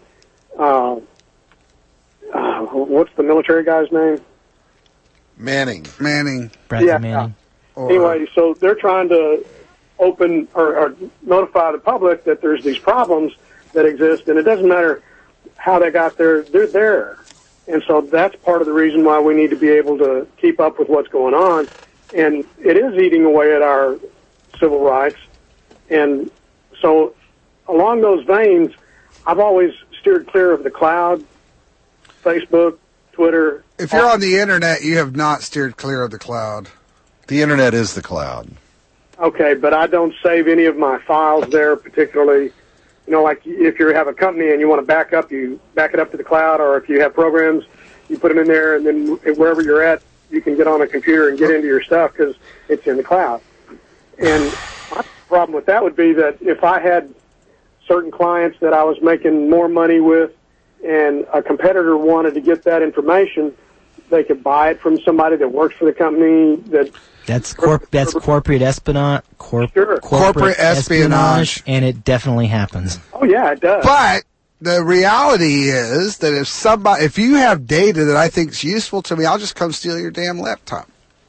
Speaker 18: what's the military guy's name?
Speaker 6: Manning.
Speaker 2: Bradley Manning.
Speaker 18: Anyway, so they're trying to open or notify the public that there's these problems that exist, and it doesn't matter how they got there, they're there. And so that's part of the reason why we need to be able to keep up with what's going on. And it is eating away at our civil rights. And so along those veins, I've always steered clear of the cloud, Facebook, Twitter.
Speaker 4: If you're on the internet, you have not steered clear of the cloud.
Speaker 6: The internet is the cloud.
Speaker 18: Okay, but I don't save any of my files there particularly. You know, like if you have a company and you want to back up, you back it up to the cloud, or if you have programs, you put them in there, and then wherever you're at, you can get on a computer and get into your stuff because it's in the cloud. And my problem with that would be that if I had certain clients that I was making more money with and a competitor wanted to get that information, they could buy it from somebody that works for the company that...
Speaker 2: That's corporate espionage. Corporate espionage, and it definitely happens.
Speaker 18: Oh yeah, it does.
Speaker 4: But the reality is that if you have data that I think is useful to me, I'll just come steal your damn laptop.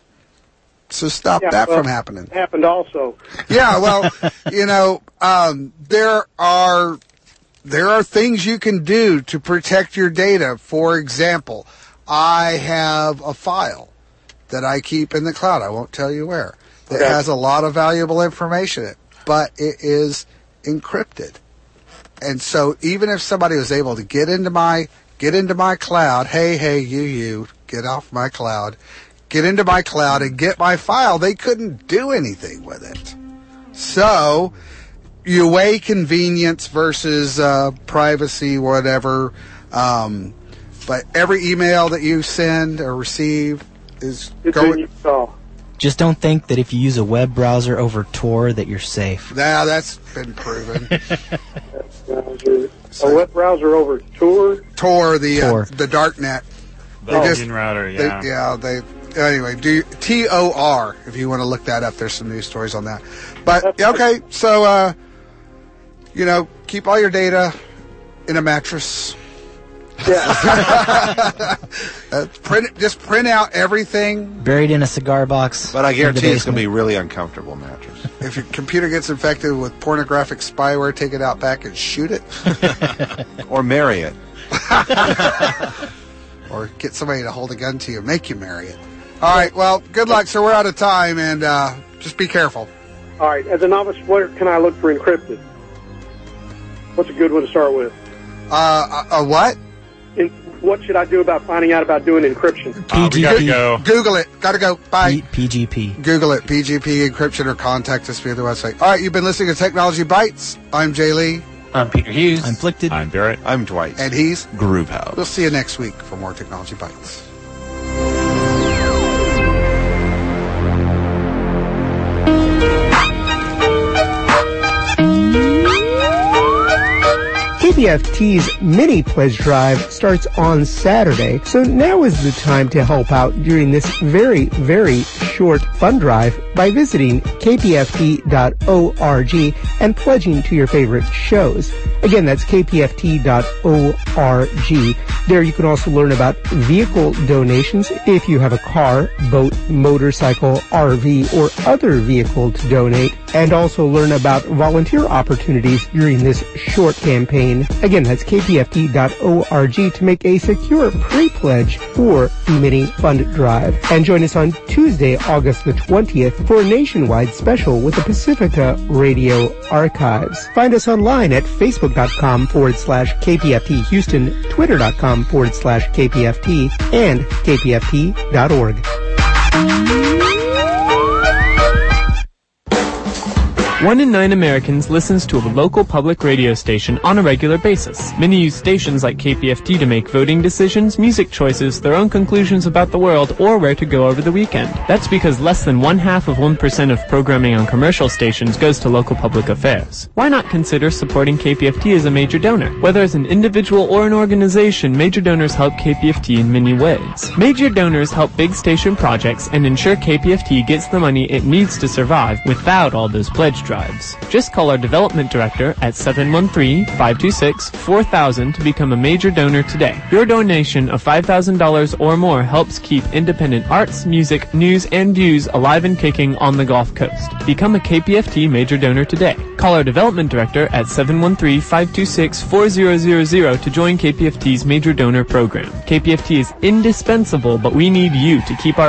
Speaker 4: So stop that from happening.
Speaker 18: It happened also.
Speaker 4: Yeah, well, you know, there are things you can do to protect your data. For example, I have a file that I keep in the cloud. I won't tell you where. That has a lot of valuable information in it, but it is encrypted. And so even if somebody was able to get into my cloud, hey, you, get off my cloud, get into my cloud and get my file, they couldn't do anything with it. So you weigh convenience versus privacy, whatever. But every email that you send or receive is going.
Speaker 2: Just don't think that if you use a web browser over Tor that you're safe.
Speaker 4: Nah, that's been proven.
Speaker 18: A web browser over Tor?
Speaker 4: Tor, the darknet.
Speaker 7: The login router, yeah.
Speaker 4: Anyway, do TOR if you want to look that up. There's some news stories on that. But okay, so you know, keep all your data in a mattress.
Speaker 18: Yeah.
Speaker 4: Just print out everything.
Speaker 2: Buried in a cigar box.
Speaker 6: But I guarantee it's going to be a really uncomfortable mattress.
Speaker 4: If your computer gets infected with pornographic spyware, take it out back and shoot it.
Speaker 6: Or marry it.
Speaker 4: Or get somebody to hold a gun to you, make you marry it. All right, well, good luck, sir. We're out of time, and just be careful.
Speaker 18: All right, as a novice, where can I look for encrypted? What's a good one to start with?
Speaker 4: A what?
Speaker 18: What should I do about finding out about doing encryption?
Speaker 2: PGP.
Speaker 7: We gotta go.
Speaker 4: Google it. Gotta go. Bye.
Speaker 2: PGP.
Speaker 4: Google it. PGP encryption, or contact us via the website. All right, you've been listening to Technology Bites. I'm Jay Lee.
Speaker 8: I'm Peter Hughes.
Speaker 2: I'm Flickted.
Speaker 7: I'm Barrett.
Speaker 6: I'm Dwight.
Speaker 4: And he's
Speaker 9: Groovehouse.
Speaker 4: We'll see you next week for more Technology Bites.
Speaker 19: KPFT's mini pledge drive starts on Saturday, so now is the time to help out during this very, very short fund drive by visiting kpft.org and pledging to your favorite shows. Again, that's kpft.org. There you can also learn about vehicle donations if you have a car, boat, motorcycle, RV, or other vehicle to donate, and also learn about volunteer opportunities during this short campaign. Again, that's kpft.org to make a secure pre-pledge for the mini fund drive. And join us on Tuesday, August the 20th for a nationwide special with the Pacifica Radio Archives. Find us online at facebook.com/KPFT Houston, twitter.com/KPFT, and kpft.org.
Speaker 13: 1 in 9 Americans listens to a local public radio station on a regular basis. Many use stations like KPFT to make voting decisions, music choices, their own conclusions about the world, or where to go over the weekend. That's because less than 0.5% of programming on commercial stations goes to local public affairs. Why not consider supporting KPFT as a major donor? Whether as an individual or an organization, major donors help KPFT in many ways. Major donors help big station projects and ensure KPFT gets the money it needs to survive without all those pledge drives. Just call our development director at 713-526-4000 to become a major donor today. Your donation of $5,000 or more helps keep independent arts, music, news, and views alive and kicking on the Gulf Coast. Become a KPFT major donor today. Call our development director at 713-526-4000 to join KPFT's major donor program. KPFT is indispensable, but we need you to keep our